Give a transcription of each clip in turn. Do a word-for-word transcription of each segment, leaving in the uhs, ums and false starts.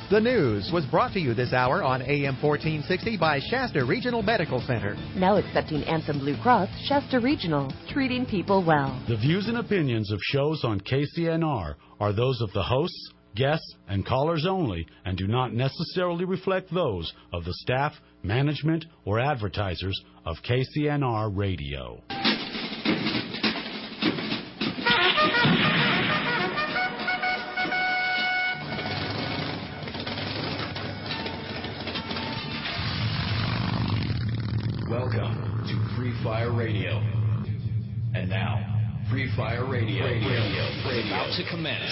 The news was brought to you this hour on A M fourteen sixty by Shasta Regional Medical Center. Now accepting Anthem Blue Cross, Shasta Regional, treating people well. The views and opinions of shows on K C N R are those of the hosts, guests, and callers only, and do not necessarily reflect those of the staff, management, or advertisers of K C N R Radio. Welcome to Free Fire Radio. And now, Free Fire Radio, Radio, Radio, Radio. About to commence.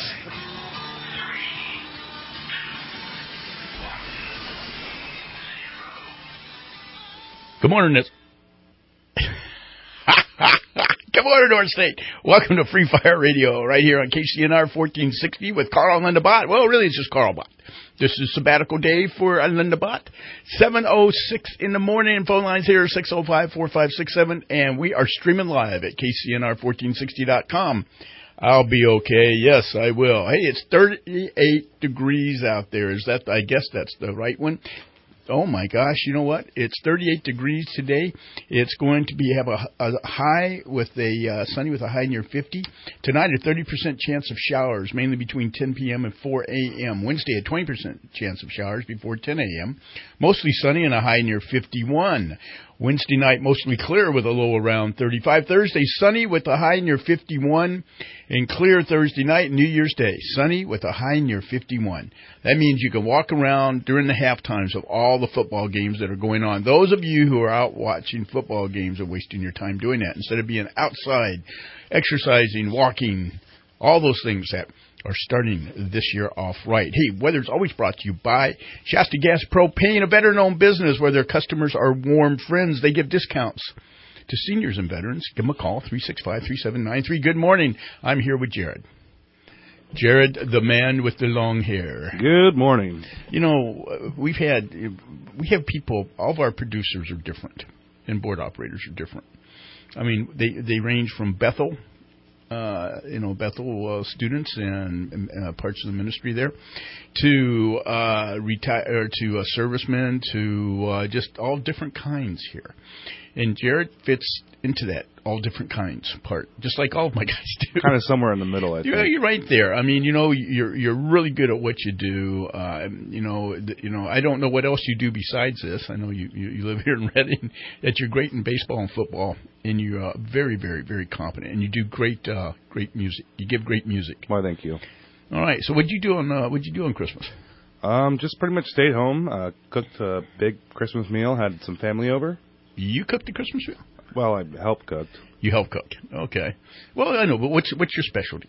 Good morning, Nick. Good morning, North State. Welcome to Free Fire Radio right here on K C N R fourteen sixty with Carl and Linda Bott. Well, really, it's just Carl Bott. This is sabbatical day for Linda Bott. seven oh six in the morning. Phone lines here, six oh five, four five six seven. And we are streaming live at K C N R fourteen sixty dot com. I'll be okay. Yes, I will. Hey, it's thirty-eight degrees out there. Is that, I guess that's the right one. Oh, my gosh, you know what? It's thirty-eight degrees today. It's going to be have a, a high with a uh, sunny with a high near fifty. Tonight, a thirty percent chance of showers, mainly between ten p.m. and four a.m. Wednesday, a twenty percent chance of showers before ten a.m. Mostly sunny and a high near fifty-one. Wednesday night, mostly clear with a low around thirty-five. Thursday, sunny with a high near fifty-one. And clear Thursday night, New Year's Day, sunny with a high near fifty-one. That means you can walk around during the half times of all the football games that are going on. Those of you who are out watching football games are wasting your time doing that. Instead of being outside, exercising, walking, all those things that are starting this year off right. Hey, weather's always brought to you by Shasta Gas Propane, a better-known business where their customers are warm friends. They give discounts to seniors and veterans. Give them a call, three six five, three seven nine three. Good morning. I'm here with Jared. Jared, the man with the long hair. Good morning. You know, we've had, we have people, all of our producers are different, and board operators are different. I mean, they, they range from Bethel, Uh, you know, Bethel uh, students and uh, parts of the ministry there, to uh, retire, to uh, servicemen, to uh, just all different kinds here. And Jared fits into that all different kinds part, just like all of my guys do. Kind of somewhere in the middle, I think. You're, you're right there. I mean, you know, you're you're really good at what you do. Uh, you know, th- you know, I don't know what else you do besides this. I know you, you, you live here in Redding. That you're great in baseball and football, and you're uh, very, very, very competent, and you do great, uh, great music. You give great music. Why, thank you. All right. So, what'd you do on uh, what'd you do on Christmas? Um, just pretty much stayed home. Uh, cooked a big Christmas meal. Had some family over. You cooked the Christmas meal? Well, I helped cook. You helped cook. Okay. Well, I know, but what's what's your specialty?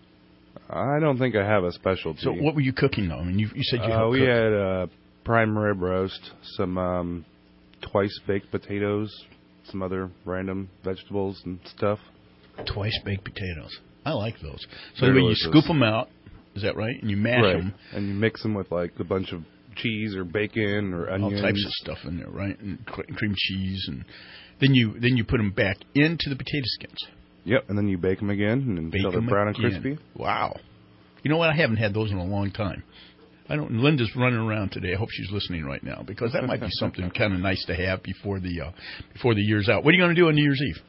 I don't think I have a specialty. So, what were you cooking though? I mean, you you said you uh, helped we cook. We had uh, prime rib roast, some um, twice baked potatoes, some other random vegetables and stuff. Twice baked potatoes. I like those. So They're anyway, you delicious. scoop them out. Is that right? And you mash right. them. And you mix them with like a bunch of cheese or bacon or onions. All types of stuff in there, right? And cream cheese, and then you then you put them back into the potato skins. Yep, and then you bake them again until they're brown again. and crispy. Wow. You know what? I haven't had those in a long time. I don't. Linda's running around today. I hope she's listening right now because that might be something kind of nice to have before the uh, before the year's out. What are you going to do on New Year's Eve?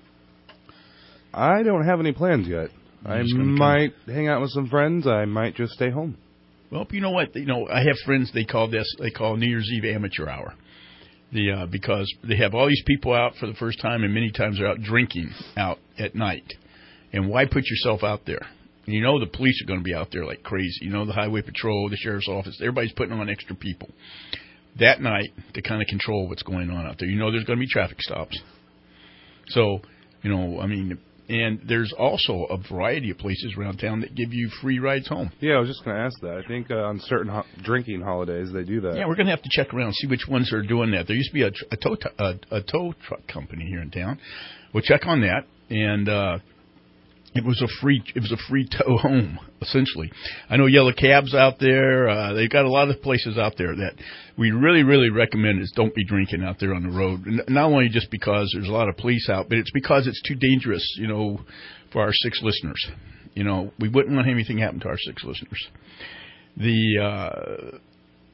I don't have any plans yet. You're I come- might hang out with some friends. I might just stay home. Well, you know what? You know, I have friends. They call this. They call New Year's Eve amateur hour. The uh, because they have all these people out for the first time, and many times they're out drinking out at night. And why put yourself out there? You know the police are going to be out there like crazy. You know the highway patrol, the sheriff's office. Everybody's putting on extra people that night to kind of control what's going on out there. You know there's going to be traffic stops. So, you know, I mean. And there's also a variety of places around town that give you free rides home. Yeah, I was just going to ask that. I think uh, on certain ho- drinking holidays they do that. Yeah, we're going to have to check around, see which ones are doing that. There used to be a, tr- a, tow, t- a, a tow truck company here in town. We'll check on that. And uh, it was a free it was a free tow home, essentially. I know Yellow Cab's out there. Uh, they've got a lot of places out there that we really, really recommend is don't be drinking out there on the road. N- not only just because there's a lot of police out, but it's because it's too dangerous, you know, for our six listeners. You know, we wouldn't want anything happen to our six listeners. The uh,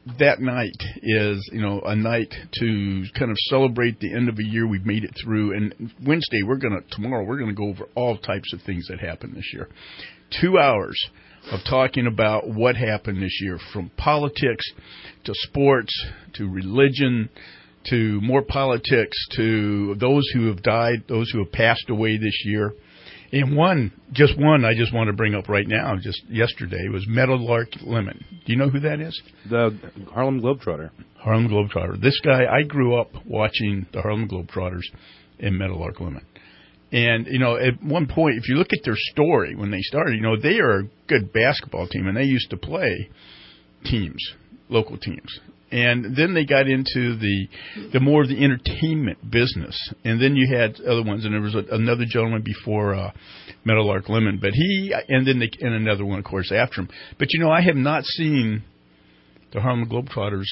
that night is, you know, a night to kind of celebrate the end of a year we've made it through. And Wednesday, we're going to, tomorrow, we're going to go over all types of things that happened this year. Two hours of talking about what happened this year, from politics to sports to religion to more politics to those who have died, those who have passed away this year. And one, just one I just want to bring up right now, just yesterday, was Meadowlark Lemon. Do you know who that is? The Harlem Globetrotter. Harlem Globetrotter. This guy, I grew up watching the Harlem Globetrotters and Meadowlark Lemon. And, you know, at one point, if you look at their story when they started, you know, they are a good basketball team, and they used to play teams, local teams. And then they got into the the more of the entertainment business. And then you had other ones, and there was a, another gentleman before uh, Meadowlark Lemon, but he, and then they, and another one, of course, after him. But, you know, I have not seen the Harlem Globetrotters,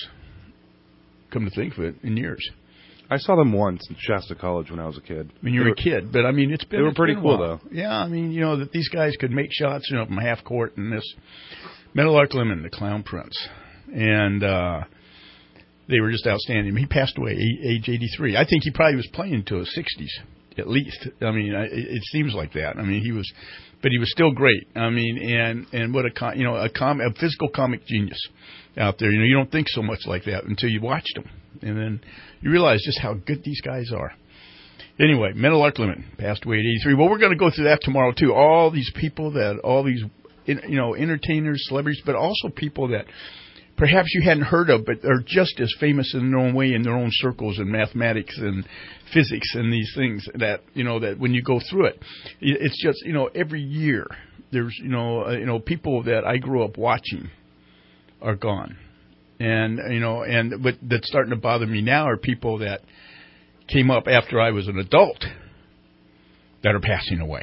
come to think of it, in years. I saw them once in Shasta College when I was a kid. When you were a kid, but I mean, it's been. They were pretty cool, though. Yeah, I mean, you know that these guys could make shots, you know, from half court, and this Meadowlark Lemon, the Clown Prince, and uh, they were just outstanding. He passed away age eighty-three. I think he probably was playing into his sixties at least. I mean, it, it seems like that. I mean, he was, but he was still great. I mean, and and what a you know a com a physical comic genius out there. You know, you don't think so much like that until you watched him. And then you realize just how good these guys are. Anyway, Meadowlark Lemon passed away at eighty-three. Well, we're going to go through that tomorrow, too. All these people that, all these, you know, entertainers, celebrities, but also people that perhaps you hadn't heard of, but are just as famous in their own way in their own circles in mathematics and physics and these things that, you know, that when you go through it, it's just, you know, every year there's, you know, uh, you know, people that I grew up watching are gone. And, you know, and what that's starting to bother me now are people that came up after I was an adult that are passing away.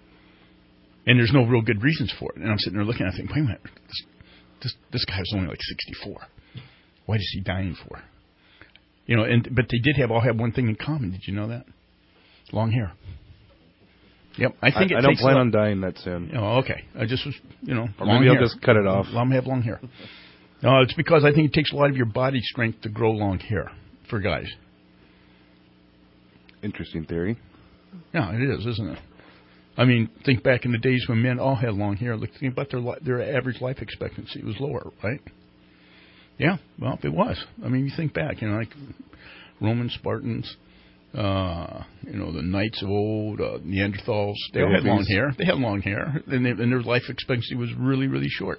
And there's no real good reasons for it. And I'm sitting there looking, I think, wait a minute, this, this, this guy was only like sixty-four. What is he dying for? You know, and but they did have all have one thing in common. Did you know that? Long hair. Yep, I think I, it I don't takes plan long, on dying that soon. Oh, okay. I just was, you know, or long maybe hair. I'll just cut it off. I'll have long hair. No, it's because I think it takes a lot of your body strength to grow long hair for guys. Interesting theory. Yeah, it is, isn't it? I mean, think back in the days when men all had long hair. Look, think about their li- their average life expectancy. It was lower, right? Yeah, well, it was. I mean, you think back, you know, like Roman Spartans, uh, you know, the knights of old, uh, Neanderthals. They all had long hair. They had long hair, and, they, and their life expectancy was really, really short.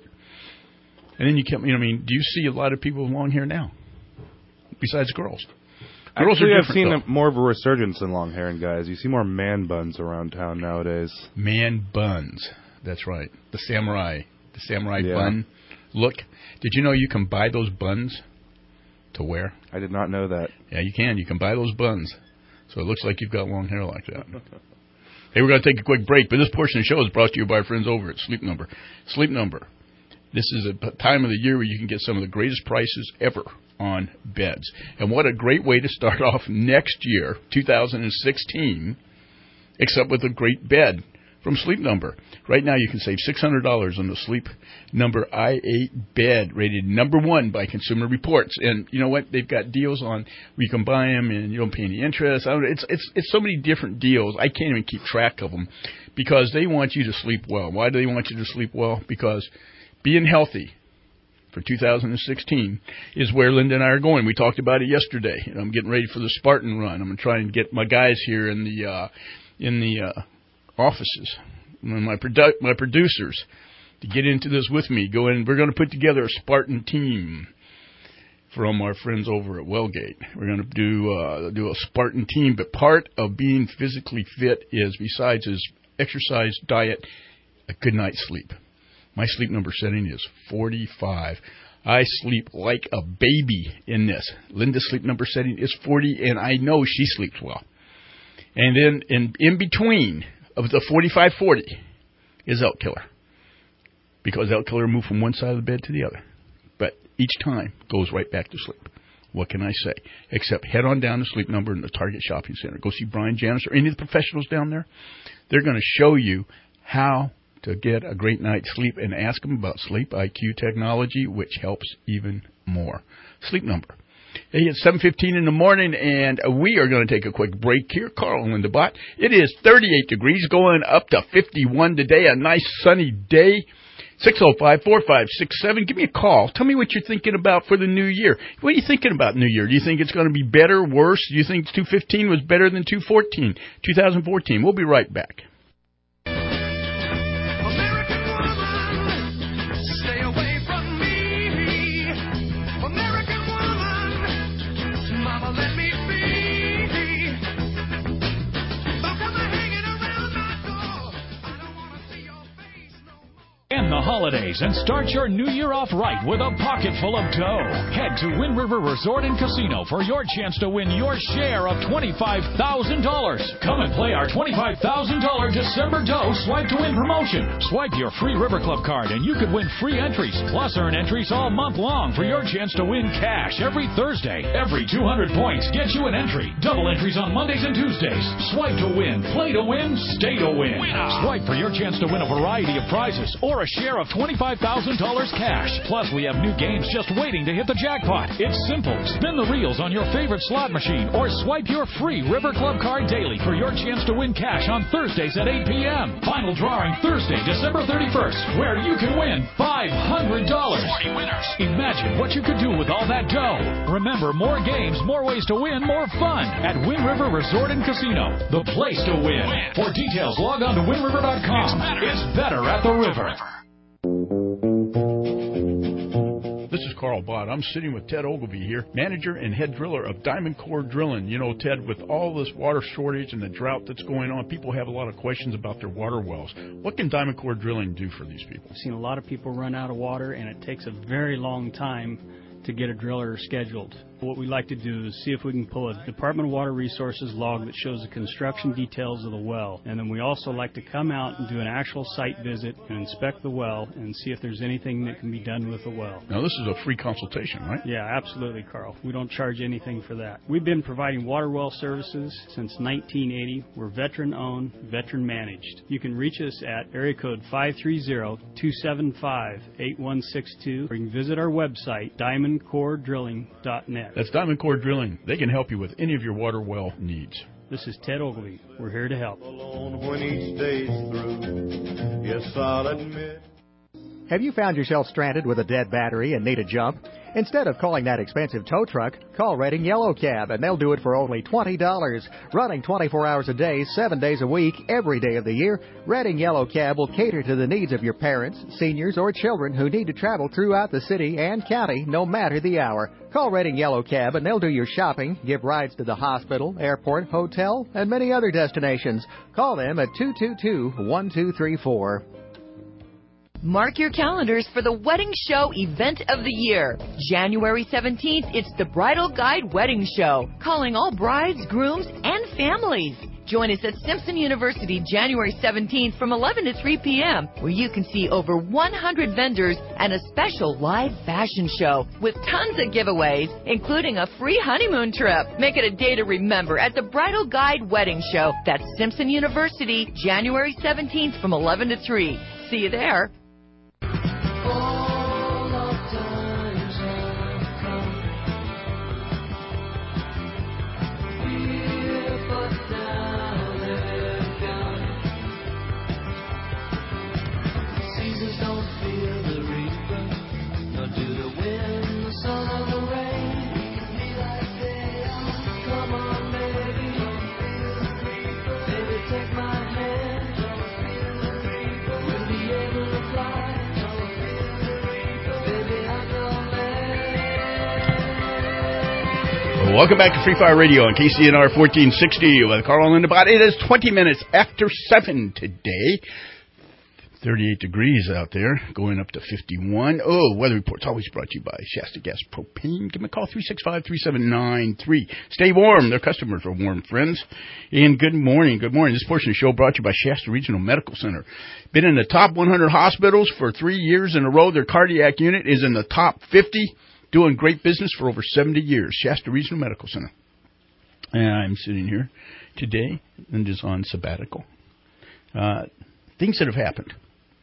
And then you can't, you know, I mean, do you see a lot of people with long hair now? Besides girls. Girls Actually, are I've seen though. a, more of a resurgence in long hair in guys. You see more man buns around town nowadays. Man buns. That's right. The samurai. The samurai yeah. bun look. Did you know you can buy those buns to wear? I did not know that. Yeah, you can. You can buy those buns. So it looks like you've got long hair like that. Hey, we're going to take a quick break, but this portion of the show is brought to you by our friends over at Sleep Number. Sleep Number. This is a time of the year where you can get some of the greatest prices ever on beds. And what a great way to start off next year, two thousand sixteen, except with a great bed from Sleep Number. Right now you can save six hundred dollars on the Sleep Number I eight bed, rated number one by Consumer Reports. And you know what? They've got deals on where you can buy them and you don't pay any interest. I don't, it's, it's, it's so many different deals. I can't even keep track of them because they want you to sleep well. Why do they want you to sleep well? Because being healthy for two thousand sixteen is where Linda and I are going. We talked about it yesterday. You know, I'm getting ready for the Spartan run. I'm going to try and get my guys here in the uh, in the uh, offices, my produ- my producers, to get into this with me. Go in. We're going to put together a Spartan team from our friends over at Wellgate. We're going to do uh, do a Spartan team, but part of being physically fit is, besides his exercise, diet, a good night's sleep. My Sleep Number setting is forty-five. I sleep like a baby in this. Linda's Sleep Number setting is forty, and I know she sleeps well. And then in, in between of the forty-five forty is Elk Killer, because Elk Killer moved from one side of the bed to the other. But each time goes right back to sleep. What can I say? Except head on down to Sleep Number in the Target Shopping Center. Go see Brian Janis or any of the professionals down there. They're going to show you how to get a great night's sleep and ask them about Sleep I Q technology, which helps even more. Sleep Number. Hey, it's seven fifteen in the morning, and we are going to take a quick break here. Carl and Linda Bott. It is thirty-eight degrees, going up to fifty-one today, a nice sunny day. six oh five, four five six seven. Give me a call. Tell me what you're thinking about for the new year. What are you thinking about New Year? Do you think it's going to be better, worse? Do you think two fifteen was better than two fourteen, two thousand fourteen? We'll be right back. End the holidays and start your new year off right with a pocket full of dough. Head to Wind River Resort and Casino for your chance to win your share of twenty-five thousand dollars. Come and play our twenty-five thousand dollars December Dough Swipe to Win promotion. Swipe your free River Club card and you could win free entries, plus earn entries all month long for your chance to win cash every Thursday. Every two hundred points gets you an entry. Double entries on Mondays and Tuesdays. Swipe to win, play to win, stay to win. Swipe for your chance to win a variety of prizes or a share of twenty-five thousand dollars cash. Plus, we have new games just waiting to hit the jackpot. It's simple. Spin the reels on your favorite slot machine or swipe your free River Club card daily for your chance to win cash on Thursdays at eight p.m. Final drawing Thursday, December thirty-first, where you can win five hundred dollars. forty winners. Imagine what you could do with all that dough. Remember, more games, more ways to win, more fun at Wind River Resort and Casino, the place to win. win. For details, log on to wind river dot com. It's better, it's better at the river. This is Carl Bott. I'm sitting with Ted Ogilvie here, manager and head driller of Diamond Core Drilling. You know, Ted, with all this water shortage and the drought that's going on, people have a lot of questions about their water wells. What can Diamond Core Drilling do for these people? I've seen a lot of people run out of water, and it takes a very long time to get a driller scheduled. What we like to do is see if we can pull a Department of Water Resources log that shows the construction details of the well. And then we also like to come out and do an actual site visit and inspect the well and see if there's anything that can be done with the well. Now, this is a free consultation, right? Yeah, absolutely, Carl. We don't charge anything for that. We've been providing water well services since nineteen eighty. We're veteran-owned, veteran-managed. You can reach us at area code five three zero, two seven five, eight one six two, or you can visit our website, diamond core drilling dot net. That's Diamond Core Drilling. They can help you with any of your water well needs. This is Ted Ogilvie. We're here to help. When each day's through, yes, I'll admit. Have you found yourself stranded with a dead battery and need a jump? Instead of calling that expensive tow truck, call Redding Yellow Cab, and they'll do it for only twenty dollars. Running twenty-four hours a day, seven days a week, every day of the year, Redding Yellow Cab will cater to the needs of your parents, seniors, or children who need to travel throughout the city and county, no matter the hour. Call Redding Yellow Cab, and they'll do your shopping, give rides to the hospital, airport, hotel, and many other destinations. Call them at two two two, one two three four. Mark your calendars for the Wedding Show event of the year. January seventeenth, it's the Bridal Guide Wedding Show, calling all brides, grooms, and families. Join us at Simpson University January seventeenth from eleven to three p.m., where you can see over one hundred vendors and a special live fashion show with tons of giveaways, including a free honeymoon trip. Make it a day to remember at the Bridal Guide Wedding Show. That's Simpson University January seventeenth from eleven to three. See you there. Welcome back to Free Fire Radio on K C N R fourteen sixty with Carl and Linda Bott. It is twenty minutes after seven today. thirty-eight degrees out there, going up to fifty-one. Oh, Weather Report's always brought to you by Shasta Gas Propane. Give them a call, three six five, three seven nine three. Stay warm. Their customers are warm, friends. And good morning. Good morning. This portion of the show brought to you by Shasta Regional Medical Center. Been in the top one hundred hospitals for three years in a row. Their cardiac unit is in the top fifty. Doing great business for over seventy years. Shasta Regional Medical Center. And I'm sitting here today and just on sabbatical. Uh, things that have happened.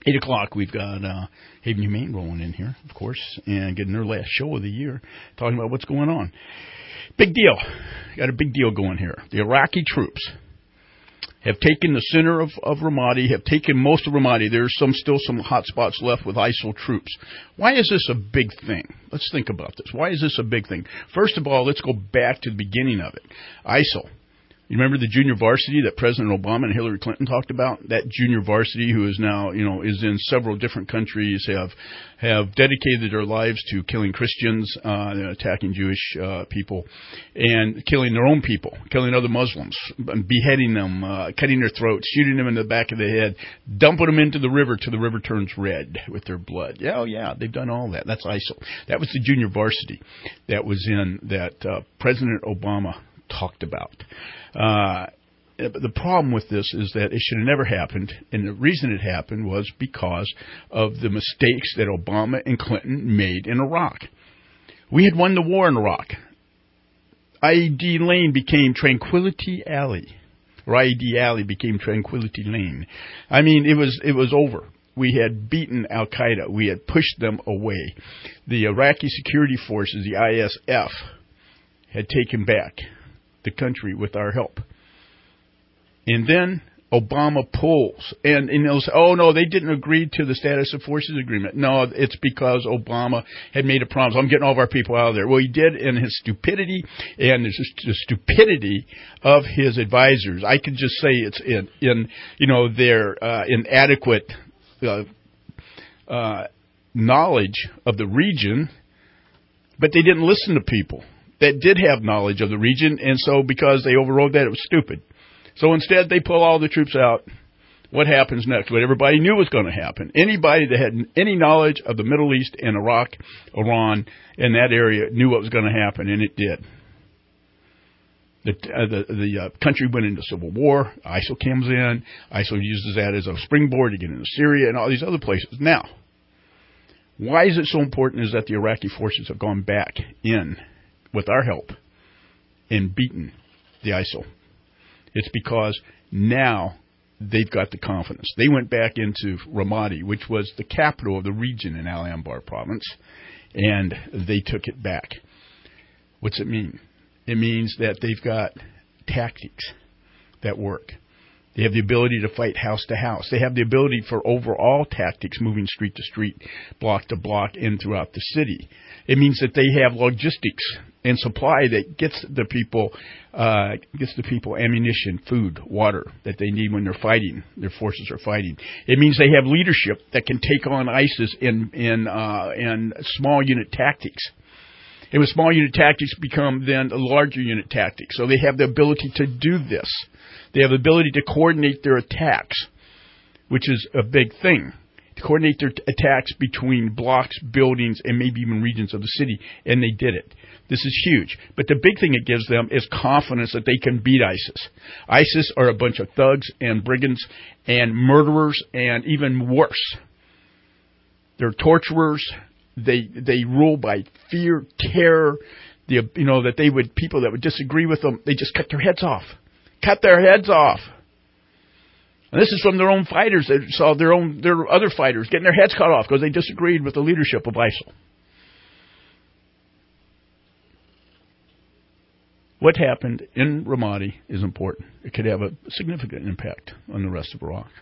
eight o'clock, we've got uh, Haven Humane rolling in here, of course, and getting their last show of the year, talking about what's going on. Big deal. Got a big deal going here. The Iraqi troops have taken the center of, of Ramadi, have taken most of Ramadi. There's some still some hot spots left with ISIL troops. Why is this a big thing? Let's think about this. Why is this a big thing? First of all, let's go back to the beginning of it. ISIL. You remember the junior varsity that President Obama and Hillary Clinton talked about? That junior varsity who is now, you know, is in several different countries, have have dedicated their lives to killing Christians, uh, attacking Jewish uh, people, and killing their own people, killing other Muslims, beheading them, uh, cutting their throats, shooting them in the back of the head, dumping them into the river till the river turns red with their blood. Yeah, oh yeah, they've done all that. That's ISIL. That was the junior varsity that was in that uh, President Obama talked about. Uh, the problem with this is that it should have never happened, and the reason it happened was because of the mistakes that Obama and Clinton made in Iraq. We had won the war in Iraq. I E D Lane became Tranquility Alley, or I E D Alley became Tranquility Lane. I mean, it was it was over. We had beaten Al-Qaeda. We had pushed them away. The Iraqi security forces, the I S F, had taken back the country with our help. And then Obama pulls. And, and they'll say, oh, no, they didn't agree to the Status of Forces Agreement. No, it's because Obama had made a promise. I'm getting all of our people out of there. Well, he did in his stupidity and the stupidity of his advisors. I could just say it's in, in you know, their uh, inadequate uh, uh, knowledge of the region, but they didn't listen to people that did have knowledge of the region, and so because they overrode that, it was stupid. So instead, they pull all the troops out. What happens next? What everybody knew was going to happen. Anybody that had any knowledge of the Middle East and Iraq, Iran, in that area knew what was going to happen, and it did. The uh, the, the uh, country went into civil war. ISIL comes in. ISIL uses that as a springboard to get into Syria and all these other places. Now, why is it so important is that the Iraqi forces have gone back in with our help and beaten the ISIL. It's because now they've got the confidence. They went back into Ramadi, which was the capital of the region in Al-Anbar province, and they took it back. What's it mean? It means that they've got tactics that work. They have the ability to fight house to house. They have the ability for overall tactics, moving street to street, block to block, in throughout the city. It means that they have logistics and supply that gets the people, uh, gets the people ammunition, food, water that they need when they're fighting. Their forces are fighting. It means they have leadership that can take on ISIS in in uh, in small unit tactics. And with small unit tactics become then larger unit tactics. So they have the ability to do this. They have the ability to coordinate their attacks, which is a big thing. To coordinate their t- attacks between blocks, buildings, and maybe even regions of the city. And they did it. This is huge. But the big thing it gives them is confidence that they can beat ISIS. ISIS are a bunch of thugs and brigands and murderers and even worse. They're torturers. They they rule by fear, terror. The you know that they would people that would disagree with them, they just cut their heads off. Cut their heads off. And this is from their own fighters that saw their own their other fighters getting their heads cut off because they disagreed with the leadership of ISIL. What happened in Ramadi is important. It could have a significant impact on the rest of Iraq.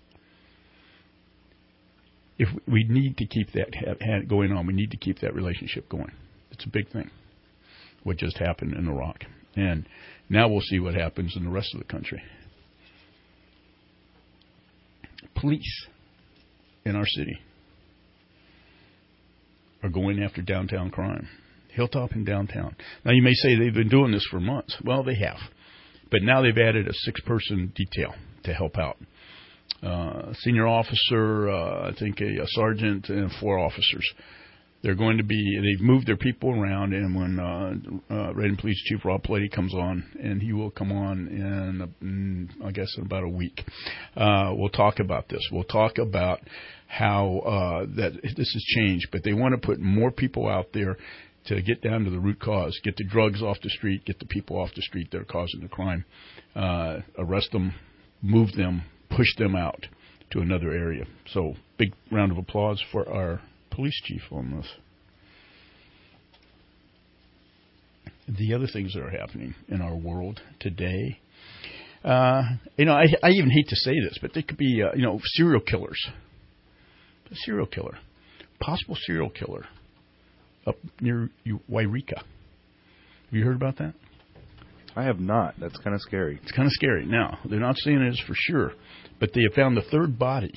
If we need to keep that going on, we need to keep that relationship going. It's a big thing, what just happened in Iraq. And now we'll see what happens in the rest of the country. Police in our city are going after downtown crime. Hilltop and downtown. Now, you may say they've been doing this for months. Well, they have. But now they've added a six-person detail to help out. Uh, senior officer, uh, I think a, a sergeant, and four officers. They're going to be, they've moved their people around, and when uh, uh, Reading Police Chief Rob Plady comes on, and he will come on in, in I guess, in about a week, uh, we'll talk about this. We'll talk about how uh, that this has changed, but they want to put more people out there to get down to the root cause, get the drugs off the street, get the people off the street that are causing the crime, uh, arrest them, move them, push them out. to another area. So big round of applause for our police chief on this. The other things that are happening in our world today, uh, you know, I, I even hate to say this, but there could be, uh, you know, serial killers. A serial killer, possible serial killer up near Wairika. Have you heard about that? I have not. That's kind of scary. It's kind of scary. Now, they're not saying it is for sure, but they have found the third body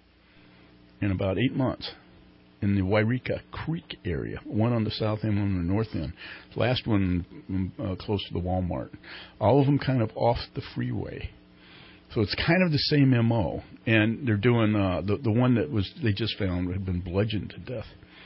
in about eight months. In the Wairika Creek area, one on the south end, one on the north end. The last one uh, close to the Walmart. All of them kind of off the freeway. So it's kind of the same M O. And they're doing, uh, the, the one that was they just found had been bludgeoned to death.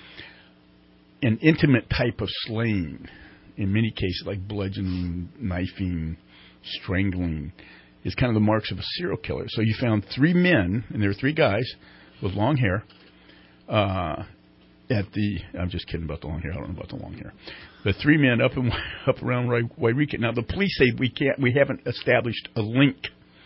An intimate type of slaying, in many cases like bludgeoning, knifing, strangling, is kind of the marks of a serial killer. So you found three men, and there were three guys with long hair, Uh, at the, I'm just kidding about the long hair. I don't know about the long hair. The three men up and up around Wairika. Now the police say we can't, we haven't established a link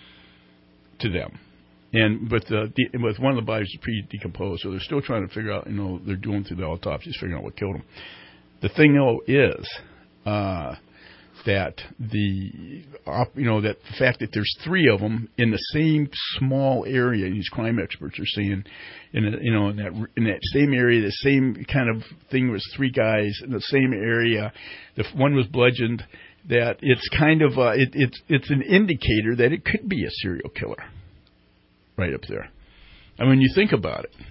to them, and but the, the with one of the bodies is pretty decomposed, so they're still trying to figure out. You know, they're doing through the autopsies, figuring out what killed them. The thing though is uh, that the you know that the fact that there's three of them in the same small area. These crime experts are saying, in a, you know in that in that same area, the same kind of thing was three guys in the same area. The one was bludgeoned. That it's kind of uh, it, it's it's an indicator that it could be a serial killer right up there. And when you think about it,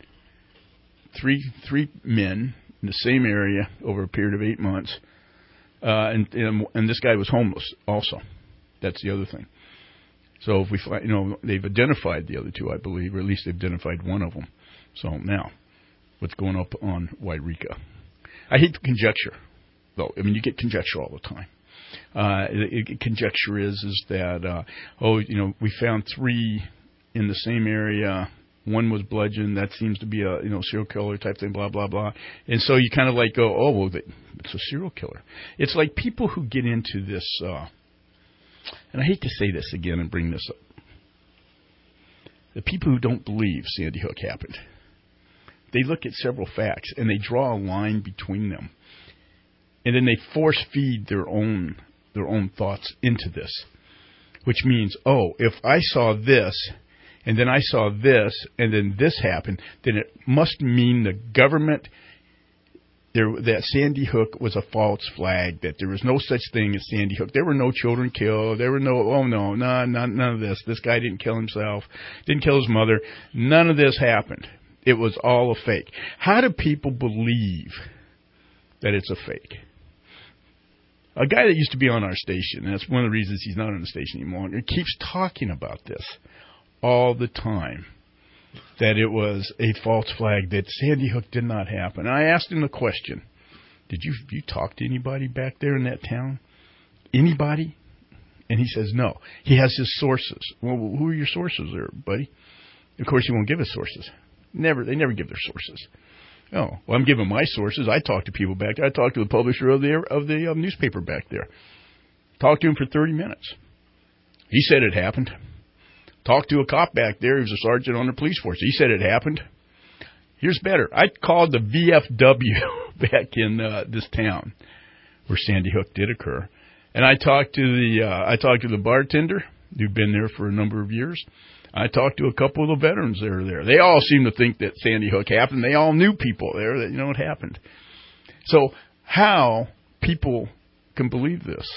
three three men in the same area over a period of eight months. Uh, and, and and this guy was homeless also. That's the other thing. So if we find, you know, they've identified the other two, I believe, or at least they've identified one of them. So now, what's going up on Wairika? I hate the conjecture, though. I mean, you get conjecture all the time. Uh, it, it, conjecture is is that uh, oh, you know, we found three in the same area. One was bludgeoned. That seems to be a you know serial killer type thing. Blah blah blah. And so you kind of like go, oh well, it's a serial killer. It's like people who get into this. Uh, and I hate to say this again and bring this up. The people who don't believe Sandy Hook happened, they look at several facts and they draw a line between them, and then they force feed their own their own thoughts into this, which means, oh, if I saw this. And then I saw this, and then this happened, then it must mean the government, there, that Sandy Hook was a false flag, that there was no such thing as Sandy Hook. There were no children killed. There were no, oh, no, no, no, none of this. This guy didn't kill himself, didn't kill his mother. None of this happened. It was all a fake. How do people believe that it's a fake? A guy that used to be on our station, and that's one of the reasons he's not on the station anymore, keeps talking about this all the time, that it was a false flag, that Sandy Hook did not happen. And I asked him the question, did you you talk to anybody back there in that town? Anybody? And he says no. He has his sources. Well, who are your sources there, buddy? Of course, he won't give his sources. Never. They never give their sources. Oh, well, I'm giving my sources. I talked to people back there. I talked to the publisher of the of the um, newspaper back there. Talked to him for thirty minutes. He said it happened. Talked to a cop back there. He was a sergeant on the police force. He said it happened. Here's better. I called the V F W back in uh, this town where Sandy Hook did occur, and I talked to the uh, I talked to the bartender who'd been there for a number of years. I talked to a couple of the veterans that are there. They all seem to think that Sandy Hook happened. They all knew people there that you know it happened. So how people can believe this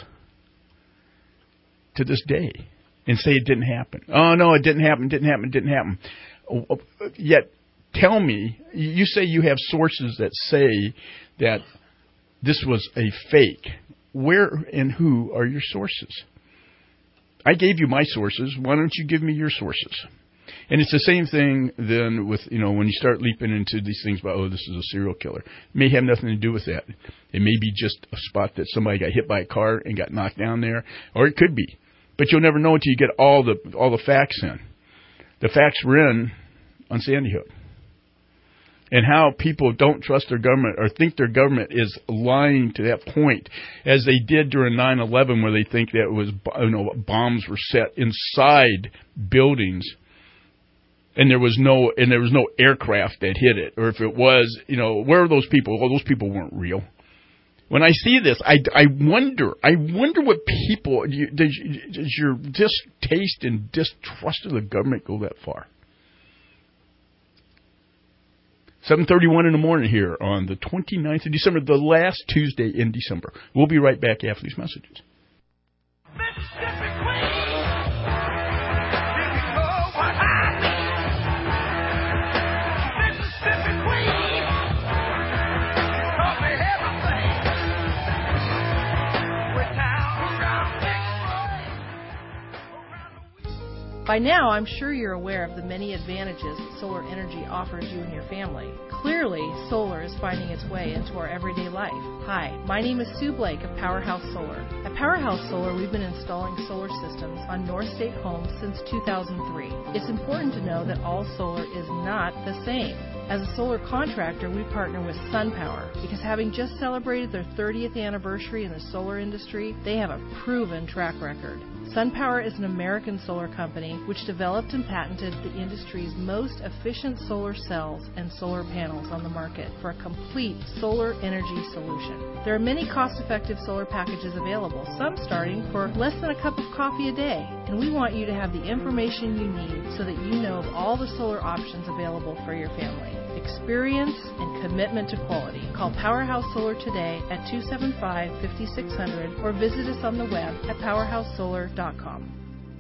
to this day? And say it didn't happen. Oh, no, it didn't happen, didn't happen, didn't happen. Yet, tell me, you say you have sources that say that this was a fake. Where and who are your sources? I gave you my sources. Why don't you give me your sources? And it's the same thing then with, you know, when you start leaping into these things about, oh, this is a serial killer. It may have nothing to do with that. It may be just a spot that somebody got hit by a car and got knocked down there. Or it could be. But you'll never know until you get all the all the facts in. The facts were in on Sandy Hook. And how people don't trust their government or think their government is lying to that point, as they did during nine eleven, where they think that it was, you know, bombs were set inside buildings and there was no and there was no aircraft that hit it, or if it was, you know, where are those people? Well, those people weren't real. When I see this, I, I wonder, I wonder what people, does, does your distaste and distrust of the government go that far? seven thirty-one in the morning here on the twenty-ninth of December, the last Tuesday in December. We'll be right back after these messages. By now, I'm sure you're aware of the many advantages that solar energy offers you and your family. Clearly, solar is finding its way into our everyday life. Hi, my name is Sue Blake of Powerhouse Solar. At Powerhouse Solar, we've been installing solar systems on North State homes since two thousand three. It's important to know that all solar is not the same. As a solar contractor, we partner with SunPower because having just celebrated their thirtieth anniversary in the solar industry, they have a proven track record. SunPower is an American solar company which developed and patented the industry's most efficient solar cells and solar panels on the market for a complete solar energy solution. There are many cost-effective solar packages available, some starting for less than a cup of coffee a day, and we want you to have the information you need so that you know of all the solar options available for your family. Experience and commitment to quality. Call Powerhouse Solar today at two seven five, five six zero zero or visit us on the web at powerhouse solar dot com.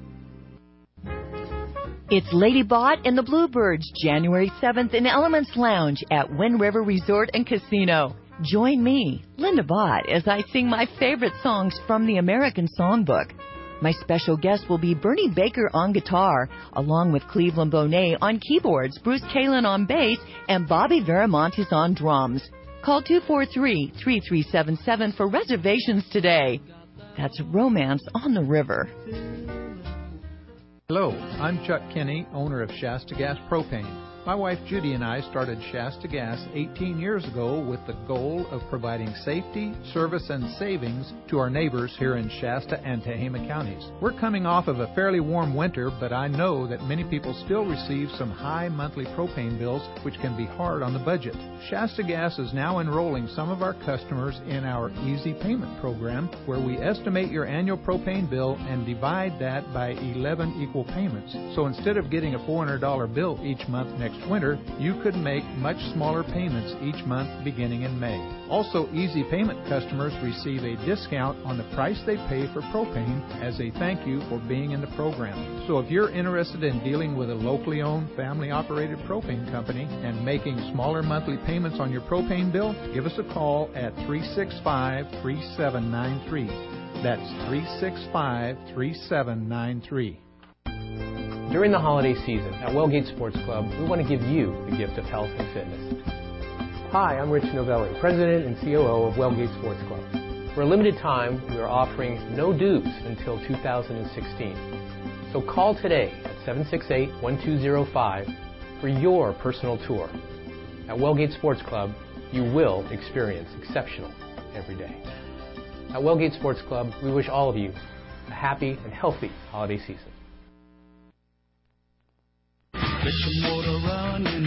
It's Lady Bot and the Bluebirds, January seventh in Elements Lounge at Wind River Resort and Casino. Join me, Linda Bott, as I sing my favorite songs from the American Songbook. My special guest will be Bernie Baker on guitar, along with Cleveland Bonet on keyboards, Bruce Kalin on bass, and Bobby Veramontes on drums. Call two four three, three three seven seven for reservations today. That's Romance on the River. Hello, I'm Chuck Kinney, owner of Shasta Gas Propane. My wife Judy and I started Shasta Gas eighteen years ago with the goal of providing safety, service, and savings to our neighbors here in Shasta and Tehama counties. We're coming off of a fairly warm winter, but I know that many people still receive some high monthly propane bills, which can be hard on the budget. Shasta Gas is now enrolling some of our customers in our Easy Payment program, where we estimate your annual propane bill and divide that by eleven equal payments. So instead of getting a four hundred dollars bill each month next winter, you could make much smaller payments each month beginning in May. Also, Easy Payment customers receive a discount on the price they pay for propane as a thank you for being in the program. So if you're interested in dealing with a locally owned, family-operated propane company and making smaller monthly payments on your propane bill, give us a call at three six five, three seven nine three. That's three six five, three seven nine three. During the holiday season at Wellgate Sports Club, we want to give you the gift of health and fitness. Hi, I'm Rich Novelli, President and C O O of Wellgate Sports Club. For a limited time, we are offering no dues until two thousand sixteen. So call today at seven six eight, one two zero five for your personal tour. At Wellgate Sports Club, you will experience exceptional every day. At Wellgate Sports Club, we wish all of you a happy and healthy holiday season. Get your motor running.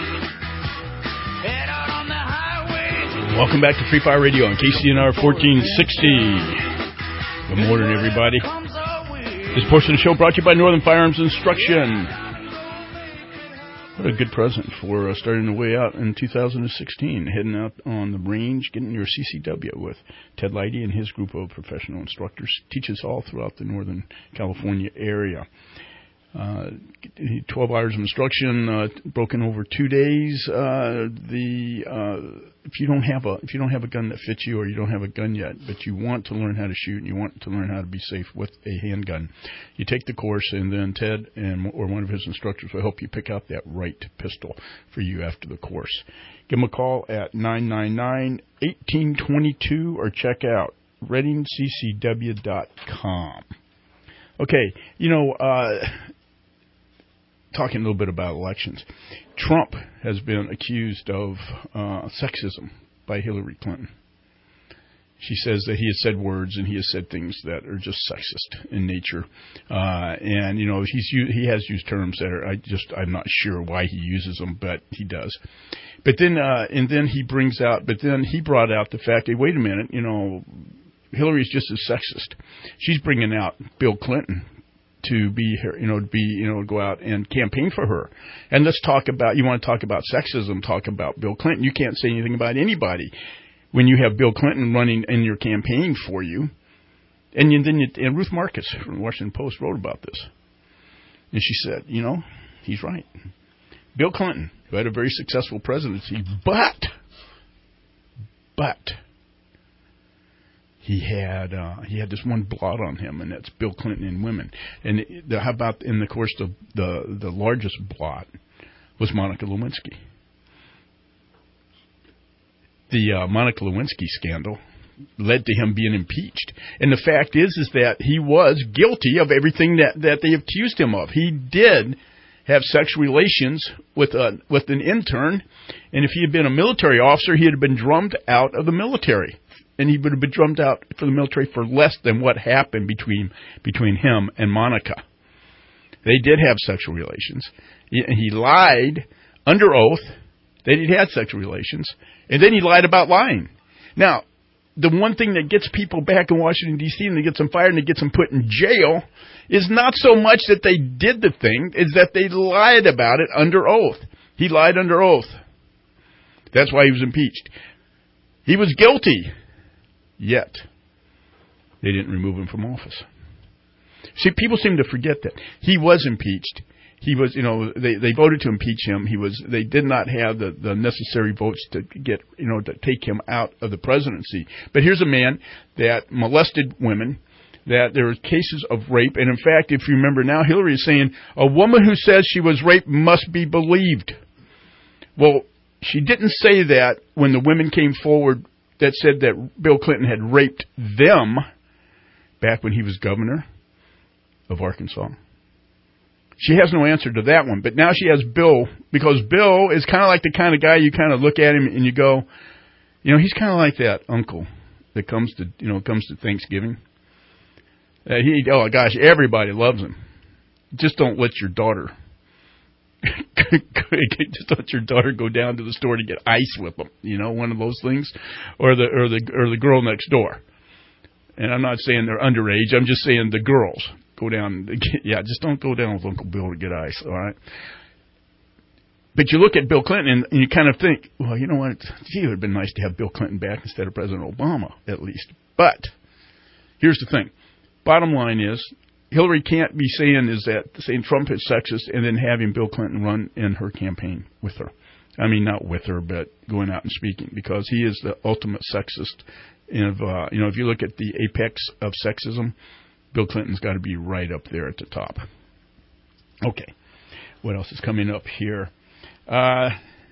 Head out on the highway. Welcome back to Free Fire Radio on K C N R fourteen sixty. Good morning, everybody. This portion of the show brought to you by Northern Firearms Instruction. What a good present for uh, starting the way out in two thousand sixteen. Heading out on the range, getting your C C W with Ted Leidy and his group of professional instructors. Teaches all throughout the Northern California area. Uh, twelve hours of instruction, uh, broken over two days. Uh, the uh, if you don't have a if you don't have a gun that fits you, or you don't have a gun yet, but you want to learn how to shoot and you want to learn how to be safe with a handgun, you take the course, and then Ted and or one of his instructors will help you pick out that right pistol for you after the course. Give them a call at nine nine nine, one eight two two or check out reading c c w dot com. Okay, you know. Uh, Talking a little bit about elections. Trump has been accused of uh, sexism by Hillary Clinton. She says that he has said words and he has said things that are just sexist in nature, uh, and you know he's he has used terms that are I just I'm not sure why he uses them, but he does. But then uh, and then he brings out, but then he brought out the fact that wait a minute, you know, Hillary's just as sexist. She's bringing out Bill Clinton to be her, you know, to be you know go out and campaign for her. And let's talk about you want to talk about sexism, talk about Bill Clinton. You can't say anything about anybody when you have Bill Clinton running in your campaign for you. And you, then you, and Ruth Marcus from the Washington Post wrote about this. And she said, you know, he's right. Bill Clinton, who had a very successful presidency, but, but, he had uh, he had this one blot on him, and that's Bill Clinton and women. And the, how about in the course of the, the largest blot was Monica Lewinsky. The uh, Monica Lewinsky scandal led to him being impeached. And the fact is, is that he was guilty of everything that, that they accused him of. He did have sexual relations with a, with an intern, and if he had been a military officer, he had been drummed out of the military. And he would have been drummed out for the military for less than what happened between between him and Monica. They did have sexual relations. He, he lied under oath that he'd had sexual relations, and then he lied about lying. Now, the one thing that gets people back in Washington, D C, and that gets them fired and that gets them put in jail is not so much that they did the thing, is that they lied about it under oath. He lied under oath. That's why he was impeached. He was guilty, yet they didn't remove him from office. See, people seem to forget that. He was impeached. He was, you know, they, they voted to impeach him. He was, they did not have the, the necessary votes to get, you know, to take him out of the presidency. But here's a man that molested women, that there were cases of rape. And in fact, if you remember now, Hillary is saying a woman who says she was raped must be believed. Well, she didn't say that when the women came forward that said that Bill Clinton had raped them back when he was governor of Arkansas. She has no answer to that one, but now she has Bill, because Bill is kind of like the kind of guy you kind of look at him and you go, you know, he's kind of like that uncle that comes to, you know, comes to Thanksgiving. Uh, he, oh gosh, everybody loves him. Just don't let your daughter, just let your daughter go down to the store to get ice with them. You know, one of those things, or the or the or the girl next door. And I'm not saying they're underage. I'm just saying the girls. Go down, yeah, just don't go down with Uncle Bill to get ice, all right? But you look at Bill Clinton and, and you kind of think, well, you know what, gee, it would have been nice to have Bill Clinton back instead of President Obama, at least. But here's the thing. Bottom line is, Hillary can't be saying is that saying Trump is sexist and then having Bill Clinton run in her campaign with her. I mean, not with her, but going out and speaking, because he is the ultimate sexist. Of, uh, you know, if you look at the apex of sexism, Bill Clinton's got to be right up there at the top. Okay. What else is coming up here? Uh,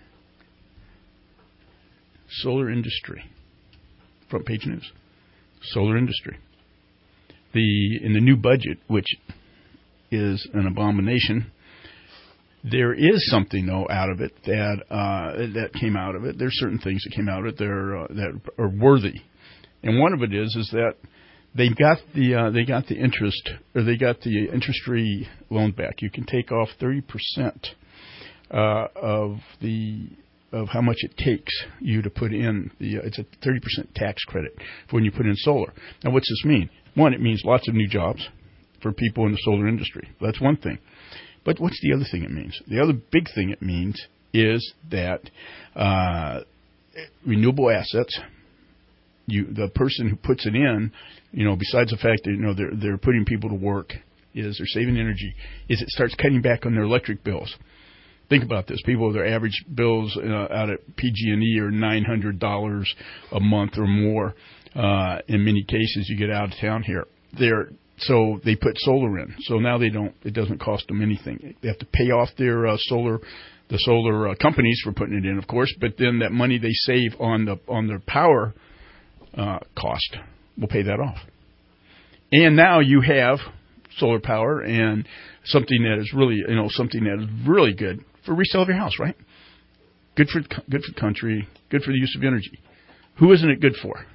solar industry. Front page news. Solar industry. The in the new budget, which is an abomination, there is something, though, out of it that uh, that came out of it. There's certain things that came out of it that are, uh, that are worthy. And one of it is is that They got the uh, they got the interest or they got the interest-free loan back. You can take off thirty percent uh, of the of how much it takes you to put in the. Uh, it's a thirty percent tax credit for when you put in solar. Now, what's this mean? One, it means lots of new jobs for people in the solar industry. That's one thing. But what's the other thing it means? The other big thing it means is that uh, renewable assets. You, the person who puts it in, you know, besides the fact that, you know, they're, they're putting people to work, is they're saving energy, is it starts cutting back on their electric bills. Think about this. People with their average bills uh, out at P G and E are nine hundred dollars a month or more. Uh, in many cases, you get out of town here. They're, so they put solar in. So now they don't, it doesn't cost them anything. They have to pay off their uh, solar, the solar uh, companies for putting it in, of course, but then that money they save on the on their power Uh, cost will pay that off. And now you have solar power and something that is really, you know, something that is really good for resale of your house, right? Good for good for the country, good for the use of energy. Who isn't it good for?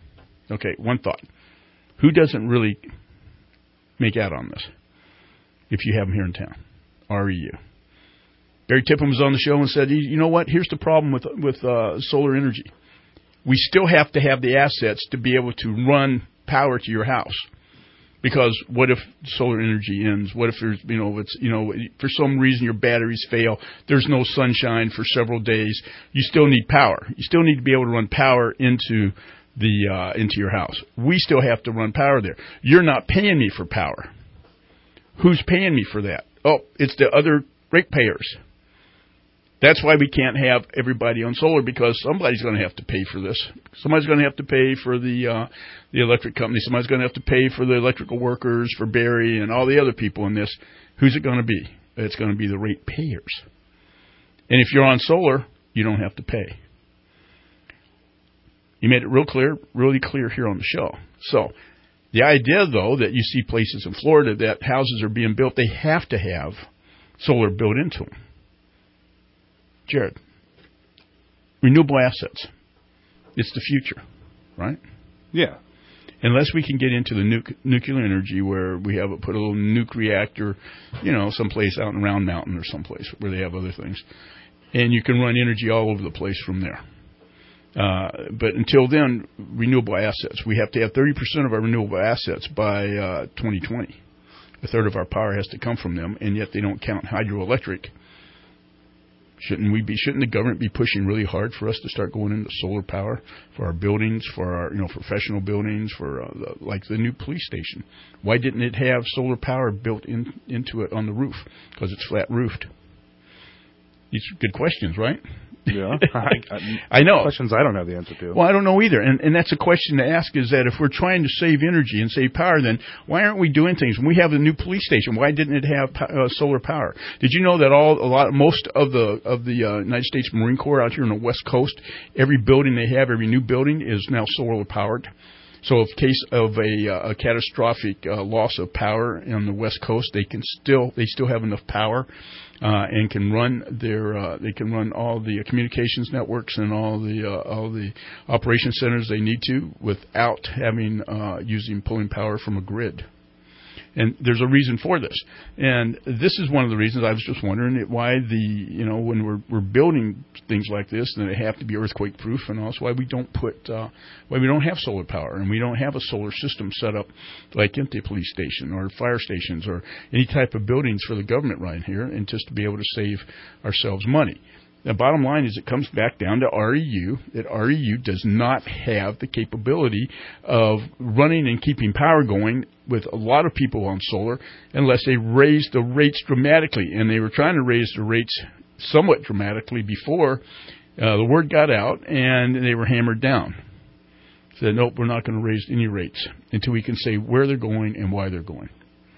Okay, one thought. Who doesn't really make out on this? If you have them here in town, R E U. Barry Tipham was on the show and said, you know what, here's the problem with with uh, solar energy. We still have to have the assets to be able to run power to your house. Because what if solar energy ends? What if there's, you know, it's, you know, for some reason your batteries fail, there's no sunshine for several days, you still need power. You still need to be able to run power into the uh, into your house. We still have to run power there. You're not paying me for power. Who's paying me for that? Oh, it's the other ratepayers. That's why we can't have everybody on solar, because somebody's going to have to pay for this. Somebody's going to have to pay for the uh, the electric company. Somebody's going to have to pay for the electrical workers, for Barry and all the other people in this. Who's it going to be? It's going to be the ratepayers. And if you're on solar, you don't have to pay. You made it real clear, really clear here on the show. So the idea, though, that you see places in Florida that houses are being built, they have to have solar built into them. Jared, renewable assets. It's the future, right? Yeah. Unless we can get into the nu- nuclear energy where we have a, put a little nuke reactor, you know, someplace out in Round Mountain or someplace where they have other things. And you can run energy all over the place from there. Uh, but until then, renewable assets. We have to have thirty percent of our renewable assets by uh, twenty twenty. A third of our power has to come from them, and yet they don't count hydroelectric. Shouldn't we be? Shouldn't the government be pushing really hard for us to start going into solar power for our buildings, for our you know professional buildings, for uh, the, like the new police station? Why didn't it have solar power built in, into it on the roof? Because it's flat roofed. These are good questions, right? Yeah, I, I, I know. Questions I don't have the answer to. Well, I don't know either, and and that's a question to ask: is that if we're trying to save energy and save power, then why aren't we doing things? When we have the new police station, why didn't it have uh, solar power? Did you know that all a lot, most of the of the uh, United States Marine Corps out here on the West Coast, every building they have, every new building is now solar powered. So, in case of a, uh, a catastrophic uh, loss of power on the West Coast, they can still they still have enough power uh, and can run their uh, they can run all the communications networks and all the uh, all the operation centers they need to without having uh, using pulling power from a grid. And there's a reason for this. And this is one of the reasons I was just wondering why the, you know, when we're we're building things like this, then they have to be earthquake proof, and also why we don't put, uh, why we don't have solar power, and we don't have a solar system set up like in the police station or fire stations or any type of buildings for the government right here, and just to be able to save ourselves money. The bottom line is it comes back down to R E U, that R E U does not have the capability of running and keeping power going with a lot of people on solar unless they raise the rates dramatically. And they were trying to raise the rates somewhat dramatically before uh, the word got out, and they were hammered down. Said, nope, we're not going to raise any rates until we can say where they're going and why they're going.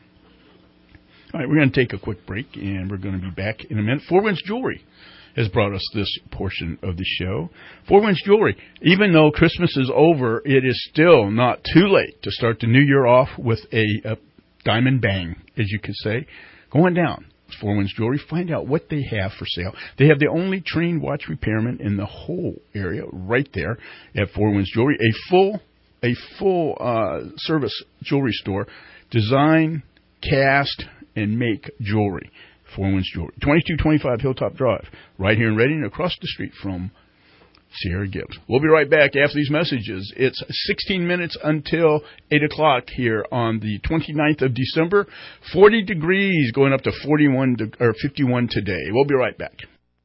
All right, we're going to take a quick break, and we're going to be back in a minute. Four Winds Jewelry has brought us this portion of the show. Four Winds Jewelry, even though Christmas is over, it is still not too late to start the new year off with a, a diamond bang, as you could say. Going down, Four Winds Jewelry, find out what they have for sale. They have the only trained watch repairman in the whole area right there at Four Winds Jewelry, a full, a full uh, service jewelry store, design, cast, and make jewelry. Four Winds Jewelry, twenty-two twenty-five Hilltop Drive, right here in Reading, across the street from Sierra Gibbs. We'll be right back after these messages. It's sixteen minutes until eight o'clock here on the twenty-ninth of December. forty degrees, going up to forty-one to, or fifty-one today. We'll be right back.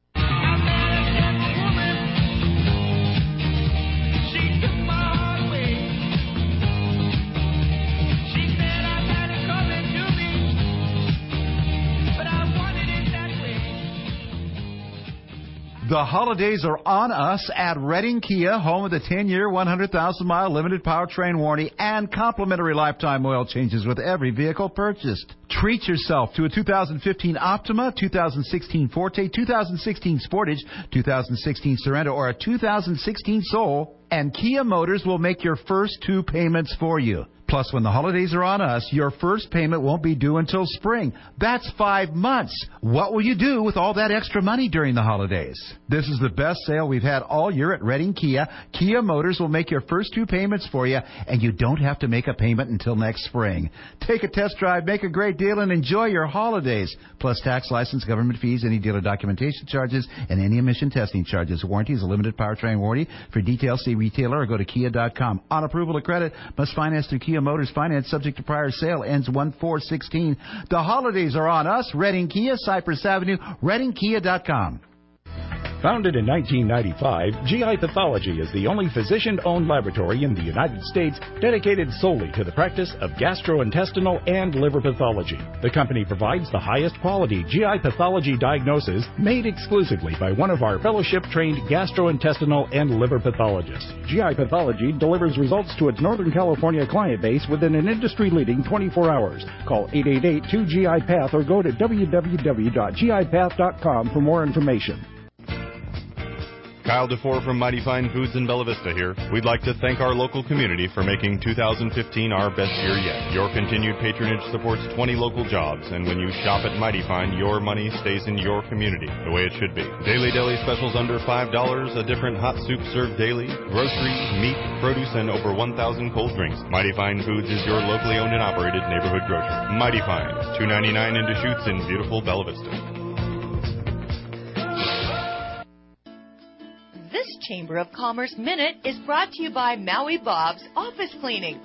The holidays are on us at Reading Kia, home of the ten-year, one hundred thousand mile limited powertrain warranty and complimentary lifetime oil changes with every vehicle purchased. Treat yourself to a two thousand fifteen Optima, two thousand sixteen Forte, two thousand sixteen Sportage, two thousand sixteen Sorento, or a two thousand sixteen Soul, and Kia Motors will make your first two payments for you. Plus, when the holidays are on us, your first payment won't be due until spring. That's five months. What will you do with all that extra money during the holidays? This is the best sale we've had all year at Redding Kia. Kia Motors will make your first two payments for you, and you don't have to make a payment until next spring. Take a test drive, make a great deal, and enjoy your holidays. Plus tax, license, government fees, any dealer documentation charges, and any emission testing charges. Warranty is a limited powertrain warranty. For details, see retailer or go to kia dot com. On approval of credit, must finance through Kia Motors. Finance subject to prior sale. Ends one four sixteen. The holidays are on us. Redding Kia, Cypress Avenue, redding kia dot com. Founded in nineteen ninety-five, G I Pathology is the only physician-owned laboratory in the United States dedicated solely to the practice of gastrointestinal and liver pathology. The company provides the highest quality G I pathology diagnosis made exclusively by one of our fellowship-trained gastrointestinal and liver pathologists. G I Pathology delivers results to its Northern California client base within an industry-leading twenty-four hours. Call eight eight eight, two G I Path or go to w w w dot g i path dot com for more information. Kyle DeFore from Mighty Fine Foods in Bella Vista here. We'd like to thank our local community for making two thousand fifteen our best year yet. Your continued patronage supports twenty local jobs, and when you shop at Mighty Fine, your money stays in your community, the way it should be. Daily deli specials under five dollars, a different hot soup served daily, groceries, meat, produce, and over one thousand cold drinks. Mighty Fine Foods is your locally owned and operated neighborhood grocer. Mighty Fine, two ninety-nine in Deschutes in beautiful Bella Vista. This Chamber of Commerce Minute is brought to you by Maui Bob's Office Cleaning.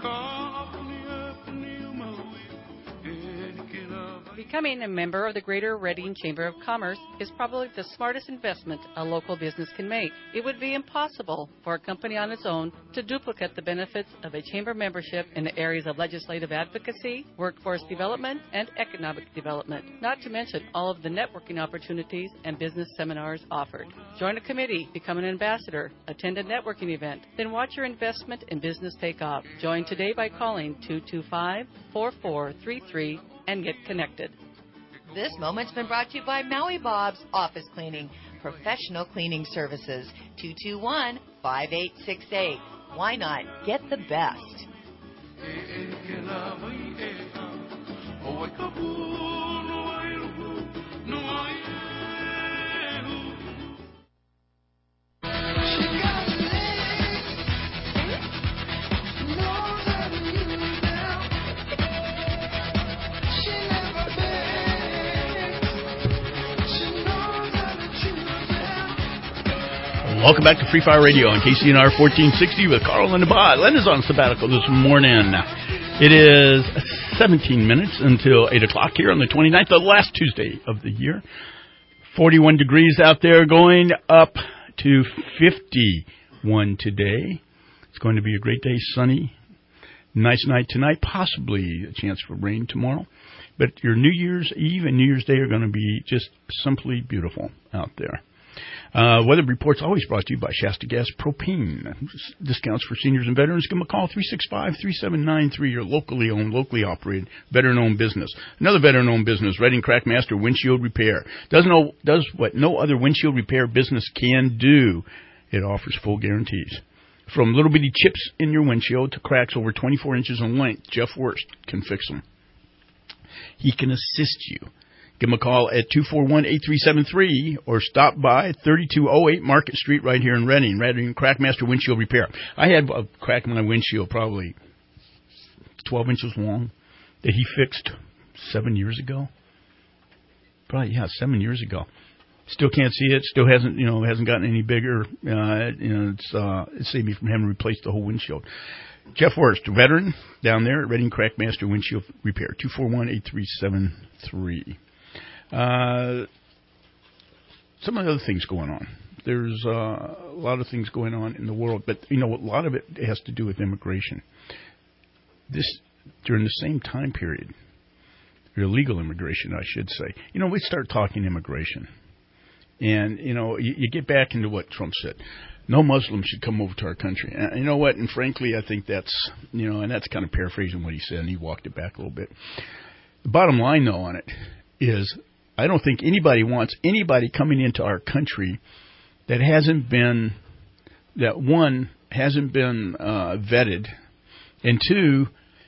Becoming a member of the Greater Redding Chamber of Commerce is probably the smartest investment a local business can make. It would be impossible for a company on its own to duplicate the benefits of a chamber membership in the areas of legislative advocacy, workforce development, and economic development, not to mention all of the networking opportunities and business seminars offered. Join a committee, become an ambassador, attend a networking event, then watch your investment in business take off. Join today by calling two two five, four four three three and get connected. This moment's been brought to you by Maui Bob's Office Cleaning, professional cleaning services. two two one, five eight six eight. Why not get the best? Welcome back to Free Fire Radio on K C N R fourteen sixty with Carl and Abad. Len is on sabbatical this morning. It is seventeen minutes until eight o'clock here on the twenty-ninth, the last Tuesday of the year. forty-one degrees out there, going up to fifty-one today. It's going to be a great day, sunny. Nice night tonight, possibly a chance for rain tomorrow. But your New Year's Eve and New Year's Day are going to be just simply beautiful out there. Uh, weather reports always brought to you by Shasta Gas Propane. Discounts for seniors and veterans. Give them a call, three six five, three seven nine three. Your locally owned, locally operated, veteran-owned business. Another veteran-owned business, Redding Crackmaster Windshield Repair. Does, no, does what no other windshield repair business can do. It offers full guarantees. From little bitty chips in your windshield to cracks over twenty-four inches in length, Jeff Wurst can fix them. He can assist you. Give him a call at two four one, eight three seven three or stop by thirty-two oh eight Market Street right here in Redding. Redding Crackmaster Windshield Repair. I had a crack in my windshield probably twelve inches long that he fixed seven years ago. Probably, yeah, seven years ago. Still can't see it. Still hasn't, you know, hasn't gotten any bigger. Uh, you know, it's uh, it saved me from having to replace the whole windshield. Jeff Wurst, veteran down there at Redding Crackmaster Windshield Repair. two four one, eight three seven three. Uh, some of the other things going on. There's uh, a lot of things going on in the world, but you know, a lot of it has to do with immigration. This during the same time period, illegal immigration, I should say. You know, we start talking immigration, and you know, you, you get back into what Trump said. No Muslims should come over to our country. And you know what? And frankly, I think that's you know, and that's kind of paraphrasing what he said, and he walked it back a little bit. The bottom line, though, on it is, I don't think anybody wants anybody coming into our country that hasn't been, that one, hasn't been uh, vetted, and two,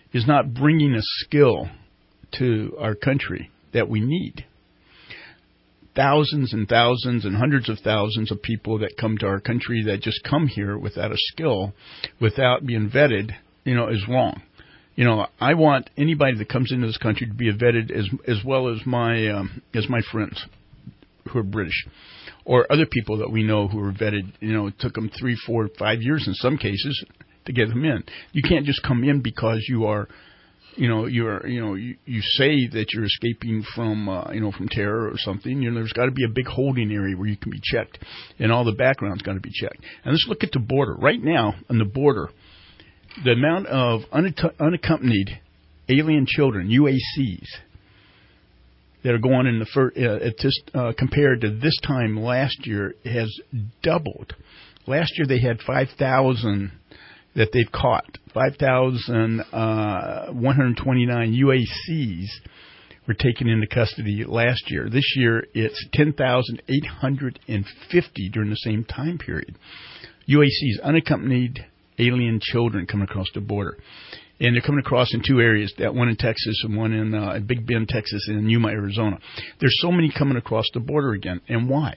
is not bringing a skill to our country that we need. Thousands and thousands and hundreds of thousands of people that come to our country that just come here without a skill, without being vetted, you know, is wrong. You know, I want anybody that comes into this country to be vetted as as well as my um, as my friends who are British, or other people that we know who are vetted. You know, it took them three, four, five years in some cases to get them in. You can't just come in because you are. You know, you're, you know, you, you say that you're escaping from, uh, you know, from terror or something. You know, there's got to be a big holding area where you can be checked, and all the background's got to be checked. And let's look at the border right now. On the border, the amount of unac- unaccompanied alien children, U A Cs, that are going in the fir- uh, at this, uh, compared to this time last year has doubled. Last year they had five thousand that they've caught. five thousand one hundred twenty-nine U A Cs were taken into custody last year. This year, it's ten thousand eight hundred fifty during the same time period. U A Cs, unaccompanied alien children, coming across the border. And they're coming across in two areas, that one in Texas and one in uh, Big Bend, Texas, and in Yuma, Arizona. There's so many coming across the border again. And why?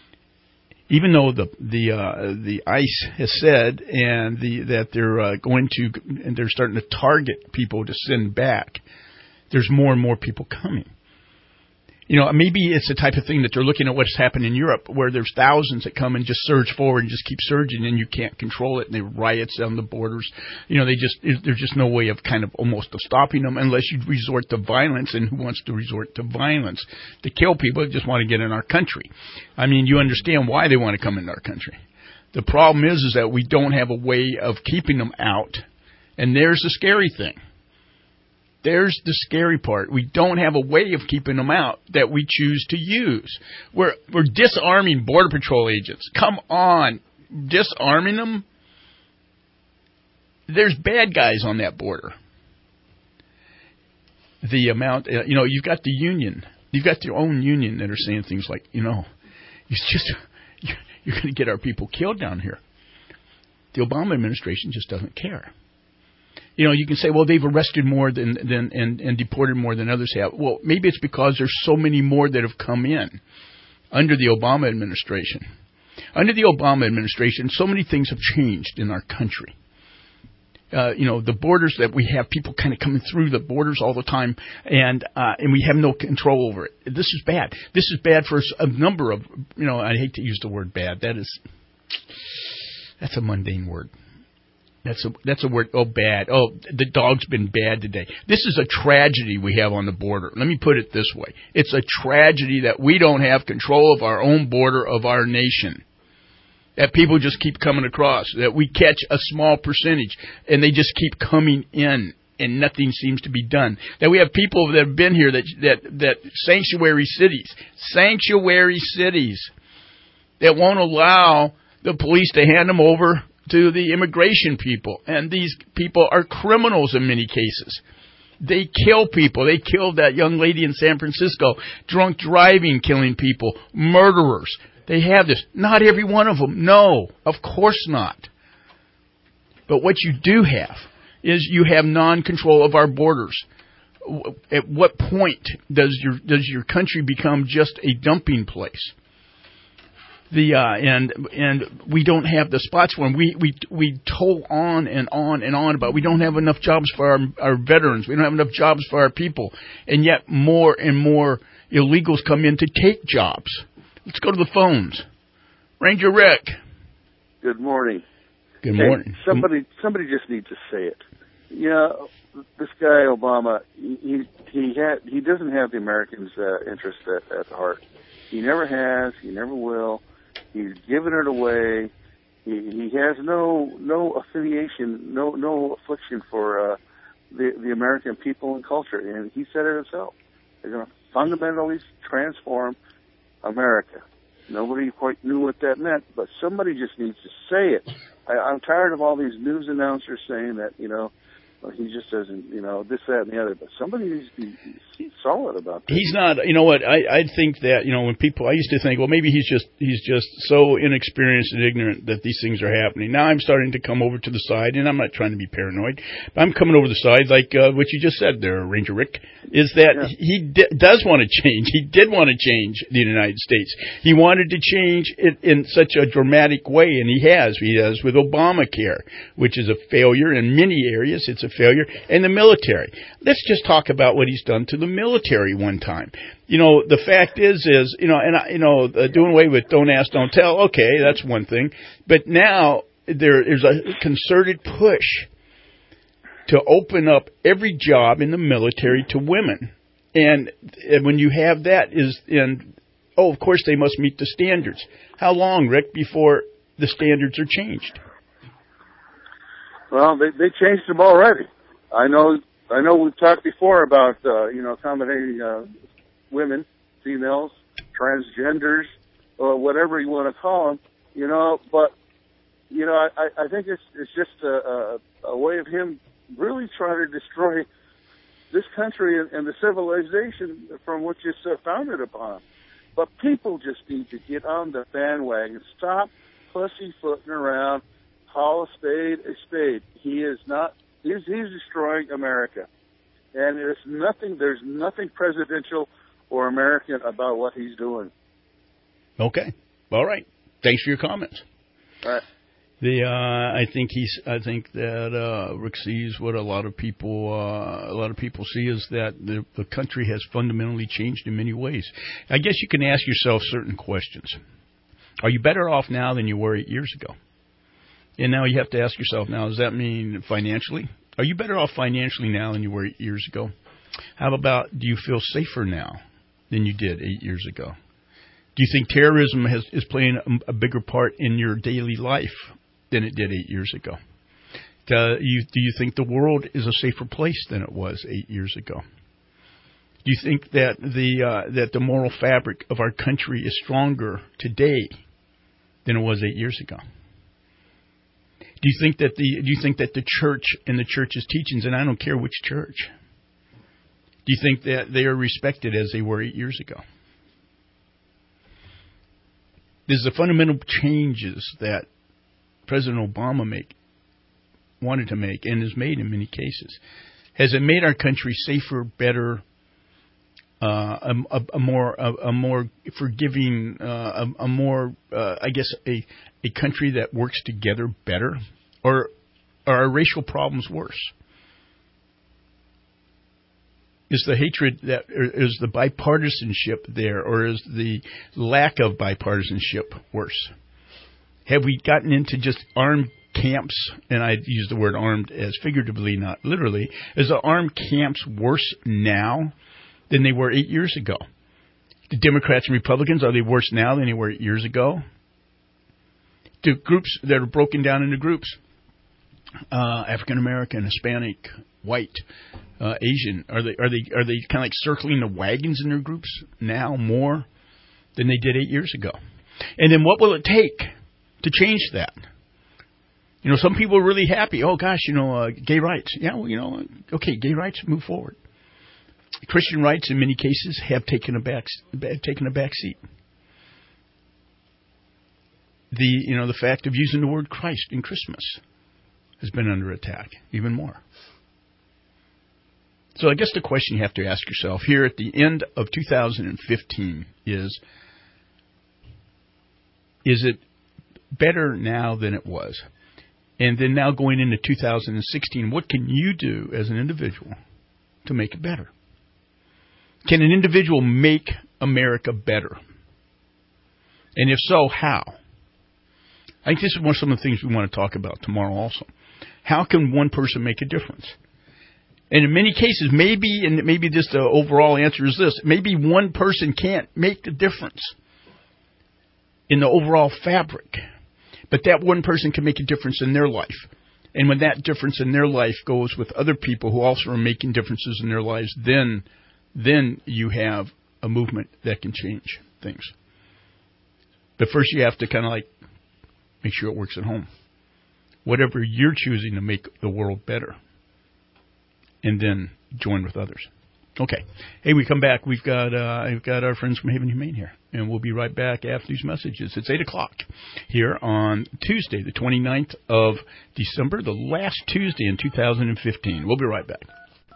Even though the the uh, the ICE has said and the that they're uh, going to and they're starting to target people to send back, there's more and more people coming. You know, maybe it's the type of thing that they're looking at what's happened in Europe, where there's thousands that come and just surge forward and just keep surging, and you can't control it, and there are riots on the borders. You know, they just there's just no way of kind of almost of stopping them unless you resort to violence. And who wants to resort to violence to kill people that just want to get in our country? I mean, you understand why they want to come into our country. The problem is, is that we don't have a way of keeping them out, and there's the scary thing. There's the scary part. We don't have a way of keeping them out that we choose to use. We're we're disarming Border Patrol agents. Come on. Disarming them? There's bad guys on that border. The amount, uh, you know, you've got the union. You've got your own union that are saying things like, you know, it's just, you're going to get our people killed down here. The Obama administration just doesn't care. You know, you can say, well, they've arrested more than, than and, and deported more than others have. Well, maybe it's because there's so many more that have come in under the Obama administration. Under the Obama administration, so many things have changed in our country. Uh, you know, the borders that we have, people kind of coming through the borders all the time, and uh, and we have no control over it. This is bad. This is bad for a number of, you know, I hate to use the word bad. That is, that's a mundane word. That's a that's a word. Oh, bad. Oh, the dog's been bad today. This is a tragedy we have on the border. Let me put it this way. It's a tragedy that we don't have control of our own border of our nation. That people just keep coming across. That we catch a small percentage and they just keep coming in and nothing seems to be done. That we have people that have been here that that that sanctuary cities, sanctuary cities that won't allow the police to hand them over to the immigration people. And these people are criminals in many cases. They kill people. They killed that young lady in San Francisco, drunk driving, killing people, murderers. They have this. Not every one of them. No, of course not. But what you do have is you have non-control of our borders. At what point does your does your country become just a dumping place? The uh, and and we don't have the spots for them. We we we toll on and on and on about we don't have enough jobs for our, our veterans. We don't have enough jobs for our people, and yet more and more illegals come in to take jobs. Let's go to the phones. Ranger Rick. Good morning. Good morning. Hey, somebody somebody just needs to say it. You know, this guy Obama, he he had he doesn't have the Americans' uh, interest at, at heart. He never has. He never will. He's given it away. He, he has no no affiliation, no no affliction for uh, the the American people and culture. And he said it himself. They're going to fundamentally transform America. Nobody quite knew what that meant, but somebody just needs to say it. I, I'm tired of all these news announcers saying that, you know, Well, he just doesn't, you know, this, that, and the other. But somebody needs to be he's solid about this. He's not. You know what? I I think that, you know, when people, I used to think, well, maybe he's just he's just so inexperienced and ignorant that these things are happening. Now I'm starting to come over to the side, and I'm not trying to be paranoid, but I'm coming over the side, like uh, what you just said there, Ranger Rick, is that yeah. he d- does want to change. He did want to change the United States. He wanted to change it in such a dramatic way, and he has. He has with Obamacare, which is a failure in many areas. It's a failure, and the military. Let's just talk about what he's done to the military one time. You know, the fact is, is, you know, and, I, you know, uh, doing away with don't ask, don't tell, okay, that's one thing. But now there is a concerted push to open up every job in the military to women. And, and when you have that is, and, oh, of course they must meet the standards. How long, Rick, before the standards are changed? Well, they, they changed them already. I know, I know we've talked before about, uh, you know, accommodating, uh, women, females, transgenders, or whatever you want to call them, you know, but, you know, I, I think it's, it's just a, a, a way of him really trying to destroy this country and, and the civilization from which it's uh, founded upon. But people just need to get on the bandwagon, stop pussyfooting around, call a spade a spade. He is not, he's, he's destroying America. And there's nothing, there's nothing presidential or American about what he's doing. Okay. All right. Thanks for your comments. All right. The uh, I think he's I think that uh, Rick sees what a lot of people uh, a lot of people see is that the, the country has fundamentally changed in many ways. I guess you can ask yourself certain questions. Are you better off now than you were eight years ago? And now you have to ask yourself now, does that mean financially? Are you better off financially now than you were eight years ago? How about, do you feel safer now than you did eight years ago? Do you think terrorism has, is playing a, a bigger part in your daily life than it did eight years ago? Do you, do you think the world is a safer place than it was eight years ago? Do you think that the uh, that the moral fabric of our country is stronger today than it was eight years ago? Do you think that the do you think that the church and the church's teachings, and I don't care which church, do you think that they are respected as they were eight years ago? There's the fundamental changes that President Obama make, wanted to make and has made in many cases. Has it made our country safer, better, uh, a, a, a more a, a more forgiving, uh, a, a more uh, I guess a a country that works together better, or are our racial problems worse? Is the hatred that is the bipartisanship there, or is the lack of bipartisanship worse? Have we gotten into just armed camps, and I use the word armed as figuratively, not literally, is the armed camps worse now than they were eight years ago? The Democrats and Republicans, are they worse now than they were eight years ago? The groups that are broken down into groups, uh, African American, Hispanic, white, uh, Asian, are they are they are they kind of like circling the wagons in their groups now more than they did eight years ago? And then what will it take to change that? You know, some people are really happy. Oh gosh, you know, uh, gay rights. Yeah, well, you know, okay, gay rights, move forward. Christian rights, in many cases, have taken a back taken a back seat. The you know the fact of using the word Christ in Christmas has been under attack even more. So I guess the question you have to ask yourself here at the end of two thousand fifteen is, is it better now than it was? And then now going into two thousand sixteen, what can you do as an individual to make it better? Can an individual make America better? And if so, how? I think this is one of some of the things we want to talk about tomorrow also. How can one person make a difference? And in many cases, maybe, and maybe just the overall answer is this, maybe one person can't make the difference in the overall fabric, but that one person can make a difference in their life. And when that difference in their life goes with other people who also are making differences in their lives, then, then you have a movement that can change things. But first you have to kind of like make sure it works at home. Whatever you're choosing to make the world better, and then join with others. Okay. Hey, we come back. We've got uh, we've got our friends from Haven Humane here, and we'll be right back after these messages. It's eight o'clock here on Tuesday, the twenty-ninth of December, the last Tuesday in two thousand fifteen. We'll be right back.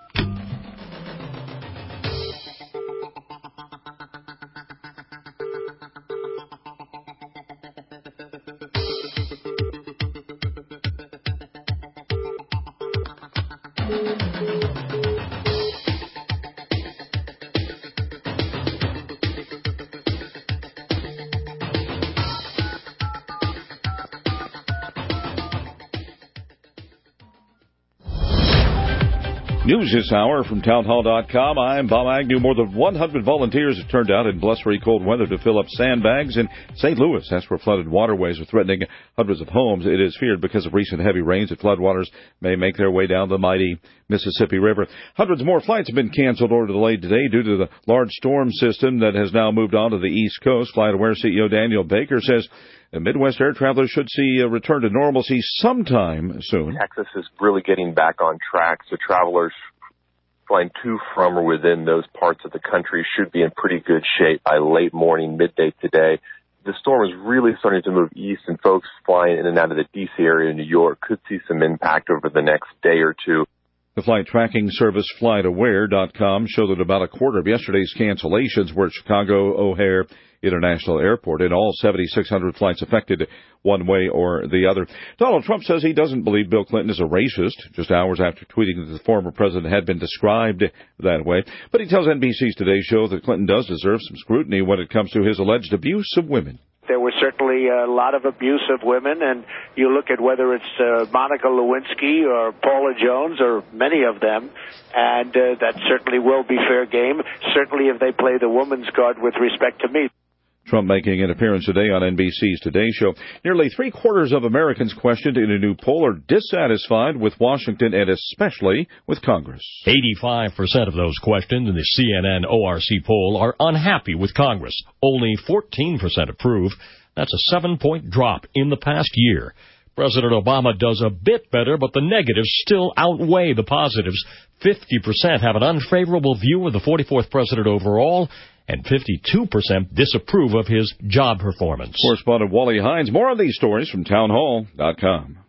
News this hour from townhall dot com. I'm Bob Agnew. More than one hundred volunteers have turned out in blustery cold weather to fill up sandbags in Saint Louis. That's where flooded waterways are threatening hundreds of homes. It is feared because of recent heavy rains that floodwaters may make their way down the mighty Mississippi River. Hundreds more flights have been canceled or delayed today due to the large storm system that has now moved on to the East Coast. FlightAware C E O Daniel Baker says the Midwest air travelers should see a return to normalcy sometime soon. Texas is really getting back on track, so travelers flying to, from, or within those parts of the country should be in pretty good shape by late morning, midday today. The storm is really starting to move east, and folks flying in and out of the D C area in New York could see some impact over the next day or two. The flight tracking service flight aware dot com showed that about a quarter of yesterday's cancellations were at Chicago O'Hare International Airport, and all seventy-six hundred flights affected one way or the other. Donald Trump says he doesn't believe Bill Clinton is a racist, just hours after tweeting that the former president had been described that way. But he tells N B C's Today Show that Clinton does deserve some scrutiny when it comes to his alleged abuse of women. There was certainly a lot of abuse of women, and you look at whether it's uh, Monica Lewinsky or Paula Jones or many of them, and uh, that certainly will be fair game, certainly if they play the woman's card with respect to me. Trump making an appearance today on N B C's Today Show. Nearly three-quarters of Americans questioned in a new poll are dissatisfied with Washington and especially with Congress. eighty-five percent of those questioned in the C N N O R C poll are unhappy with Congress. Only fourteen percent approve. That's a seven-point drop in the past year. President Obama does a bit better, but the negatives still outweigh the positives. fifty percent have an unfavorable view of the forty-fourth president overall, and fifty-two percent disapprove of his job performance. Correspondent Wally Hines. More on these stories from townhall dot com.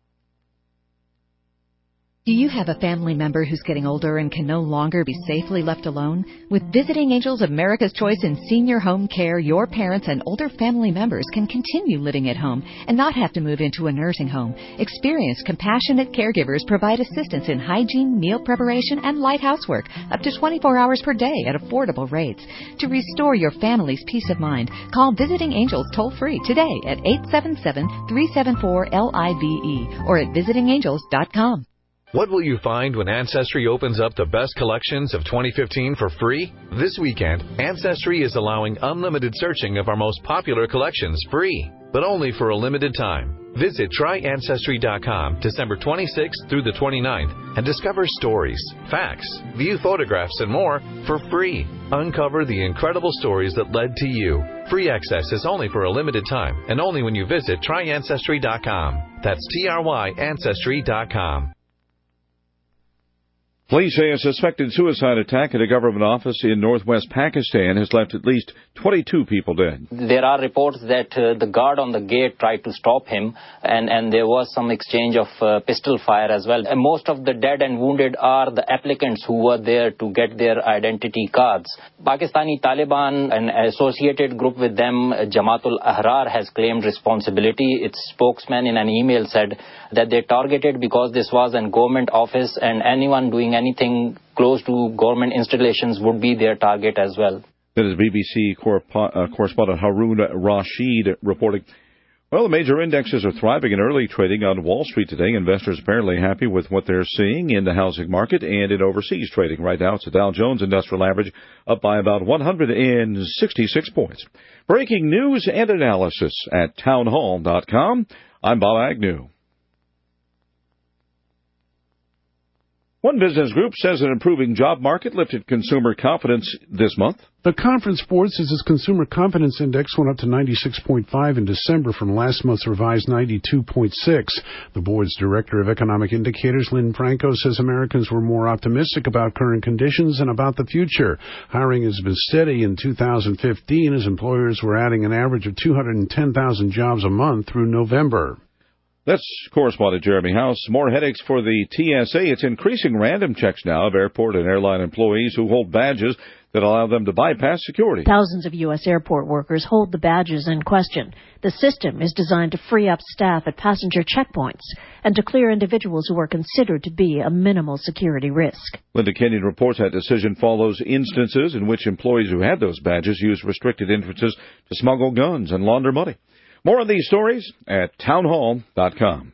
Do you have a family member who's getting older and can no longer be safely left alone? With Visiting Angels, America's Choice in Senior Home Care, your parents and older family members can continue living at home and not have to move into a nursing home. Experienced, compassionate caregivers provide assistance in hygiene, meal preparation, and light housework up to twenty-four hours per day at affordable rates. To restore your family's peace of mind, call Visiting Angels toll-free today at eight seven seven, three seven four, L I V E or at visiting angels dot com. What will you find when Ancestry opens up the best collections of twenty fifteen for free? This weekend, Ancestry is allowing unlimited searching of our most popular collections free, but only for a limited time. Visit try ancestry dot com December twenty-sixth through the twenty-ninth and discover stories, facts, view photographs, and more for free. Uncover the incredible stories that led to you. Free access is only for a limited time and only when you visit try ancestry dot com. That's T R Y ancestry dot com. Police say a suspected suicide attack at a government office in northwest Pakistan has left at least twenty-two people dead. There are reports that uh, the guard on the gate tried to stop him, and, and there was some exchange of uh, pistol fire as well. And most of the dead and wounded are the applicants who were there to get their identity cards. Pakistani Taliban, an associated group with them, Jamatul Ahrar, has claimed responsibility. Its spokesman in an email said that they targeted because this was a government office and anyone doing anything close to government installations would be their target as well. That is B B C corp- uh, correspondent Haroon Rashid reporting. Well, the major indexes are thriving in early trading on Wall Street today. Investors apparently happy with what they're seeing in the housing market and in overseas trading. Right now, it's the Dow Jones Industrial Average up by about one hundred sixty-six points. Breaking news and analysis at townhall dot com. I'm Bob Agnew. One business group says an improving job market lifted consumer confidence this month. The conference board says its consumer confidence index went up to ninety-six point five in December from last month's revised ninety-two point six. The board's director of economic indicators, Lynn Franco, says Americans were more optimistic about current conditions and about the future. Hiring has been steady in two thousand fifteen as employers were adding an average of two hundred ten thousand jobs a month through November. That's correspondent Jeremy House. More headaches for the T S A. It's increasing random checks now of airport and airline employees who hold badges that allow them to bypass security. Thousands of U S airport workers hold the badges in question. The system is designed to free up staff at passenger checkpoints and to clear individuals who are considered to be a minimal security risk. Linda Kenyon reports that decision follows instances in which employees who had those badges used restricted entrances to smuggle guns and launder money. More on these stories at townhall dot com.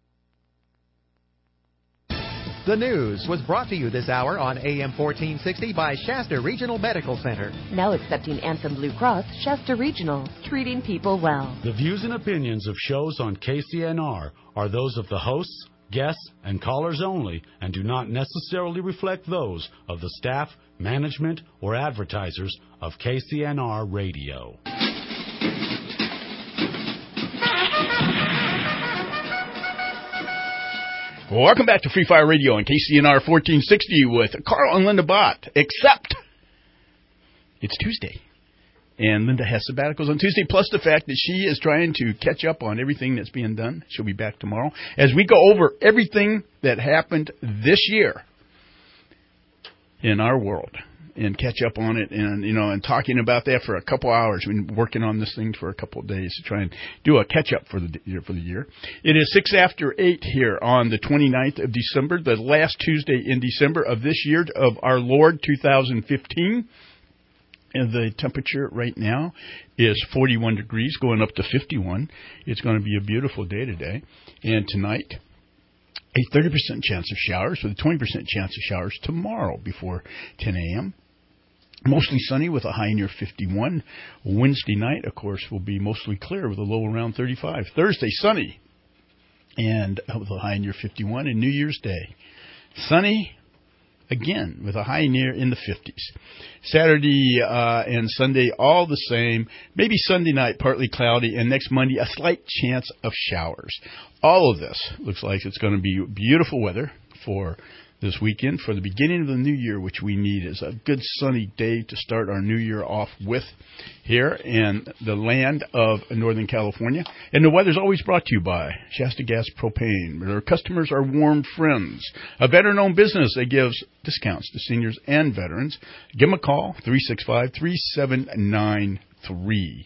The news was brought to you this hour on A M fourteen sixty by Shasta Regional Medical Center. Now accepting Anthem Blue Cross, Shasta Regional, treating people well. The views and opinions of shows on K C N R are those of the hosts, guests, and callers only and do not necessarily reflect those of the staff, management, or advertisers of K C N R Radio. Welcome back to Free Fire Radio on K C N R fourteen sixty with Carl and Linda Bott. Except it's Tuesday, and Linda has sabbaticals on Tuesday, plus the fact that she is trying to catch up on everything that's being done. She'll be back tomorrow as we go over everything that happened this year in our world and catch up on it, and you know, and talking about that for a couple hours. We've been working on this thing for a couple of days to try and do a catch up for the year. For the year, it is six after eight here on the twenty-ninth of December, the last Tuesday in December of this year of our Lord two thousand fifteen. And the temperature right now is forty-one degrees, going up to fifty-one. It's going to be a beautiful day today, and tonight, a thirty percent chance of showers with a twenty percent chance of showers tomorrow before ten a.m. Mostly sunny with a high near fifty-one. Wednesday night, of course, will be mostly clear with a low around thirty-five. Thursday, sunny and with a high near fifty-one. And New Year's Day, sunny again with a high near in the fifties. Saturday uh, and Sunday, all the same. Maybe Sunday night, partly cloudy. And next Monday, a slight chance of showers. All of this looks like it's going to be beautiful weather for this weekend, for the beginning of the new year, which we need is a good sunny day to start our new year off with here in the land of Northern California. And the weather's always brought to you by Shasta Gas Propane. Their customers are warm friends. A veteran-owned business that gives discounts to seniors and veterans. Give them a call, three six five, three seven nine three.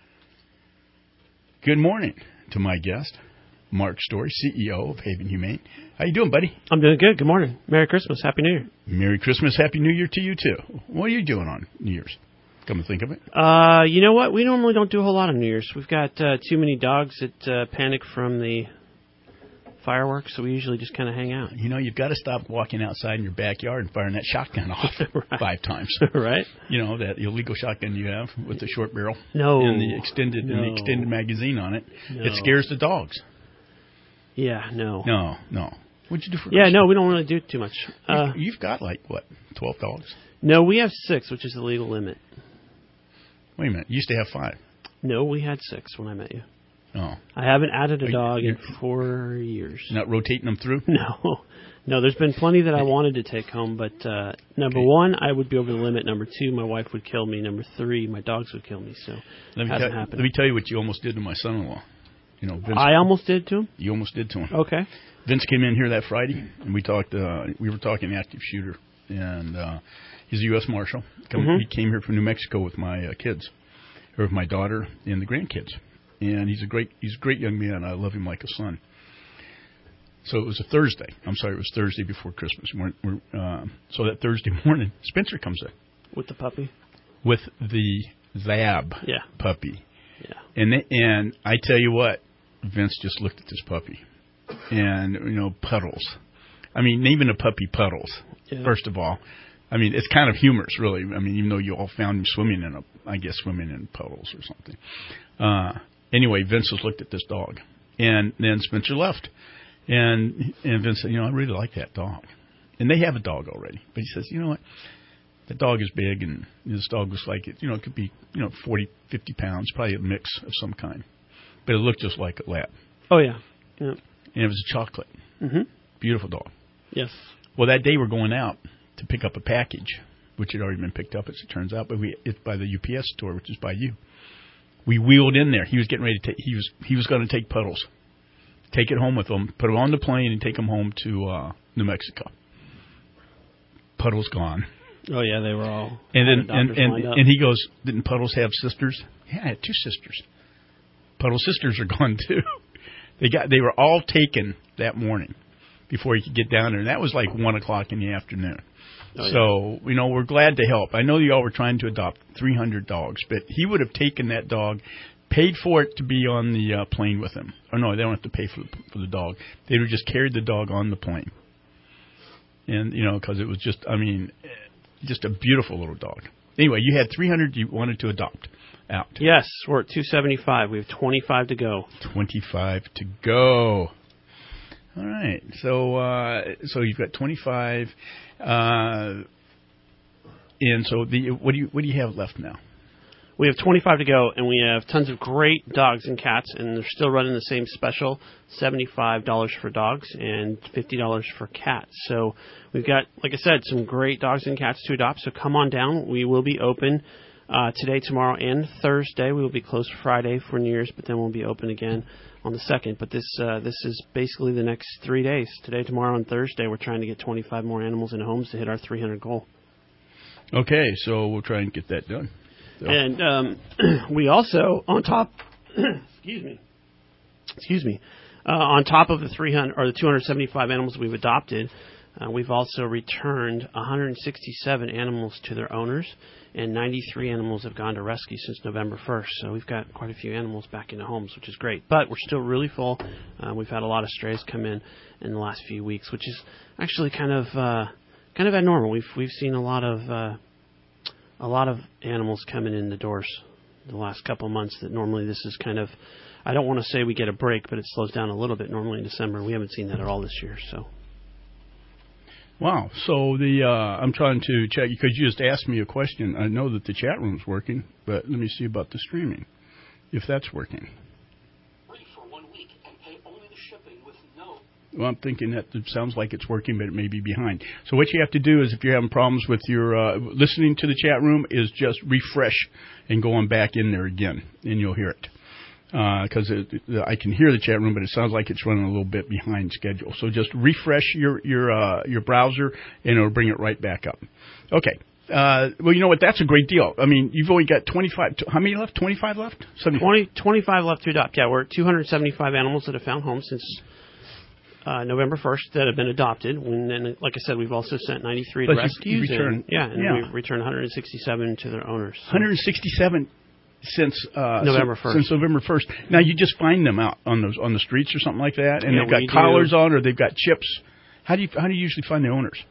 Good morning to my guest, Mark Story, C E O of Haven Humane. How you doing, buddy? I'm doing good. Good morning. Merry Christmas. Happy New Year. Merry Christmas. Happy New Year to you, too. What are you doing on New Year's? Come to think of it. Uh, you know what? We normally don't do a whole lot on New Year's. We've got uh, too many dogs that uh, panic from the fireworks, so we usually just kind of hang out. You know, you've got to stop walking outside in your backyard and firing that shotgun off right. five times. Right. You know, that illegal shotgun you have with the short barrel. No. And the extended, no. and the extended magazine on it. No. It scares the dogs. Yeah, no. No, no. What'd you do for Yeah, Christmas? no, we don't really do too much. Uh, You've got, like, what, twelve dogs? No, we have six, which is the legal limit. Wait a minute. You used to have five. No, we had six when I met you. Oh. I haven't added a Are dog you, in four years. You're not rotating them through? No. No, there's been plenty that I wanted to take home, but uh, number okay. one, I would be over the limit. Number two, my wife would kill me. Number three, my dogs would kill me. So let me, hasn't tell, happened. let me tell you what you almost did to my son-in-law. You know, Vince, I almost did to him? You almost did to him. Okay. Vince came in here that Friday, and we talked. Uh, we were talking active shooter, and uh, he's a U S Marshal. Come, mm-hmm. He came here from New Mexico with my uh, kids, or with my daughter and the grandkids. And he's a great, he's a great young man. I love him like a son. So it was a Thursday. I'm sorry, it was Thursday before Christmas. We're, we're, uh, so that Thursday morning, Spencer comes in with the puppy, with the Zab yeah. puppy. Yeah. And they, and I tell you what, Vince just looked at this puppy, and you know, puddles. I mean, even a puppy puddles. Yeah. First of all, I mean, it's kind of humorous, really. I mean, even though you all found him swimming in a, I guess, swimming in puddles or something. Uh, anyway, Vince has looked at this dog, and then Spencer left, and and Vince said, you know, I really like that dog. and they have a dog already. But he says, you know what? The dog is big, and this dog looks like it. You know, it could be you know forty, fifty pounds, probably a mix of some kind. But it looked just like a lab. Oh yeah, yeah. And it was a chocolate. Mm-hmm. Beautiful dog. Yes. Well, that day we're going out to pick up a package, which had already been picked up, as it turns out, but we it's by the U P S store, which is by you. We wheeled in there. He was getting ready to take. He was he was going to take Puddles, take it home with him, put him on the plane, and take him home to uh, New Mexico. Puddles gone. Oh yeah, they were all. And then and and, lined up. and he goes, didn't Puddles have sisters? Yeah, I had two sisters. Puddles' sisters are gone too. They got they were all taken that morning before he could get down there, and that was like one o'clock in the afternoon. Oh, yeah. So, you know, we're glad to help. I know y'all were trying to adopt three hundred dogs, but he would have taken that dog, paid for it to be on the uh, plane with him. Oh, no, they don't have to pay for the, for the dog. They would have just carried the dog on the plane. And, you know, because it was just, I mean, just a beautiful little dog. Anyway, you had three hundred you wanted to adopt out. Yes, we're at two seventy-five. We have twenty-five to go. twenty-five to go. All right. So, uh, so you've got twenty-five. Uh, and so the what do you what do you have left now? We have twenty-five to go, and we have tons of great dogs and cats, and they're still running the same special, seventy-five dollars for dogs and fifty dollars for cats. So we've got, like I said, some great dogs and cats to adopt, so come on down. We will be open uh, today, tomorrow, and Thursday. We will be closed Friday for New Year's, but then we'll be open again on the second. But this uh, this is basically the next three days. Today, tomorrow, and Thursday, we're trying to get twenty-five more animals in homes to hit our three hundred goal. Okay, so we'll try and get that done. So. And um, we also, on top, excuse me, excuse me, uh, on top of the three hundred or the two hundred seventy-five animals we've adopted, uh, we've also returned one hundred sixty-seven animals to their owners, and ninety-three animals have gone to rescue since November first. So we've got quite a few animals back into homes, which is great. But we're still really full. Uh, we've had a lot of strays come in in the last few weeks, which is actually kind of uh, kind of abnormal. We've we've seen a lot of uh, a lot of animals coming in the doors the last couple of months. That normally this is kind of, I don't want to say we get a break, but it slows down a little bit normally in December. We haven't seen that at all this year. So. Wow. So the uh, I'm trying to check because you just asked me a question. I know that the chat room's working, but let me see about the streaming, if that's working. Free for one week and pay only the shipping with no. Well, I'm thinking that it sounds like it's working, but it may be behind. So what you have to do is, if you're having problems with your uh, listening to the chat room, is just refresh and go on back in there again, and you'll hear it. Because uh, I can hear the chat room, but it sounds like it's running a little bit behind schedule. So just refresh your your uh, your browser, and it'll bring it right back up. Okay. Uh, well, you know what? That's a great deal. I mean, you've only got twenty-five. How many left? twenty-five left? twenty, twenty-five left to adopt. Yeah, we're at two hundred seventy-five animals that have found homes since uh, November first that have been adopted. And then, like I said, we've also sent ninety-three to but rescues. You, you return, and, yeah, and yeah. we've returned one hundred sixty-seven to their owners. So. one hundred sixty-seven since uh, November since, first. Since November first. Now you just find them out on those on the streets or something like that, and yeah, they've got do. collars on, or they've got chips. How do you how do you usually find the owners?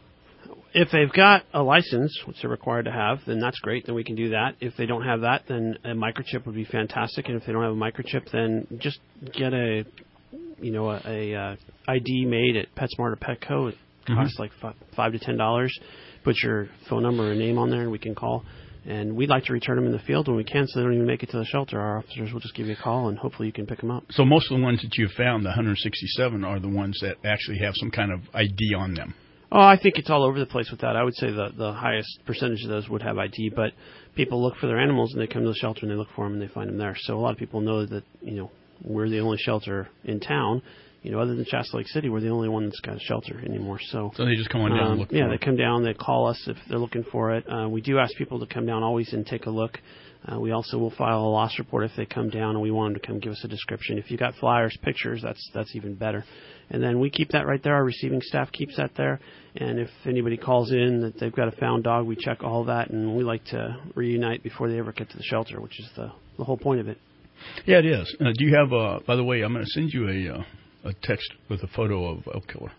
If they've got a license, which they're required to have, then that's great. Then we can do that. If they don't have that, then a microchip would be fantastic. And if they don't have a microchip, then just get a, you know, a, a uh, I D made at PetSmart or Petco. It costs mm-hmm. like five, five to ten dollars. Put your phone number and name on there, and we can call. And we'd like to return them in the field when we can, so they don't even make it to the shelter. Our officers will just give you a call, and hopefully you can pick them up. So most of the ones that you've found, the one hundred sixty-seven, are the ones that actually have some kind of I D on them. Oh, I think it's all over the place with that. I would say the the highest percentage of those would have I D, but people look for their animals, and they come to the shelter, and they look for them, and they find them there. So a lot of people know that, you know, we're the only shelter in town. You know, other than Shasta Lake City, we're the only one that's got a shelter anymore. So, so they just come on down um, and look for yeah, it. Yeah, they come down, they call us if they're looking for it. Uh, we do ask people to come down always and take a look. Uh, we also will file a loss report if they come down, and we want them to come give us a description. If you got flyers, pictures, that's that's even better. And then we keep that right there. Our receiving staff keeps that there. And if anybody calls in that they've got a found dog, we check all that, and we like to reunite before they ever get to the shelter, which is the, the whole point of it. Yeah, it is. Uh, do you have, uh, by the way, I'm going to send you a... Uh, a text with a photo of Elk Killer,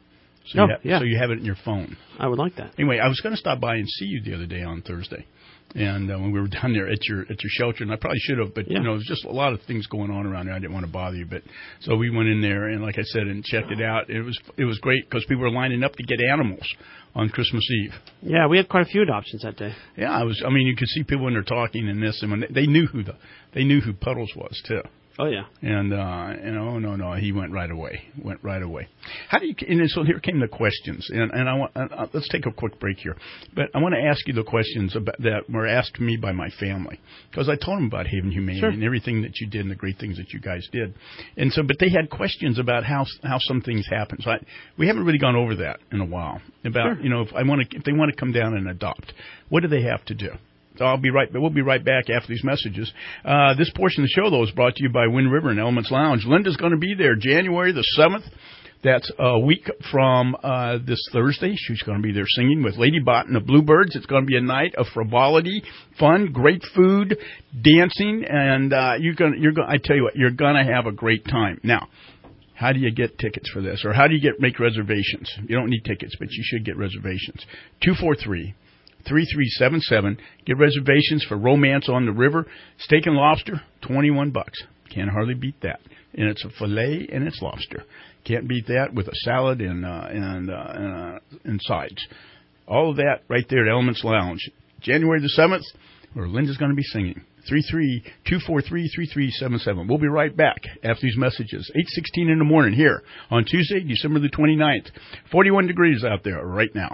So oh, you ha- yeah. So you have it in your phone. I would like that. Anyway, I was going to stop by and see you the other day on Thursday. And uh, when we were down there at your at your shelter, and I probably should have, but yeah. you know, there's just a lot of things going on around there. I didn't want to bother you, but so we went in there and, like I said, and checked it out. It was it was great because people were lining up to get animals on Christmas Eve. Yeah, we had quite a few adoptions that day. Yeah, I was. I mean, you could see people when they're talking and this, and when they, they knew who the they knew who Puddles was too. Oh yeah. And uh, and oh no no, he went right away. Went right away. How do you? And so here came the questions, and and I want uh, let's take a quick break here, but I want to ask you the questions about, that were asked to me by my family because I told them about Haven Humane sure. and everything that you did and the great things that you guys did, and so but they had questions about how how some things happen. So I, we haven't really gone over that in a while about sure. you know if I want to if they want to come down and adopt, what do they have to do? So I'll be right. We'll be right back after these messages. Uh, this portion of the show, though, is brought to you by Wind River and Elements Lounge. Linda's going to be there January the seventh. That's a week from uh, this Thursday. She's going to be there singing with Lady Bot and the Bluebirds. It's going to be a night of frivolity, fun, great food, dancing, and uh, you're going. You're going. I tell you what, you're going to have a great time. Now, how do you get tickets for this, or how do you get make reservations? You don't need tickets, but you should get reservations. Two four three. three three seven seven. Get reservations for Romance on the River. Steak and lobster, twenty-one bucks. Can't hardly beat that. And it's a filet and it's lobster. Can't beat that with a salad and uh, and uh, uh, and sides. All of that right there at Elements Lounge. January the seventh, where Linda's going to be singing. three three two four three three three seven seven. We'll be right back after these messages. eight sixteen in the morning here on Tuesday, December the twenty-ninth. forty-one degrees out there right now.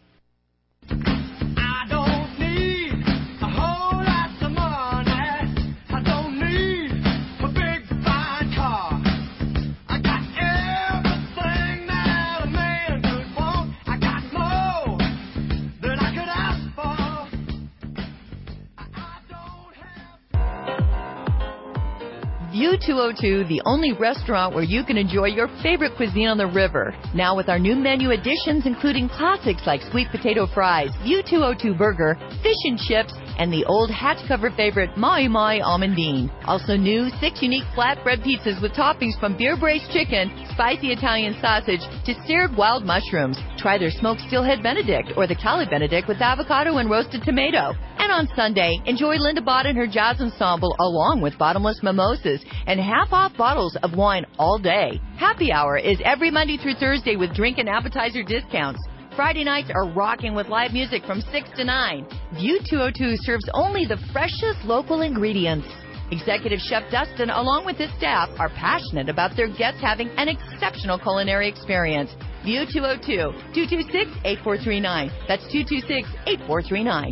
View two oh two, the only restaurant where you can enjoy your favorite cuisine on the river. Now with our new menu additions, including classics like sweet potato fries, View two oh two burger, fish and chips, and the old hatch cover favorite Mai Mai almondine. Also new, six unique flatbread pizzas with toppings from beer braised chicken, spicy Italian sausage, to seared wild mushrooms. Try their smoked steelhead Benedict or the Cali Benedict with avocado and roasted tomato. And on Sunday, enjoy Linda Bott and her jazz ensemble along with bottomless mimosas and half-off bottles of wine all day. Happy Hour is every Monday through Thursday with drink and appetizer discounts. Friday nights are rocking with live music from six to nine. View two oh two serves only the freshest local ingredients. Executive Chef Dustin, along with his staff, are passionate about their guests having an exceptional culinary experience. View two oh two, two two six, eight four three nine. That's two two six, eight four three nine.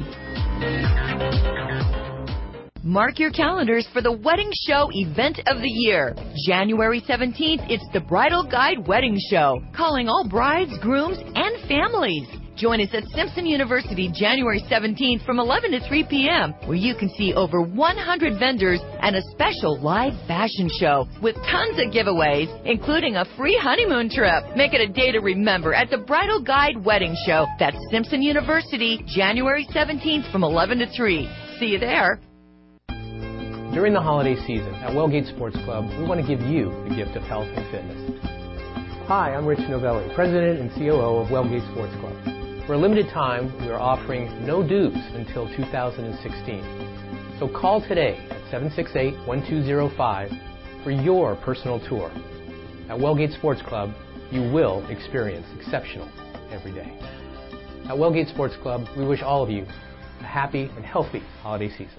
Mark your calendars for the Wedding Show Event of the Year. January seventeenth, it's the Bridal Guide Wedding Show, calling all brides, grooms, and families. Join us at Simpson University January seventeenth from eleven to three p.m., where you can see over one hundred vendors and a special live fashion show with tons of giveaways, including a free honeymoon trip. Make it a day to remember at the Bridal Guide Wedding Show. That's Simpson University January seventeenth from eleven to three. See you there. During the holiday season at Wellgate Sports Club, we want to give you the gift of health and fitness. Hi, I'm Rich Novelli, President and C O O of Wellgate Sports Club. For a limited time, we are offering no dues until two thousand sixteen. So call today at seven six eight, one two zero five for your personal tour. At Wellgate Sports Club, you will experience exceptional every day. At Wellgate Sports Club, we wish all of you a happy and healthy holiday season.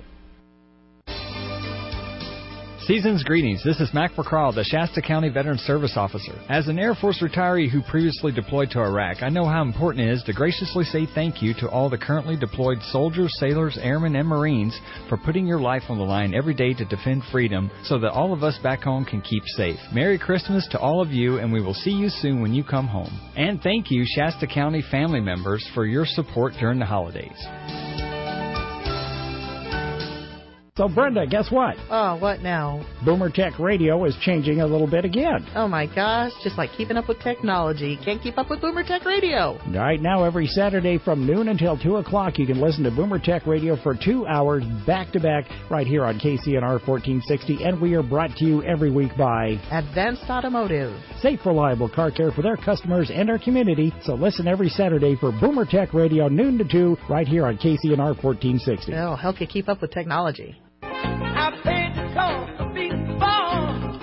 Season's greetings. This is Mac McCraw, the Shasta County Veteran Service Officer. As an Air Force retiree who previously deployed to Iraq, I know how important it is to graciously say thank you to all the currently deployed soldiers, sailors, airmen, and Marines for putting your life on the line every day to defend freedom so that all of us back home can keep safe. Merry Christmas to all of you, and we will see you soon when you come home. And thank you, Shasta County family members, for your support during the holidays. So, Brenda, guess what? Oh, what now? Boomer Tech Radio is changing a little bit again. Oh, my gosh. Just like keeping up with technology. Can't keep up with Boomer Tech Radio. Right now, every Saturday from noon until two o'clock, you can listen to Boomer Tech Radio for two hours back-to-back right here on K C N R fourteen sixty, and we are brought to you every week by Advanced Automotive. Safe, reliable car care for their customers and our community. So listen every Saturday for Boomer Tech Radio, noon to two, right here on K C N R fourteen sixty. It'll help you keep up with technology. I paid the cost of being born.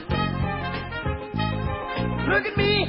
Look at me,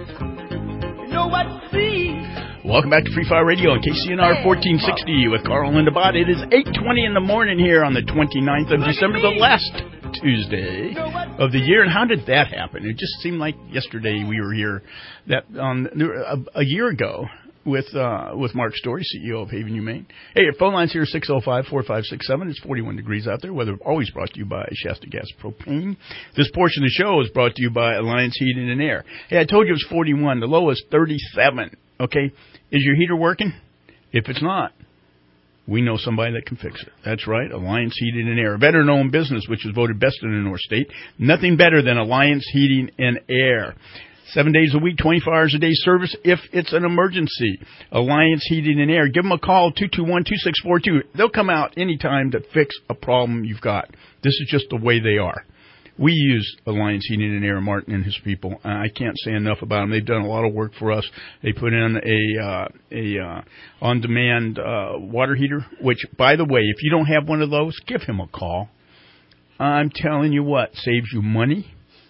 you know what to see. Welcome back to Free Fire Radio on K C N R fourteen sixty with Carl and Linda Bott. It is eight twenty in the morning here on the twenty-ninth of December, the last Tuesday of the year. And how did that happen? It just seemed like yesterday we were here, that um, a, a year ago. With uh, with Mark Story, C E O of Haven Humane. Hey, your phone line's here, six oh five, four five six seven. It's forty-one degrees out there. Weather always brought to you by Shasta Gas Propane. This portion of the show is brought to you by Alliance Heating and Air. Hey, I told you it was forty-one. The low is thirty-seven. Okay? Is your heater working? If it's not, we know somebody that can fix it. That's right, Alliance Heating and Air. A veteran-owned business, which is voted best in the North State. Nothing better than Alliance Heating and Air. Seven days a week, twenty-four hours a day service if it's an emergency. Alliance Heating and Air. Give them a call, two two one, two six four two. They'll come out anytime to fix a problem you've got. This is just the way they are. We use Alliance Heating and Air, Martin and his people. I can't say enough about them. They've done a lot of work for us. They put in a uh, a uh, on-demand uh, water heater, which, by the way, if you don't have one of those, give him a call. I'm telling you what, saves you money.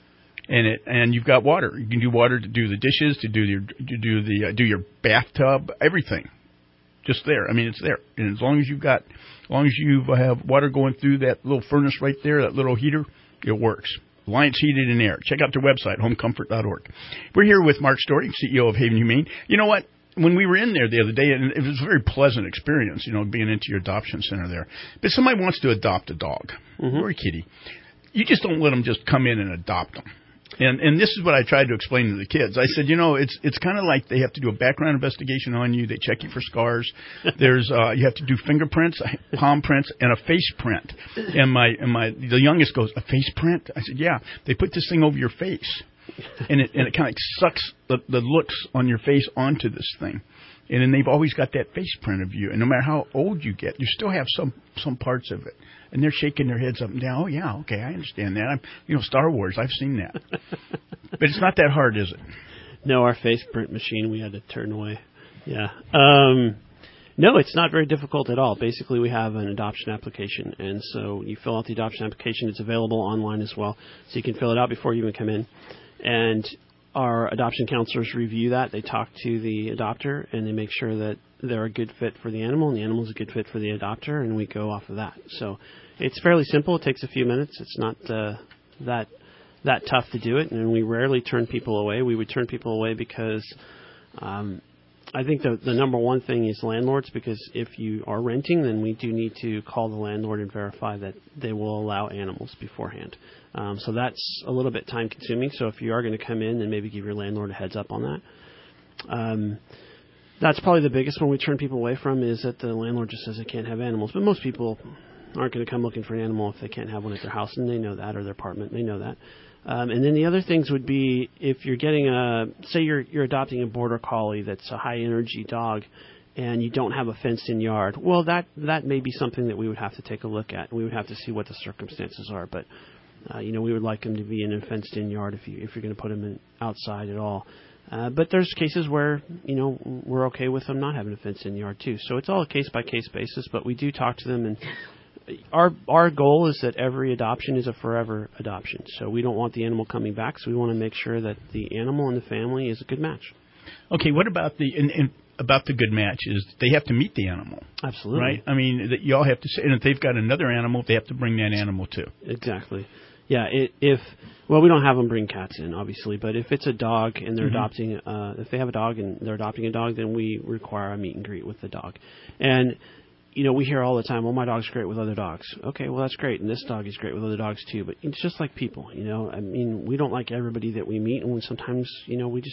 And it and you've got water. You can do water to do the dishes, to do your to do the uh, do your bathtub, everything. Just there. I mean, it's there. And as long as you've got, as long as you have water going through that little furnace right there, that little heater, it works. Alliance Heating and Air. Check out their website, home comfort dot org. We're here with Mark Story, C E O of Haven Humane. You know what? When we were in there the other day, and it was a very pleasant experience, you know, being into your adoption center there. But somebody wants to adopt a dog mm-hmm. or a kitty. You just don't let them just come in and adopt them. And and this is what I tried to explain to the kids. I said, you know, it's it's kind of like they have to do a background investigation on you. They check you for scars. There's uh, you have to do fingerprints, palm prints, and a face print. And my and my the youngest goes, a face print? I said, yeah. They put this thing over your face, and it and it kind of sucks the, the looks on your face onto this thing. And then they've always got that face print of you. And no matter how old you get, you still have some some parts of it. And they're shaking their heads up and down. Oh, yeah, okay, I understand that. I'm, you know, Star Wars, I've seen that. But it's not that hard, is it? No, our face print machine we had to turn away. Yeah. Um, no, it's not very difficult at all. Basically, we have an adoption application. And so you fill out the adoption application. It's available online as well. So you can fill it out before you even come in. And our adoption counselors review that. They talk to the adopter, and they make sure that they're a good fit for the animal, and the animal is a good fit for the adopter, and we go off of that. So it's fairly simple. It takes a few minutes. It's not uh, that that tough to do it, and we rarely turn people away. We would turn people away because um, I think the, the number one thing is landlords, because if you are renting, then we do need to call the landlord and verify that they will allow animals beforehand. Um, so that's a little bit time-consuming. So if you are going to come in, then maybe give your landlord a heads up on that. Um, that's probably the biggest one we turn people away from, is that the landlord just says they can't have animals. But most people aren't going to come looking for an animal if they can't have one at their house, and they know that, or their apartment. They know that. Um, and then the other things would be if you're getting a, say you're you're adopting a border collie that's a high-energy dog, and you don't have a fenced-in yard. Well, that that may be something that we would have to take a look at. We would have to see what the circumstances are. But uh, you know, we would like them to be in a fenced-in yard if you if you're going to put them in outside at all. Uh, but there's cases where, you know, we're okay with them not having a fenced-in yard too. So it's all a case-by-case basis. But we do talk to them, and our our goal is that every adoption is a forever adoption. So we don't want the animal coming back. So we want to make sure that the animal and the family is a good match. Okay, what about the and, and about the good match is they have to meet the animal. Absolutely. Right? I mean, that you all have to say, and if they've got another animal, they have to bring that animal too. Exactly. Yeah, it, if, well, we don't have them bring cats in, obviously, but if it's a dog and they're mm-hmm. adopting, uh, if they have a dog and they're adopting a dog, then we require a meet and greet with the dog. And, you know, we hear all the time, well, my dog's great with other dogs. Okay, well, that's great, and this dog is great with other dogs too, but it's just like people, you know. I mean, we don't like everybody that we meet, and sometimes, you know, we just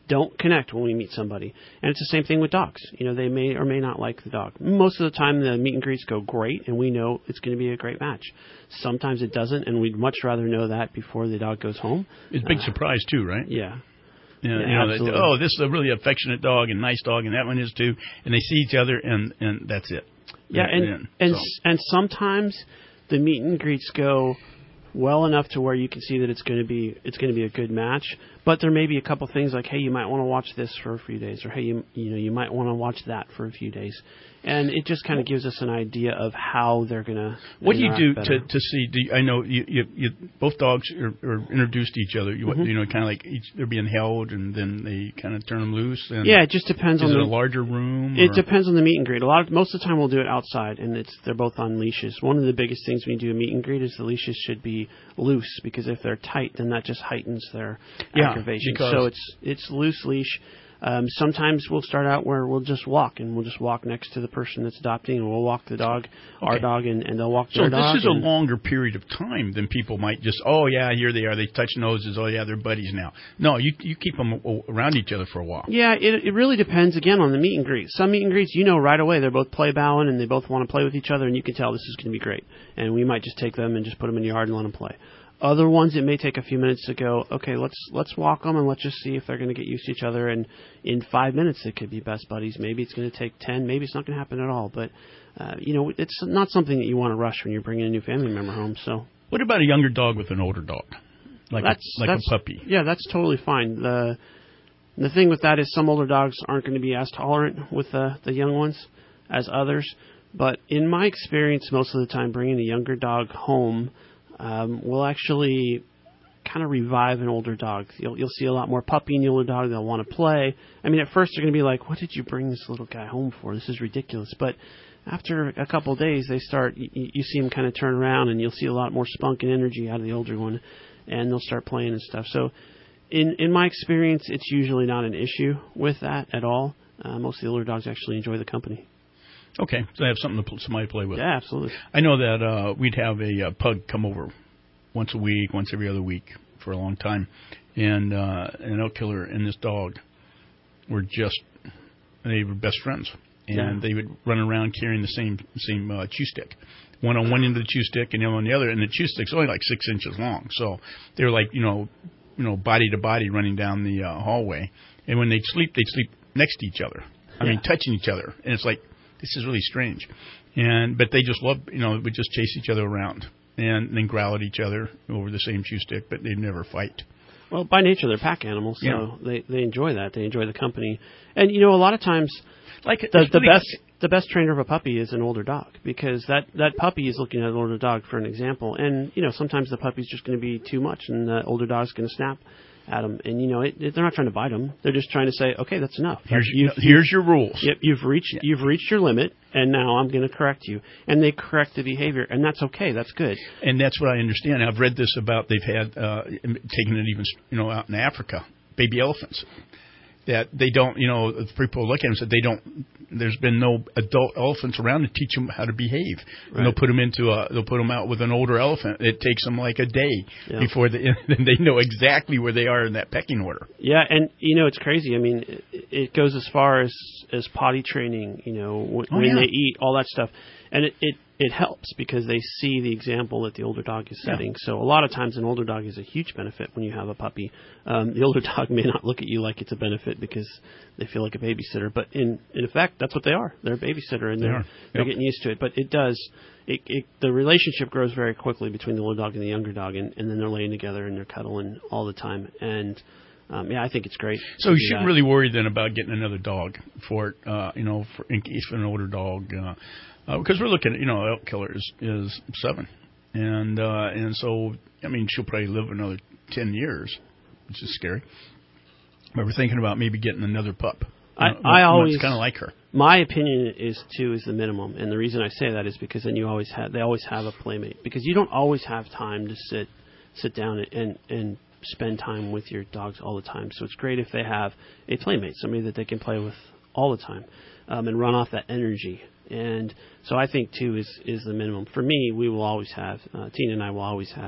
don't connect when we meet somebody. And it's the same thing with dogs. You know, they may or may not like the dog. Most of the time, the meet and greets go great, and we know it's going to be a great match. Sometimes it doesn't, and we'd much rather know that before the dog goes home. It's a big uh, surprise, too, right? Yeah. Yeah, yeah, you know, absolutely. they, oh, this is a really affectionate dog and nice dog, and that one is, too. And they see each other, and, and that's it. Yeah, and and, and, so. and sometimes the meet and greets go well enough to where you can see that it's going to be it's going to be a good match. But there may be a couple things like, hey, you might want to watch this for a few days, or hey, you you know, you might want to watch that for a few days, and it just kind of gives us an idea of how they're going to. What do you do to to see? Do you, I know you, you, you both dogs are, are introduced to each other. You, Mm-hmm. you know, kind of like each they're being held, and then they kind of turn them loose. And yeah, it just depends is on it the, a larger room. It or? depends on the meet and greet. A lot of most of the time we'll do it outside, and it's they're both on leashes. One of the biggest things when you do a meet and greet is the leashes should be loose, because if they're tight, then that just heightens their yeah, aggravation. because So it's it's loose leash. Um, sometimes we'll start out where we'll just walk, and we'll just walk next to the person that's adopting, and we'll walk the dog, Okay. our dog, and, and they'll walk So their this dog. is a and- longer period of time than people might just, oh, yeah, here they are. They touch noses. Oh, yeah, they're buddies now. No, you you keep them around each other for a while. Yeah, it it really depends, again, on the meet and greet. Some meet and greets, you know right away, they're both play bowing, and they both want to play with each other, and you can tell this is going to be great. And we might just take them and just put them in the yard and let them play. Other ones, it may take a few minutes to go, okay, let's let's walk them and let's just see if they're going to get used to each other. And in five minutes, they could be best buddies. Maybe it's going to take ten. Maybe it's not going to happen at all. But, uh, you know, it's not something that you want to rush when you're bringing a new family member home. So, what about a younger dog with an older dog, like that's, a, like that's, a puppy? Yeah, that's totally fine. The the thing with that is some older dogs aren't going to be as tolerant with the, the young ones as others. But in my experience, most of the time, bringing a younger dog home um, will actually kind of revive an older dog. You'll you'll see a lot more puppy in the older dog. They'll want to play. I mean, at first they're going to be like, "What did you bring this little guy home for? This is ridiculous." But after a couple of days, they start. You, you see them kind of turn around, and you'll see a lot more spunk and energy out of the older one, and they'll start playing and stuff. So, in in my experience, it's usually not an issue with that at all. Uh, most of the older dogs actually enjoy the company. Okay, so they have something to pl- somebody to play with. Yeah, absolutely. I know that uh, we'd have a uh, pug come over once a week, once every other week for a long time, and uh, an elk killer and this dog were just they were best friends, and Yeah. they would run around carrying the same same uh, chew stick, one on one end of the chew stick and the other on the other, and the chew stick's only like six inches long, so they were like you know you know body to body running down the uh, hallway, and when they'd sleep, they'd sleep next to each other. I Yeah. mean, touching each other, and it's like this is really strange, and but they just love you know would just chase each other around. And then growl at each other over the same chew stick, but they'd never fight. Well, by nature, they're pack animals, so Yeah. they, they enjoy that. They enjoy the company. And, you know, a lot of times, like the, it's the really- best the best trainer of a puppy is an older dog, because that, that puppy is looking at an older dog for an example. And, you know, sometimes the puppy's just going to be too much, and the older dog's going to snap at them. And, you know, it, it, they're not trying to bite them. They're just trying to say, okay, that's enough. Here's, You've- here's your rules. Yep, you've reached you've reached your limit, and now I'm going to correct you. And they correct the behavior, and that's okay. That's good. And that's what I understand. I've read this about they've had uh, taken it even you know out in Africa, baby elephants, that they don't you know people look at them and said they don't. There's been no adult elephants around to teach them how to behave. Right. And they'll put them into a they'll put them out with an older elephant. It takes them like a day Yeah. before they they know exactly where they are in that pecking order. Yeah, and you know it's crazy. I mean, it, it goes as far as as potty training. You know, when, Oh, when yeah. they eat, all that stuff, and it, it it helps because they see the example that the older dog is setting. Yeah. So a lot of times an older dog is a huge benefit when you have a puppy. Um, the older dog may not look at you like it's a benefit because they feel like a babysitter, but in in effect, that's what they are. They're a babysitter, and They they're are. they're Yep. getting used to it. But it does. It, it, the relationship grows very quickly between the older dog and the younger dog, and, and then they're laying together and they're cuddling all the time. And um, yeah, I think it's great. So to you do shouldn't that. really worry then about getting another dog for it, uh, you know, for in case for an older dog, uh, uh, because we're looking at, you know, elk killer is, is seven, and uh, and so I mean she'll probably live another ten years, which is scary. But we're thinking about maybe getting another pup. I, Uh, I always kind of like her. My opinion is two is the minimum, and the reason I say that is because then you always have they always have a playmate, because you don't always have time to sit sit down and and spend time with your dogs all the time. So it's great if they have a playmate, somebody that they can play with all the time, um, and run off that energy. And so I think two is is the minimum for me. We will always have uh, Tina and I will always have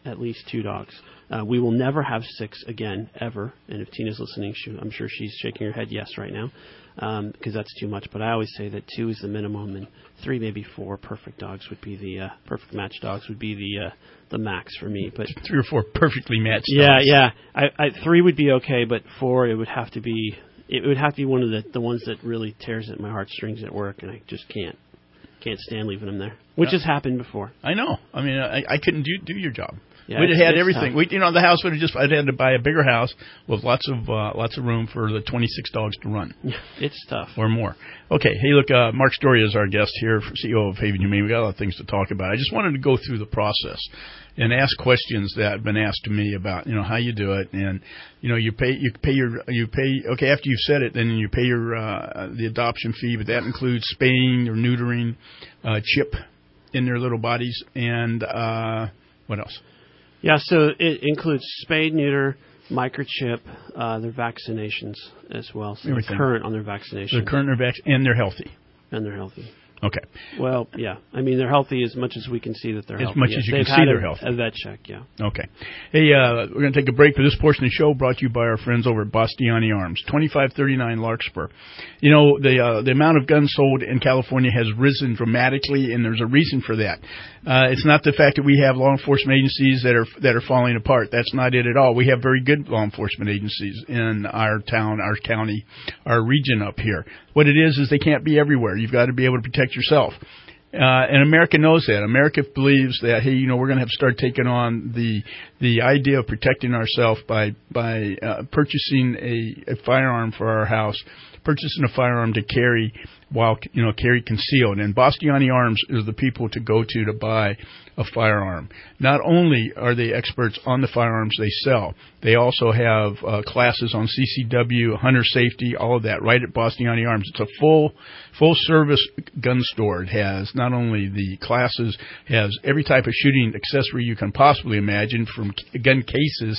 at least two dogs. Uh, we will never have six again, ever. And if Tina's listening, she, I'm sure she's shaking her head yes right now, because um, that's too much. But I always say that two is the minimum, and three, maybe four perfect dogs would be the uh, perfect match dogs would be the uh, the max for me. But three or four perfectly matched yeah, dogs. Yeah, yeah. I, I, three would be okay, but four, it would have to be. It would have to be one of the the ones that really tears at my heartstrings at work, and I just can't can't stand leaving them there, which yeah. has happened before. I know. I mean, I, I couldn't do do your job. Yeah, We'd have had everything. Tough. We, you know, the house would have just. I'd had to buy a bigger house with lots of uh, lots of room for the twenty-six dogs to run. It's tough. Or more. Okay. Hey, look, uh, Mark Story is our guest here, C E O of Haven Humane. We got a lot of things to talk about. I just wanted to go through the process and ask questions that have been asked to me about, you know, how you do it, and you know, you pay you pay your you pay okay after you've said it, then you pay your uh, the adoption fee, but that includes spaying or neutering, uh, chip in their little bodies, and uh, what else? Yeah, so it includes spade, neuter, microchip, uh, their vaccinations as well. So Everything. They're current on their vaccinations. They're current on their vac- and they're healthy. And they're healthy. Okay. Well, yeah. I mean, they're healthy as much as we can see that they're as healthy. As much yes. as you They've can see they're a, healthy. A vet check, yeah. Okay. Hey, uh, we're going to take a break for this portion of the show, brought to you by our friends over at Bastiani Arms, twenty-five thirty-nine Larkspur. You know, the uh, the amount of guns sold in California has risen dramatically, and there's a reason for that. Uh, it's not the fact that we have law enforcement agencies that are that are falling apart. That's not it at all. We have very good law enforcement agencies in our town, our county, our region up here. What it is is they can't be everywhere. You've got to be able to protect yourself. Uh, and America knows that. America believes that, hey, you know, we're going to have to start taking on the the idea of protecting ourselves by by uh, purchasing a, a firearm for our house, purchasing a firearm to carry while, you know, carry concealed. And Bastiani Arms is the people to go to to buy a firearm. Not only are they experts on the firearms they sell, they also have uh, classes on C C W, hunter safety, all of that, right at Bastiani Arms. It's a full full service gun store. It has not only the classes, has every type of shooting accessory you can possibly imagine, from gun cases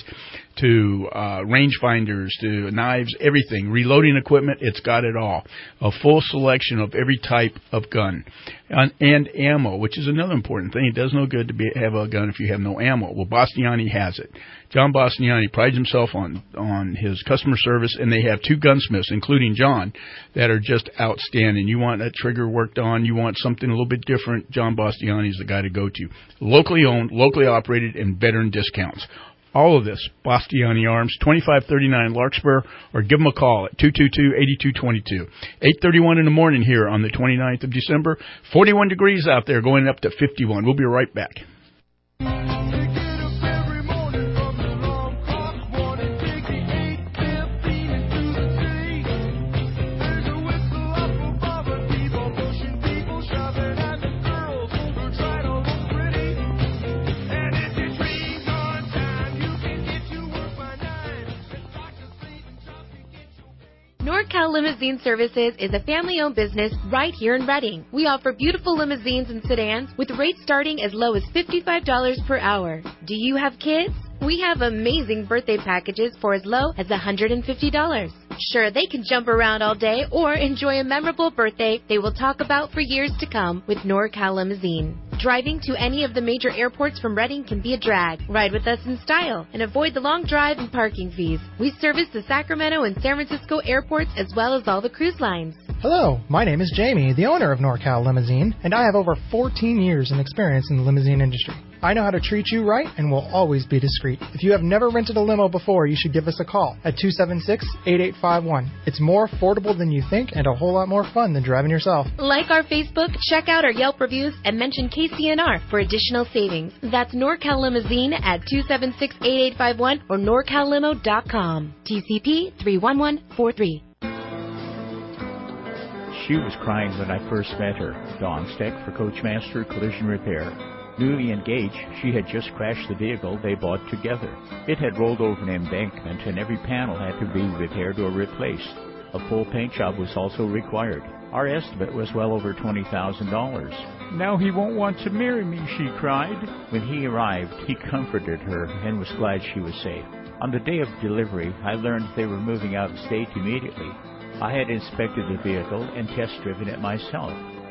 to uh, rangefinders to knives, everything. Reloading equipment, it's got it all. A full selection of every type of gun. And, and ammo, which is another important thing. It does no good to be, have a gun if you have no ammo. Well, Bastiani has it. John Bastiani prides himself on on his customer service, and they have two gunsmiths, including John, that are just outstanding. You want a trigger worked on, you want something a little bit different, John Bastiani is the guy to go to. Locally owned, locally operated, and veteran discounts. All of this, Bastiani Arms, twenty-five thirty-nine Larkspur, or give them a call at two two two, eight two two two. eight thirty-one in the morning here on the twenty-ninth of December. forty-one degrees out there, going up to fifty-one. We'll be right back. NorCal Limousine Services is a family-owned business right here in Redding. We offer beautiful limousines and sedans with rates starting as low as fifty-five dollars per hour. Do you have kids? We have amazing birthday packages for as low as one hundred fifty dollars. Sure, they can jump around all day or enjoy a memorable birthday they will talk about for years to come with NorCal Limousine. Driving to any of the major airports from Redding can be a drag. Ride with us in style and avoid the long drive and parking fees. We service the Sacramento and San Francisco airports as well as all the cruise lines. Hello, my name is Jamie, the owner of NorCal Limousine, and I have over fourteen years in experience in the limousine industry. I know how to treat you right and will always be discreet. If you have never rented a limo before, you should give us a call at two seven six, eight eight five one. It's more affordable than you think and a whole lot more fun than driving yourself. Like our Facebook, check out our Yelp reviews, and mention K C N R for additional savings. That's NorCal Limousine at two seven six, eight eight five one or norcal limo dot com. T C P three one one four three. She was crying when I first met her. Dawn Steck for Coachmaster Collision Repair. Newly engaged, she had just crashed the vehicle they bought together. It had rolled over an embankment, and every panel had to be repaired or replaced. A full paint job was also required. Our estimate was well over twenty thousand dollars. "Now he won't want to marry me," she cried. When he arrived, he comforted her and was glad she was safe. On the day of delivery, I learned they were moving out of state immediately. I had inspected the vehicle and test-driven it myself.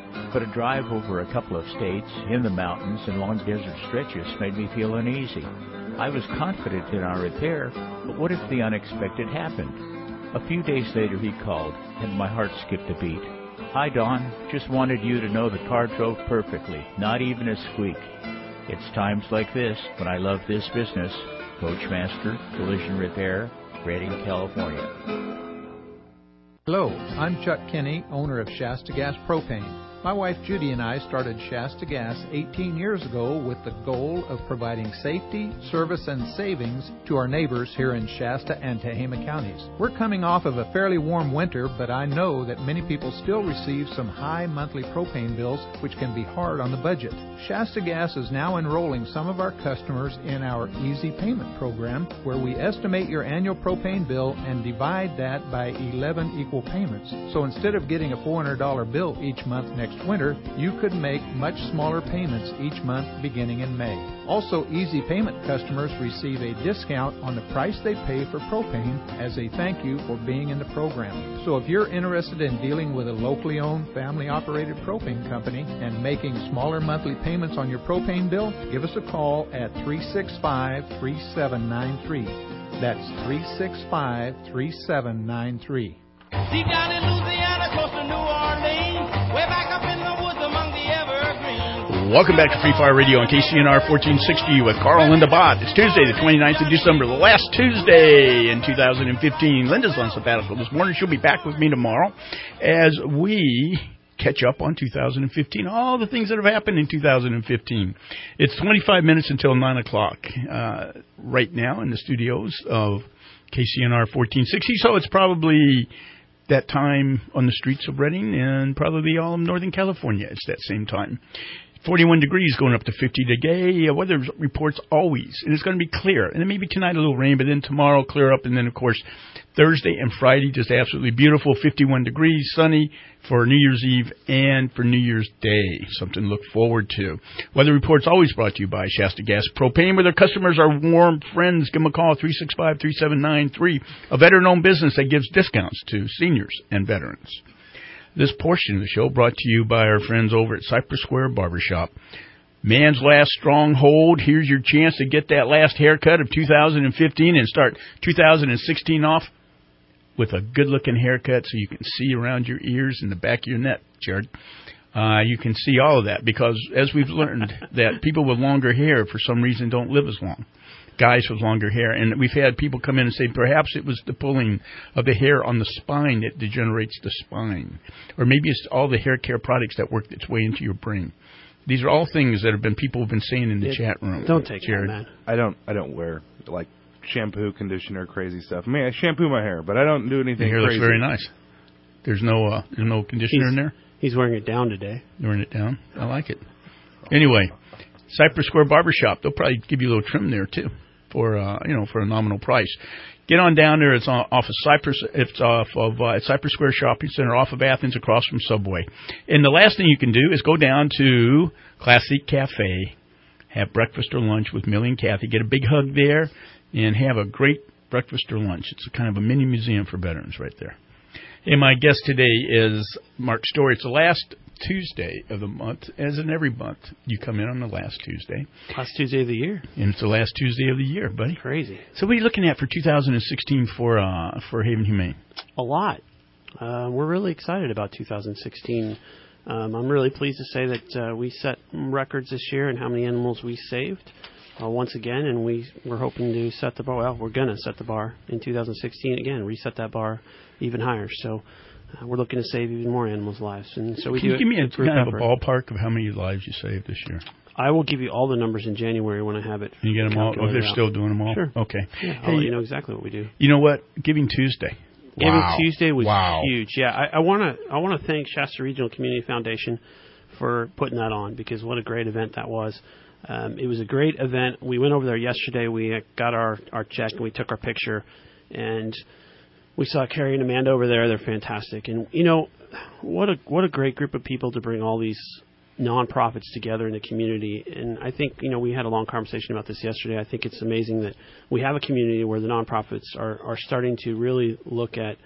But a drive over a couple of states, in the mountains, and long desert stretches made me feel uneasy. I was confident in our repair, but what if the unexpected happened? A few days later he called, and my heart skipped a beat. Hi, Don. Just wanted you to know the car drove perfectly, not even a squeak. It's times like this when I love this business. Coachmaster Collision Repair, Redding, California. Hello, I'm Chuck Kinney, owner of Shasta Gas Propane. My wife Judy and I started Shasta Gas eighteen years ago with the goal of providing safety, service, and savings to our neighbors here in Shasta and Tehama counties. We're coming off of a fairly warm winter, but I know that many people still receive some high monthly propane bills, which can be hard on the budget. Shasta Gas is now enrolling some of our customers in our Easy Payment program, where we estimate your annual propane bill and divide that by eleven equal payments. So instead of getting a four hundred dollars bill each month next winter, you could make much smaller payments each month beginning in May. Also, Easy Payment customers receive a discount on the price they pay for propane as a thank you for being in the program. So if you're interested in dealing with a locally owned, family-operated propane company and making smaller monthly payments on your propane bill, give us a call at three six five, three seven nine three. That's three six five, three seven nine three. Deep down in Louisiana, close to New Orleans, way back up in the woods among the evergreens. Welcome back to Free Fire Radio on K C N R fourteen sixty with Carl and Linda Bott. It's Tuesday, the twenty-ninth of December, the last Tuesday in two thousand fifteen. Linda's on sabbatical this morning. She'll be back with me tomorrow as we catch up on two thousand fifteen, all the things that have happened in two thousand fifteen. It's twenty-five minutes until nine o'clock uh, right now in the studios of K C N R fourteen sixty, so it's probably that time on the streets of Redding and probably all of Northern California. It's that same time. forty-one degrees going up to fifty today. Uh, weather reports always. And it's going to be clear. And then maybe tonight a little rain, but then tomorrow clear up. And then, of course, Thursday and Friday just absolutely beautiful. fifty-one degrees, sunny for New Year's Eve and for New Year's Day. Something to look forward to. Weather reports always brought to you by Shasta Gas Propane, where their customers are warm friends. Give them a call, three six five, three seven nine three. A veteran-owned business that gives discounts to seniors and veterans. This portion of the show brought to you by our friends over at Cypress Square Barbershop. Man's last stronghold. Here's your chance to get that last haircut of two thousand fifteen and start two thousand sixteen off with a good-looking haircut so you can see around your ears and the back of your neck, Jared. Uh, you can see all of that because, as we've learned, that people with longer hair, for some reason, don't live as long. Guys with longer hair. And we've had people come in and say perhaps it was the pulling of the hair on the spine that degenerates the spine. Or maybe it's all the hair care products that work its way into your brain. These are all things that have been people have been saying in the it, chat room. Don't take Jared. That, man. I don't, I don't wear, like, shampoo, conditioner, crazy stuff. I mean, I shampoo my hair, but I don't do anything Your hair crazy. looks very nice. There's no uh, there's no conditioner he's, in there? He's wearing it down today. You're wearing it down? I like it. Anyway, Cypress Square Barbershop. They'll probably give you a little trim there, too, for uh, you know, for a nominal price. Get on down there. It's on, off of Cypress. It's off of uh, Cypress Square Shopping Center, off of Athens, across from Subway. And the last thing you can do is go down to Classic Cafe, have breakfast or lunch with Millie and Kathy. Get a big hug there, and have a great breakfast or lunch. It's a kind of a mini museum for veterans right there. And my guest today is Mark Story. It's the last Tuesday of the month, as in every month. You come in on the last Tuesday. Last Tuesday of the year. And it's the last Tuesday of the year, buddy. Crazy. So what are you looking at for two thousand sixteen for uh, for Haven Humane? A lot. Uh, we're really excited about two thousand sixteen. Um, I'm really pleased to say that uh, we set records this year in how many animals we saved. Uh, once again, and we, we're hoping to set the bar, well, we're going to set the bar in two thousand sixteen again, reset that bar even higher. So uh, we're looking to save even more animals' lives. And so we Can do you give me a, kind of a effort. ballpark of how many lives you saved this year? I will give you all the numbers in January when I have it. Can you get them all? Oh, they're out. still doing them all? Sure. Okay. Yeah, I'll hey, let you know exactly what we do. You know what? Giving Tuesday. Giving Wow. Tuesday was wow. huge. Yeah, I want to I want to thank Shasta Regional Community Foundation for putting that on, because what a great event that was. Um, it was a great event. We went over there yesterday. We got our, our check and we took our picture, and we saw Carrie and Amanda over there. They're fantastic. And, you know, what a what a great group of people to bring all these nonprofits together in the community. And I think, you know, we had a long conversation about this yesterday. I think it's amazing that we have a community where the nonprofits are, are starting to really look at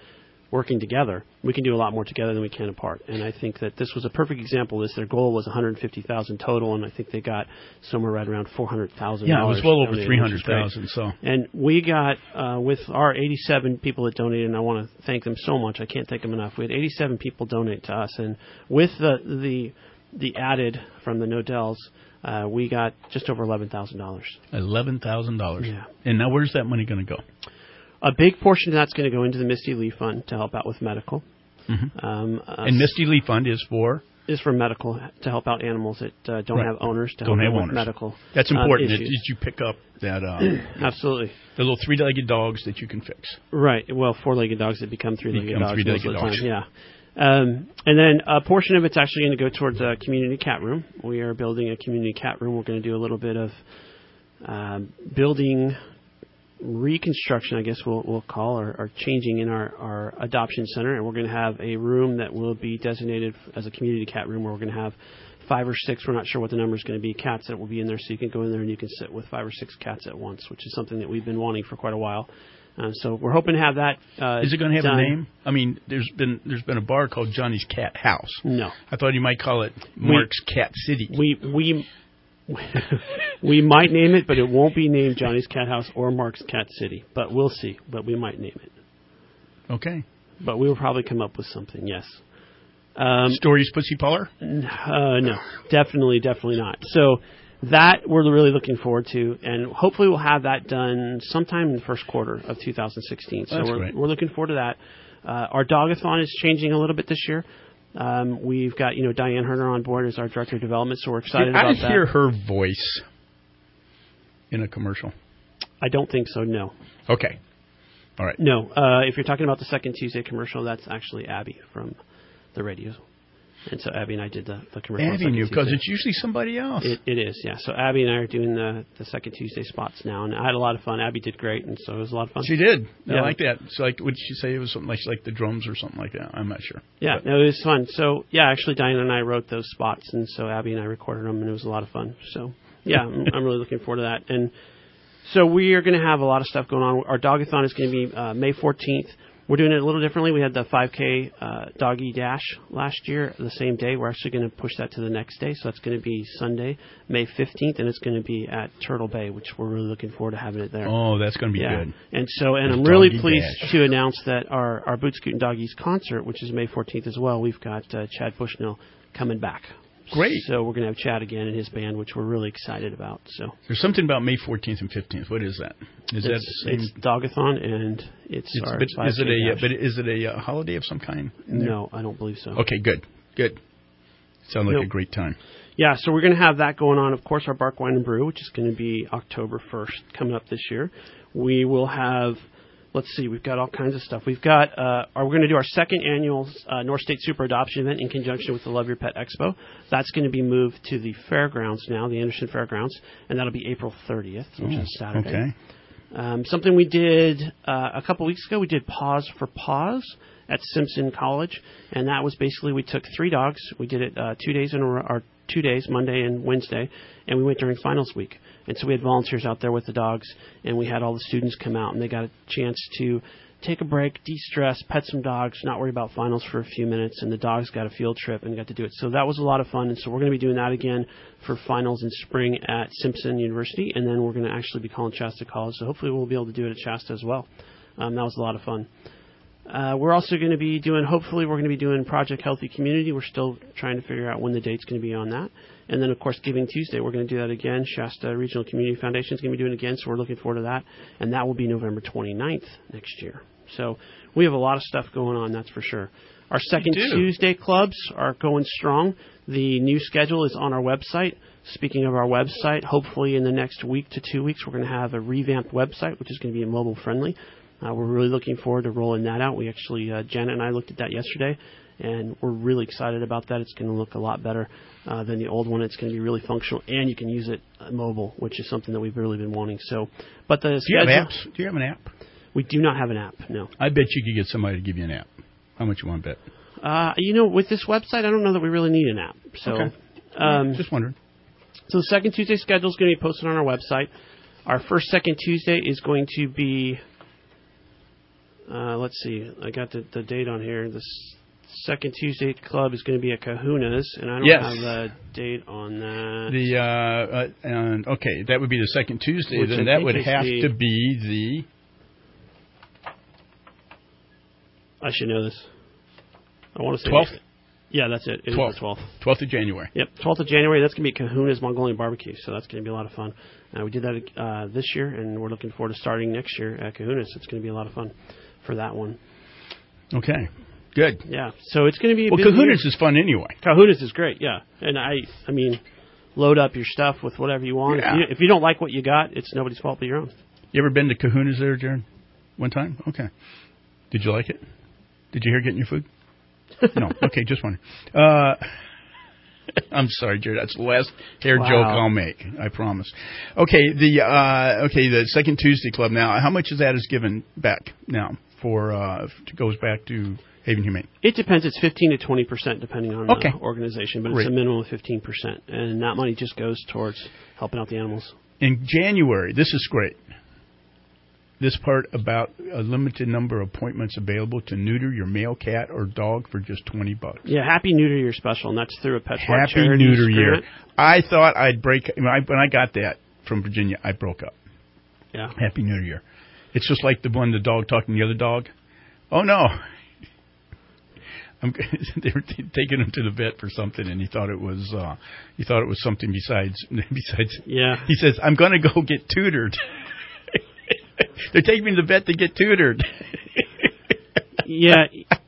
working together, we can do a lot more together than we can apart. And I think that this was a perfect example of this. Their goal was one hundred fifty thousand total, and I think they got somewhere right around four hundred thousand dollars. Yeah, it was well over three hundred thousand. So, and we got uh, with our eighty-seven people that donated, and I want to thank them so much. I can't thank them enough. We had eighty-seven people donate to us, and with the the the added from the Nodells, uh, we got just over eleven thousand dollars. Eleven thousand dollars. Yeah. And now where's that money going to go? A big portion of that's going to go into the Misty Lee Fund to help out with medical. Mm-hmm. Um, uh, and Misty Lee Fund is for? Is for medical, to help out animals that uh, don't right. have owners, to don't help have with owners. medical. That's important. Um, that you pick up that. Uh, Absolutely. The little three-legged dogs that you can fix. Right. Well, four-legged dogs that become three-legged become dogs. three-legged most of the dogs. time. Yeah. Um, and then a portion of it's actually going to go towards a community cat room. We are building a community cat room. We're going to do a little bit of um, building reconstruction, I guess we'll, we'll call, or, or changing in our, our adoption center. And we're going to have a room that will be designated as a community cat room where we're going to have five or six, we're not sure what the number is going to be, cats that will be in there. So you can go in there and you can sit with five or six cats at once, which is something that we've been wanting for quite a while. Um, so we're hoping to have that. Uh, Is it going to have done. a name? I mean, there's been there's been a bar called Johnny's Cat House. No, I thought you might call it Mark's we, Cat City. We we we might name it, but it won't be named Johnny's Cat House or Mark's Cat City. But we'll see. But we might name it. Okay. But we will probably come up with something. Yes. Um, Stories Pussy Parlor? Uh, no, definitely, definitely not. So that we're really looking forward to, and hopefully we'll have that done sometime in the first quarter of two thousand sixteen. So That's we're, great. we're looking forward to that. Uh, our Dogathon is changing a little bit this year. Um, we've got, you know, Diane Herner on board as our director of development, so we're excited Did about I that. hear her voice in a commercial? I don't think so, no. Okay. All right. No. Uh, if you're talking about the second Tuesday commercial, that's actually Abby from the radio. And so Abby and I did the, the commercial. Abby knew, because it's usually somebody else. It, it is, yeah. So Abby and I are doing the, the second Tuesday spots now, and I had a lot of fun. Abby did great, and so it was a lot of fun. She did. I Yeah. like that. So, like, what did she say? It was something like like the drums or something like that. I'm not sure. Yeah, But- no, it was fun. So, yeah, actually, Diana and I wrote those spots, and so Abby and I recorded them, and it was a lot of fun. So, yeah, I'm, I'm really looking forward to that. And so we are going to have a lot of stuff going on. Our Dogathon is going to be uh, May fourteenth. We're doing it a little differently. We had the five K uh, Doggy Dash last year, the same day. We're actually going to push that to the next day, so that's going to be Sunday, May fifteenth, and it's going to be at Turtle Bay, which we're really looking forward to having it there. Oh, that's going to be yeah. good. And so, and There's I'm really Doggy pleased Dash. to announce that our, our Boot Scootin' Doggies concert, which is May fourteenth as well, we've got uh, Chad Bushnell coming back. Great. So we're going to have Chad again and his band, which we're really excited about. So There's something about May fourteenth and fifteenth. What is that? Is it's, that the same? it's Dogathon, and it's, It's- our but is it five K a dash. but is it a uh, holiday of some kind? in there? No, I don't believe so. Okay, good, good. Sounds like Nope. a great time. Yeah, so we're going to have that going on. Of course, our Bark Wine and Brew, which is going to be October first, coming up this year. We will have, let's see, we've got all kinds of stuff. We've got, uh, are we're going to do our second annual uh, North State Super Adoption event in conjunction with the Love Your Pet Expo. That's going to be moved to the fairgrounds now, the Anderson Fairgrounds, and that'll be April thirtieth, which Oh, is Saturday. okay. Um, something we did uh, a couple weeks ago, we did Pause for Pause at Simpson College, and that was basically we took three dogs. We did it uh, two days in a row, or two days, Monday and Wednesday, and we went during finals week. And so we had volunteers out there with the dogs, and we had all the students come out, and they got a chance to take a break, de-stress, pet some dogs, not worry about finals for a few minutes, and the dogs got a field trip and got to do it. So that was a lot of fun, and so we're going to be doing that again for finals in spring at Simpson University, and then we're going to actually be calling Shasta College, so hopefully we'll be able to do it at Shasta as well. Um, that was a lot of fun. Uh, we're also going to be doing, hopefully we're going to be doing Project Healthy Community. We're still trying to figure out when the date's going to be on that. And then, of course, Giving Tuesday, we're going to do that again. Shasta Regional Community Foundation is going to be doing it again, so we're looking forward to that. And that will be November twenty-ninth next year. So we have a lot of stuff going on, that's for sure. Our second You do. Tuesday clubs are going strong. The new schedule is on our website. Speaking of our website, hopefully in the next week to two weeks, we're going to have a revamped website, which is going to be mobile friendly. Uh, we're really looking forward to rolling that out. We actually, uh, Janet and I looked at that yesterday, and we're really excited about that. It's going to look a lot better uh, than the old one. It's going to be really functional, and you can use it uh, mobile, which is something that we've really been wanting. So, but the Do you have schedule- apps? Do you have an app? We do not have an app, no. I bet you could get somebody to give you an app. How much you want to bet? Uh, you know, with this website, I don't know that we really need an app. So, Okay. um, Just wondering. So the second Tuesday schedule is going to be posted on our website. Our first second Tuesday is going to be Uh, let's see. I got the, the date on here. The second Tuesday club is going to be at Kahuna's, and I don't yes. have the date on that. The uh, uh, and, okay, that would be the second Tuesday. Which then I that would have the, to be the... I should know this. I want to say... twelfth? Yeah, that's it. It twelfth. is the twelfth. twelfth of January. Yep, twelfth of January. That's going to be Kahuna's Mongolian Barbecue, so that's going to be a lot of fun. Uh, we did that uh, this year, and we're looking forward to starting next year at Kahuna's. It's going to be a lot of fun for that one. Okay, good. Yeah, so it's going to be a well, busy Kahuna's year. is fun anyway. Kahuna's is great, yeah. And I, I mean, load up your stuff with whatever you want. Yeah. If, you, if you don't like what you got, it's nobody's fault but your own. You ever been to Kahuna's there, Jared? One time? Okay. Did you like it? Did you hear getting your food? No. Okay, just one. Uh, I'm sorry, Jared. That's the last hair wow. joke I'll make. I promise. Okay, the uh, okay the second Tuesday club now. How much of that is given back now for uh, goes back to Haven Humane? It depends. It's fifteen to twenty percent depending on okay. the organization, but Great. it's a minimum of fifteen percent, and that money just goes towards helping out the animals. In January, this is great. This part about a limited number of appointments available to neuter your male cat or dog for just twenty bucks. Yeah, Happy Neuter Year special, and that's through a PetSmart Happy charity Neuter grant. Year. I thought I'd break when I, when I got that from Virginia. I broke up. Yeah. Happy Neuter Year. It's just like the one the dog talking to the other dog. Oh no. I'm, they were t- taking him to the vet for something, and he thought it was uh, he thought it was something besides besides. Yeah. He says, "I'm going to go get tutored." They're taking me to the vet to get tutored. yeah.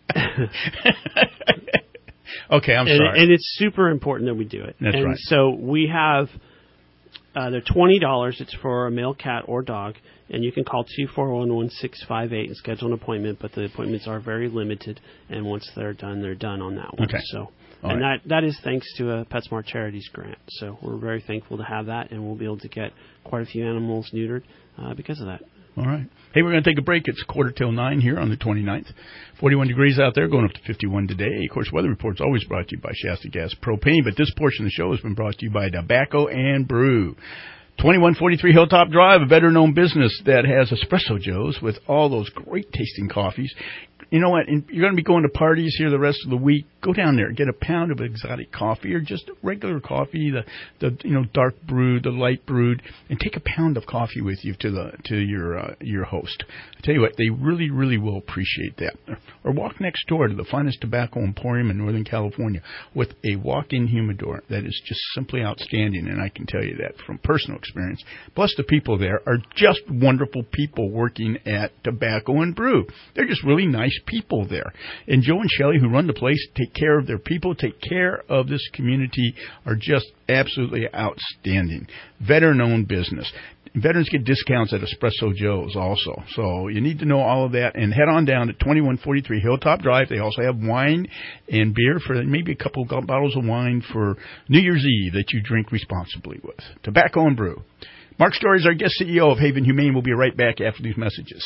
Okay, I'm and, sorry. And it's super important that we do it. That's and right. So we have, uh, they're twenty dollars. It's for a male cat or dog. And you can call two four one, one six five eight and schedule an appointment. But the appointments are very limited. And once they're done, they're done on that one. Okay. So, All and right. that, that is thanks to a PetSmart Charities grant. So we're very thankful to have that. And we'll be able to get quite a few animals neutered uh, because of that. All right. Hey, we're going to take a break. It's quarter till nine here on the twenty-ninth. forty-one degrees out there, going up to fifty-one today. Of course, Weather Report's always brought to you by Shasta Gas Propane, but this portion of the show has been brought to you by Tobacco and Brew. twenty-one forty-three Hilltop Drive, a better-known business that has Espresso Joes with all those great-tasting coffees. You know what? You're going to be going to parties here the rest of the week. Go down there, get a pound of exotic coffee or just regular coffee, the the you know dark brewed, the light brewed, and take a pound of coffee with you to the to your uh, your host. I tell you what, they really really will appreciate that. Or walk next door to the finest tobacco emporium in Northern California with a walk-in humidor that is just simply outstanding, and I can tell you that from personal experience. Plus, the people there are just wonderful people working at Tobacco and Brew. They're just really nice people there. And Joe and Shelley, who run the place, take care of their people, take care of this community, are just absolutely outstanding. Veteran-owned business. Veterans get discounts at Espresso Joe's also. So you need to know all of that. And head on down to twenty-one forty-three Hilltop Drive. They also have wine and beer for maybe a couple of bottles of wine for New Year's Eve that you drink responsibly with. Tobacco and Brew. Mark Story is our guest C E O of Haven Humane. We'll be right back after these messages.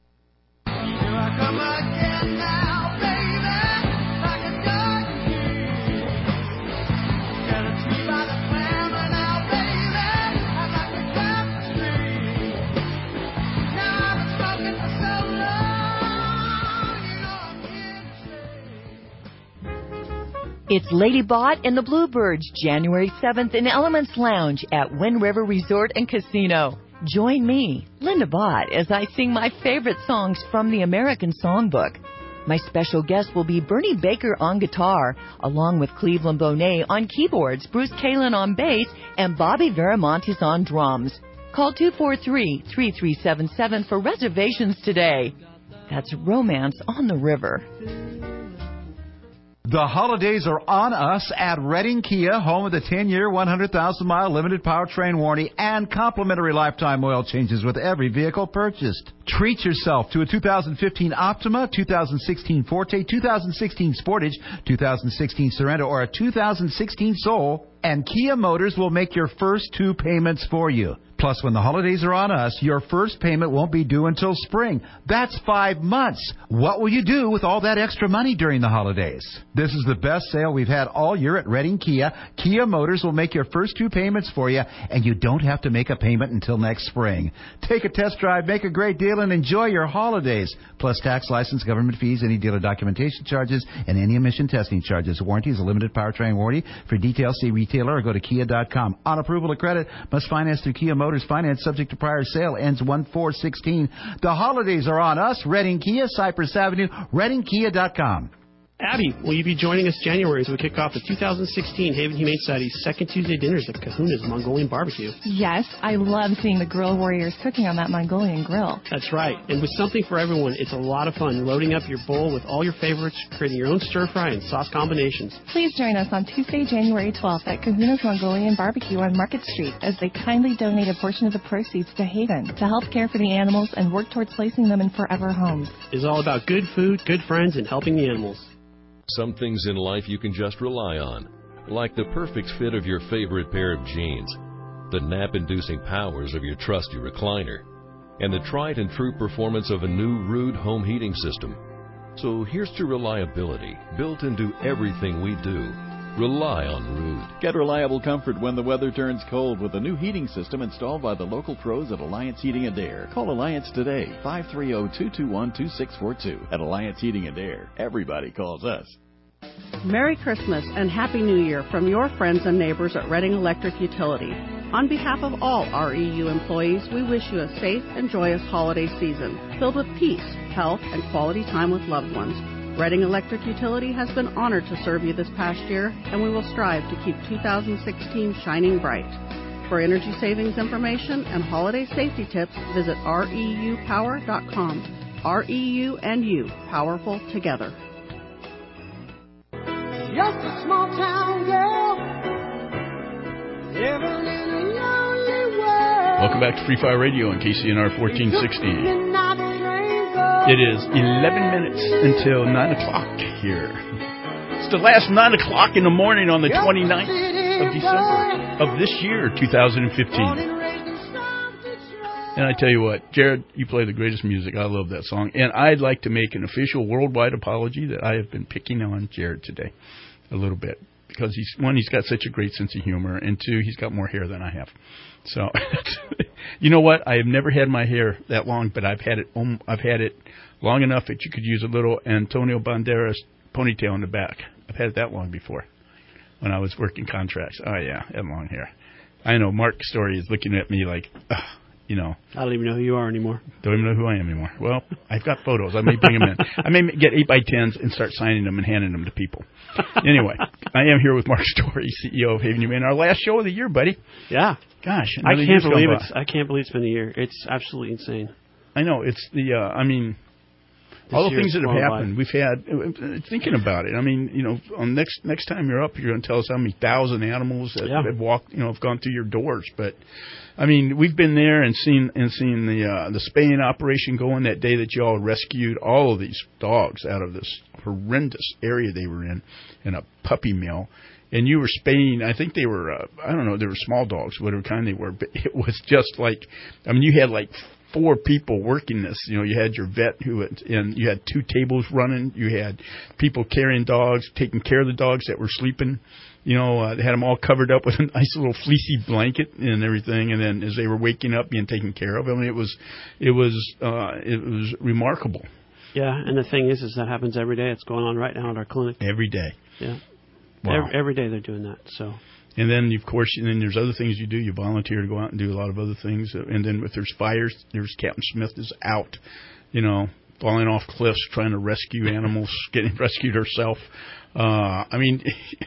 It's Lady Bot and the Bluebirds, January seventh in Elements Lounge at Wind River Resort and Casino. Join me, Linda Bott, as I sing my favorite songs from the American Songbook. My special guest will be Bernie Baker on guitar, along with Cleveland Bonet on keyboards, Bruce Kalin on bass, and Bobby Veramontes on drums. Call two four three, three three seven seven for reservations today. That's Romance on the River. The holidays are on us at Redding Kia, home of the ten-year, one hundred thousand mile limited powertrain warranty and complimentary lifetime oil changes with every vehicle purchased. Treat yourself to a two thousand fifteen Optima, two thousand sixteen Forte, two thousand sixteen Sportage, two thousand sixteen Sorento, or a two thousand sixteen Soul and Kia Motors will make your first two payments for you. Plus, when the holidays are on us, your first payment won't be due until spring. That's five months. What will you do with all that extra money during the holidays? This is the best sale we've had all year at Redding Kia. Kia Motors will make your first two payments for you, and you don't have to make a payment until next spring. Take a test drive, make a great deal, and enjoy your holidays. Plus tax, license, government fees, any dealer documentation charges, and any emission testing charges. Warranty is a limited powertrain warranty. For details, see retailer or go to kia dot com. On approval of credit, must finance through Kia Motors. Finance subject to prior sale, ends one four sixteen. The holidays are on us. Redding Kia, Cypress Avenue, redding kia dot com. Abby, will you be joining us January as we kick off the two thousand sixteen Haven Humane Society's second Tuesday dinners at Kahuna's Mongolian Barbecue? Yes, I love seeing the grill warriors cooking on that Mongolian grill. That's right, and with something for everyone, it's a lot of fun loading up your bowl with all your favorites, creating your own stir-fry and sauce combinations. Please join us on Tuesday, January twelfth at Kahuna's Mongolian Barbecue on Market Street as they kindly donate a portion of the proceeds to Haven to help care for the animals and work towards placing them in forever homes. It's all about good food, good friends, and helping the animals. Some things in life you can just rely on, like the perfect fit of your favorite pair of jeans, the nap-inducing powers of your trusty recliner, and the tried and true performance of a new Ruud home heating system. So here's to reliability, built into everything we do. Rely on Ruud. Get reliable comfort when the weather turns cold with a new heating system installed by the local pros at Alliance Heating and Air. Call Alliance today, five three zero, two two one, two six four two. At Alliance Heating and Air, everybody calls us. Merry Christmas and Happy New Year from your friends and neighbors at Redding Electric Utility. On behalf of all R E U employees, we wish you a safe and joyous holiday season filled with peace, health, and quality time with loved ones. Redding Electric Utility has been honored to serve you this past year, and we will strive to keep two thousand sixteen shining bright. For energy savings information and holiday safety tips, visit R E U power dot com. R E U and you, powerful together. Just a small town girl living in a lonely world. Welcome back to Free Fire Radio on K C N R fourteen sixty. It is eleven minutes until nine o'clock here. It's the last nine o'clock in the morning on the twenty-ninth of December of this year, two thousand fifteen. And I tell you what, Jared, you play the greatest music. I love that song. And I'd like to make an official worldwide apology that I have been picking on Jared today a little bit. Because, he's one, he's got such a great sense of humor, and two, he's got more hair than I have. So, you know what? I have never had my hair that long, but I've had it um, I've had it long enough that you could use a little Antonio Banderas ponytail in the back. I've had it that long before when I was working contracts. Oh, yeah, I had long hair. I know Mark Story is looking at me like, ugh. You know, I don't even know who you are anymore. Don't even know who I am anymore. Well, I've got photos. I may bring them in. I may get eight by tens and start signing them and handing them to people. Anyway, I am here with Mark Story, C E O of Haven Humane. Our last show of the year, buddy. Yeah. Gosh, I can't believe it's. I can't believe it's been a year. It's absolutely insane. I know. It's the. Uh, I mean, this all the things that have happened. By. We've had. Thinking about it. I mean, you know, on next next time you're up, you're going to tell us how many thousand animals that yeah. have walked. You know, have gone through your doors, but. I mean, we've been there and seen and seen the uh, the spaying operation going that day that you all rescued all of these dogs out of this horrendous area they were in, in a puppy mill. And you were spaying, I think they were, uh, I don't know, they were small dogs, whatever kind they were. But it was just like, I mean, you had like four people working this. You know, you had your vet who, and you had two tables running. You had people carrying dogs, taking care of the dogs that were sleeping. You know, uh, they had them all covered up with a nice little fleecy blanket and everything. And then as they were waking up, being taken care of. I mean, it was, it was, uh, it was remarkable. Yeah, and the thing is, is that happens every day. It's going on right now at our clinic. Every day. Yeah. Wow. Every, every day they're doing that. So. And then, of course, and then there's other things you do. You volunteer to go out and do a lot of other things. And then if there's fires, there's Captain Smith is out, you know, falling off cliffs, trying to rescue animals, getting rescued herself. Uh, I mean,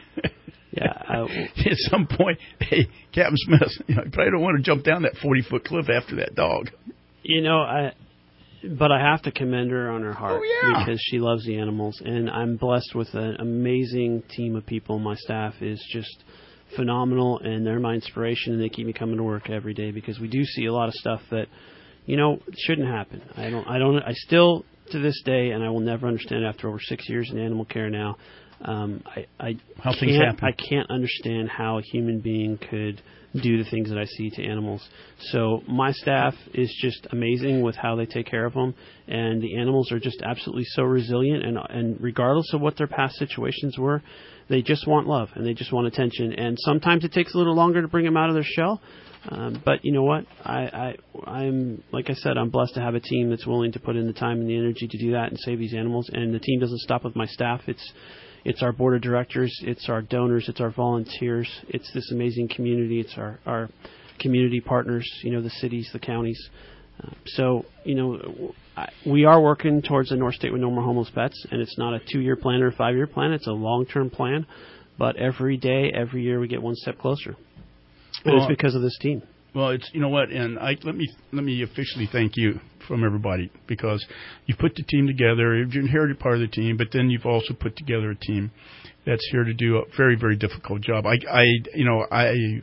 yeah. I, at some point, hey, Captain Smith, you know, you probably don't want to jump down that forty-foot cliff after that dog. You know, I. But I have to commend her on her heart oh, yeah. because she loves the animals, and I'm blessed with an amazing team of people. My staff is just phenomenal, and they're my inspiration, and they keep me coming to work every day because we do see a lot of stuff that, you know, shouldn't happen. I don't, I don't, I still to this day, and I will never understand after over six years in animal care now. Um, I, I how things can't, happen. I can't understand how a human being could do the things that I see to animals. So my staff is just amazing with how they take care of them, and the animals are just absolutely so resilient, and and regardless of what their past situations were, they just want love and they just want attention. And sometimes it takes a little longer to bring them out of their shell. Um, but you know what? I, I, I'm, like I said, I'm blessed to have a team that's willing to put in the time and the energy to do that and save these animals. And the team doesn't stop with my staff. It's, it's our board of directors. It's our donors. It's our volunteers. It's this amazing community. It's our, our community partners, you know, the cities, the counties. Uh, so, you know, I, we are working towards a North State with No More Homeless Pets, and it's not a two-year plan or a five-year plan. It's a long-term plan. But every day, every year, we get one step closer. And Well, it's because of this team. Well, it's you know what, and I let me let me officially thank you from everybody, because you've put the team together. You've inherited part of the team, but then you've also put together a team that's here to do a very very difficult job. I, I you know I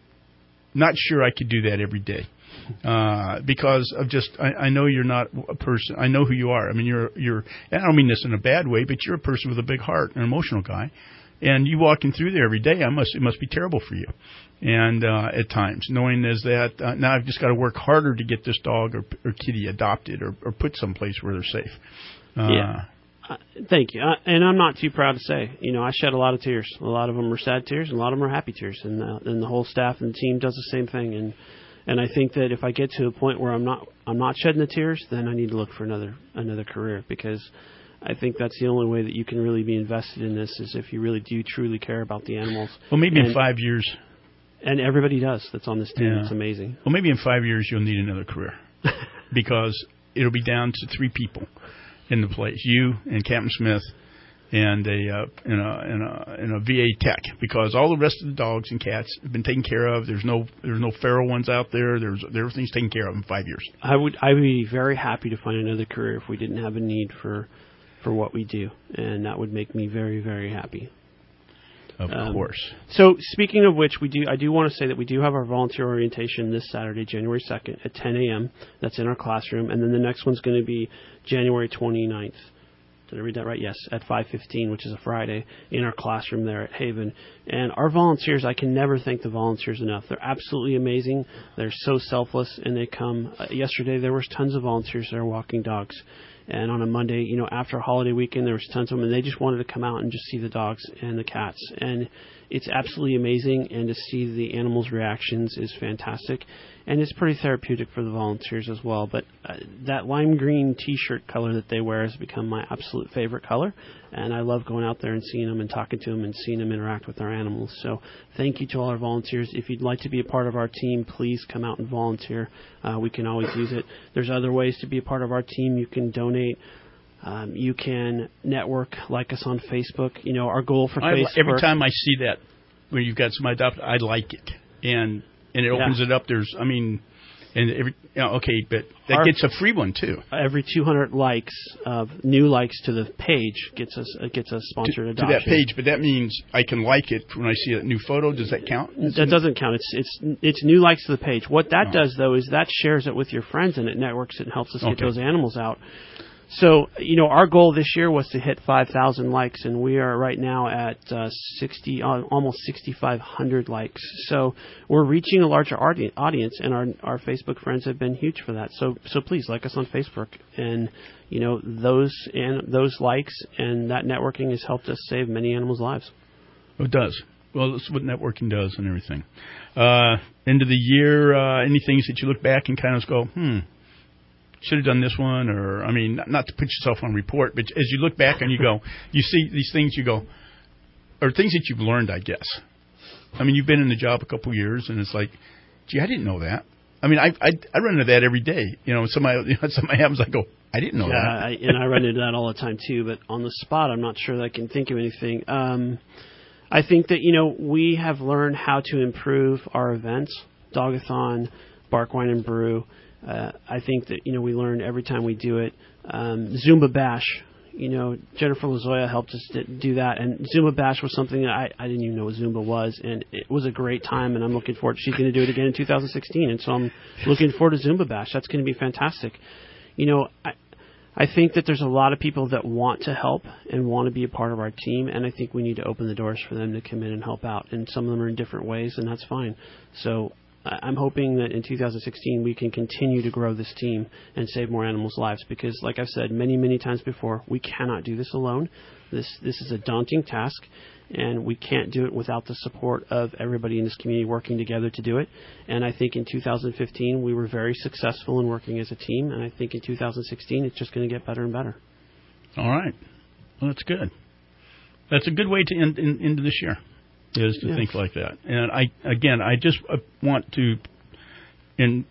not sure I could do that every day. Uh, because of just, I, I know you're not a person. I know who you are. I mean, you're you're. And I don't mean this in a bad way, but you're a person with a big heart, an emotional guy. And you walking through there every day, I must it must be terrible for you. And uh, at times, knowing is that uh, now I've just got to work harder to get this dog or, or kitty adopted or, or put someplace where they're safe. Uh, yeah. Uh, thank you. Uh, and I'm not too proud to say, you know, I shed a lot of tears. A lot of them are sad tears, and a lot of them are happy tears. And, uh, and the whole staff and the team does the same thing. And and I think that if I get to a point where I'm not I'm not shedding the tears, then I need to look for another another career, because I think that's the only way that you can really be invested in this, is if you really do truly care about the animals. Well, maybe and, in five years. And everybody does that's on this team. Yeah. It's amazing. Well, maybe in five years you'll need another career, because it'll be down to three people in the place: you and Captain Smith and a uh, and a and a, and a V A tech, because all the rest of the dogs and cats have been taken care of. There's no there's no feral ones out there. There's everything's taken care of in five years. I would I would be very happy to find another career if we didn't have a need for for what we do, and that would make me very very happy. Of um, course. So speaking of which, we do I do want to say that we do have our volunteer orientation this Saturday, January second at ten a.m. That's in our classroom, and then the next one's going to be January twenty-ninth. Did I read that right? Yes, at five fifteen, which is a Friday, in our classroom there at Haven. And our volunteers, I can never thank the volunteers enough. They're absolutely amazing. They're so selfless, and they come. Uh, yesterday, there was tons of volunteers there walking dogs. And on a Monday, you know, after a holiday weekend, there was tons of them, and they just wanted to come out and just see the dogs and the cats. And it's absolutely amazing, and to see the animals' reactions is fantastic. And it's pretty therapeutic for the volunteers as well. But uh, that lime green T-shirt color that they wear has become my absolute favorite color. And I love going out there and seeing them and talking to them and seeing them interact with our animals. So thank you to all our volunteers. If you'd like to be a part of our team, please come out and volunteer. Uh, we can always use it. There's other ways to be a part of our team. You can donate. Um, you can network, like us on Facebook. You know, our goal for I, Facebook. Every time I see that, where you've got somebody adopted, I like it. And and it opens yeah. it up. There's, I mean, and every, you know, okay, but that Our, gets a free one too. Every two hundred likes of new likes to the page gets us uh, gets us sponsored to, adoption. To that page, but that means I can like it when I see a new photo. Does that count? That doesn't count. It's it's it's new likes to the page. What that oh. does though is that shares it with your friends, and it networks it and helps us okay. get those animals out. So, you know, our goal this year was to hit five thousand likes, and we are right now at uh, sixty, uh, almost sixty-five hundred likes. So we're reaching a larger audience, and our our Facebook friends have been huge for that. So, so please like us on Facebook, and you know those and those likes and that networking has helped us save many animals' lives. It does. Well, that's what networking does and everything. Uh, end of the year, uh, any things that you look back and kind of go, hmm. should have done this one, or, I mean, not, not to put yourself on report, but as you look back and you go, you see these things, you go, or things that you've learned, I guess. I mean, you've been in the job a couple of years, and it's like, gee, I didn't know that. I mean, I I, I run into that every day. You know, somebody, you know, somebody happens, I go, I didn't know yeah, that. I, and I run into that all the time, too, but on the spot, I'm not sure that I can think of anything. Um, I think that, you know, we have learned how to improve our events, Dogathon, Bark, Wine, and Brew. Uh, I think that, you know, we learn every time we do it. Um, Zumba Bash, you know, Jennifer Lazoya helped us do that. And Zumba Bash was something that I, I didn't even know what Zumba was. And it was a great time, and I'm looking forward to, she's going to do it again in two thousand sixteen. And so I'm looking forward to Zumba Bash. That's going to be fantastic. You know, I, I think that there's a lot of people that want to help and want to be a part of our team, and I think we need to open the doors for them to come in and help out. And some of them are in different ways, and that's fine. So I'm hoping that in two thousand sixteen we can continue to grow this team and save more animals' lives because, like I've said many, many times before, we cannot do this alone. This this is a daunting task, and we can't do it without the support of everybody in this community working together to do it. And I think in two thousand fifteen we were very successful in working as a team, and I think in two thousand sixteen it's just going to get better and better. All right. Well, that's good. That's a good way to end in, into this year, is to Yeah. think like that. And I again, I just uh, want to in,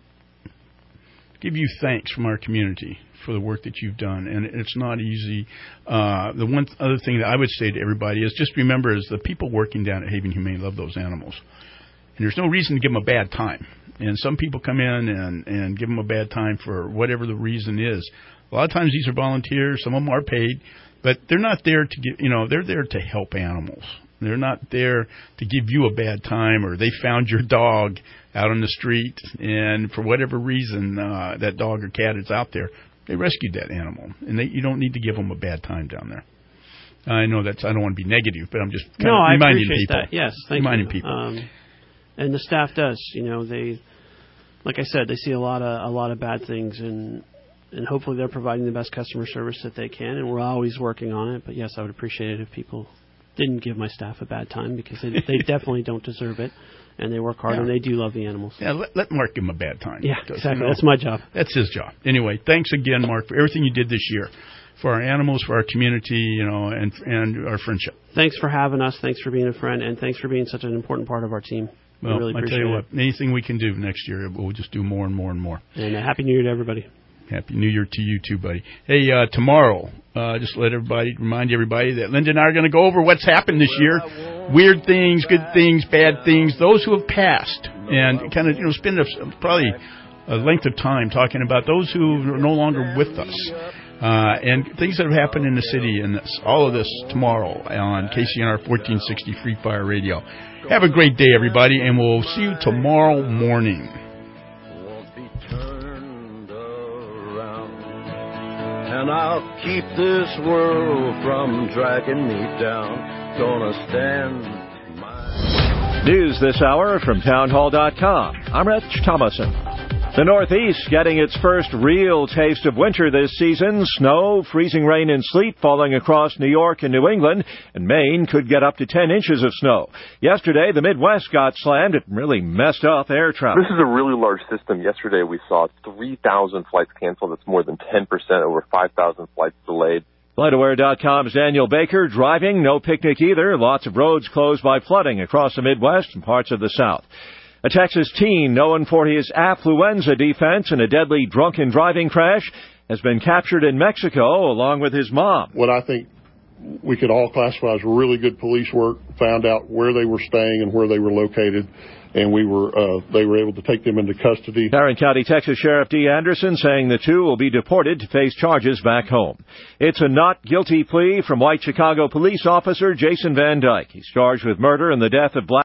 give you thanks from our community for the work that you've done, and it's not easy. Uh, the one other thing that I would say to everybody is just remember is the people working down at Haven Humane love those animals. And there's no reason to give them a bad time. And some people come in and, and give them a bad time for whatever the reason is. A lot of times these are volunteers. Some of them are paid. But they're not there to give, you know, they're there to help animals. They're not there to give you a bad time, or they found your dog out on the street, and for whatever reason, uh, that dog or cat is out there. They rescued that animal, and they, you don't need to give them a bad time down there. I know that's, I don't want to be negative, but I'm just kind no, of I reminding appreciate people. That. Yes, thank reminding you. people. Um, and the staff does. You know, they, like I said, they see a lot of a lot of bad things, and and hopefully they're providing the best customer service that they can. And we're always working on it. But yes, I would appreciate it if people didn't give my staff a bad time, because they, they definitely don't deserve it. And they work hard, Yeah. and they do love the animals. Yeah, let, let Mark give him a bad time. Yeah, Because, exactly. you know, That's my job. That's his job. Anyway, thanks again, Mark, for everything you did this year, for our animals, for our community, you know, and and our friendship. Thanks for having us. Thanks for being a friend, and thanks for being such an important part of our team. Well, we really I appreciate tell you it. what, anything we can do next year, we'll just do more and more and more. And uh, Happy New Year to everybody. Happy New Year to you too, buddy. Hey, uh, tomorrow, uh, just let everybody, remind everybody that Linda and I are going to go over what's happened this year. Weird things, good things, bad things, those who have passed, and kind of, you know, spend a, probably a length of time talking about those who are no longer with us. Uh, and things that have happened in the city, and this, all of this tomorrow on K C N R fourteen sixty Free Fire Radio. Have a great day, everybody, and we'll see you tomorrow morning. And I'll keep this world from dragging me down. Gonna stand my... News this hour from townhall dot com. I'm Rich Thomason. The Northeast getting its first real taste of winter this season. Snow, freezing rain and sleet falling across New York and New England, and Maine could get up to ten inches of snow. Yesterday, the Midwest got slammed. It really messed up air travel. This is a really large system. Yesterday we saw three thousand flights canceled. That's more than ten percent, over five thousand flights delayed. FlightAware dot com's Daniel Baker driving, no picnic either. Lots of roads closed by flooding across the Midwest and parts of the South. A Texas teen known for his affluenza defense in a deadly drunken driving crash has been captured in Mexico along with his mom. What I think we could all classify as really good police work, found out where they were staying and where they were located, and we were uh, they were able to take them into custody. Tarrant County, Texas Sheriff Dee Anderson saying the two will be deported to face charges back home. It's a not guilty plea from White Chicago police officer Jason Van Dyke. He's charged with murder and the death of Black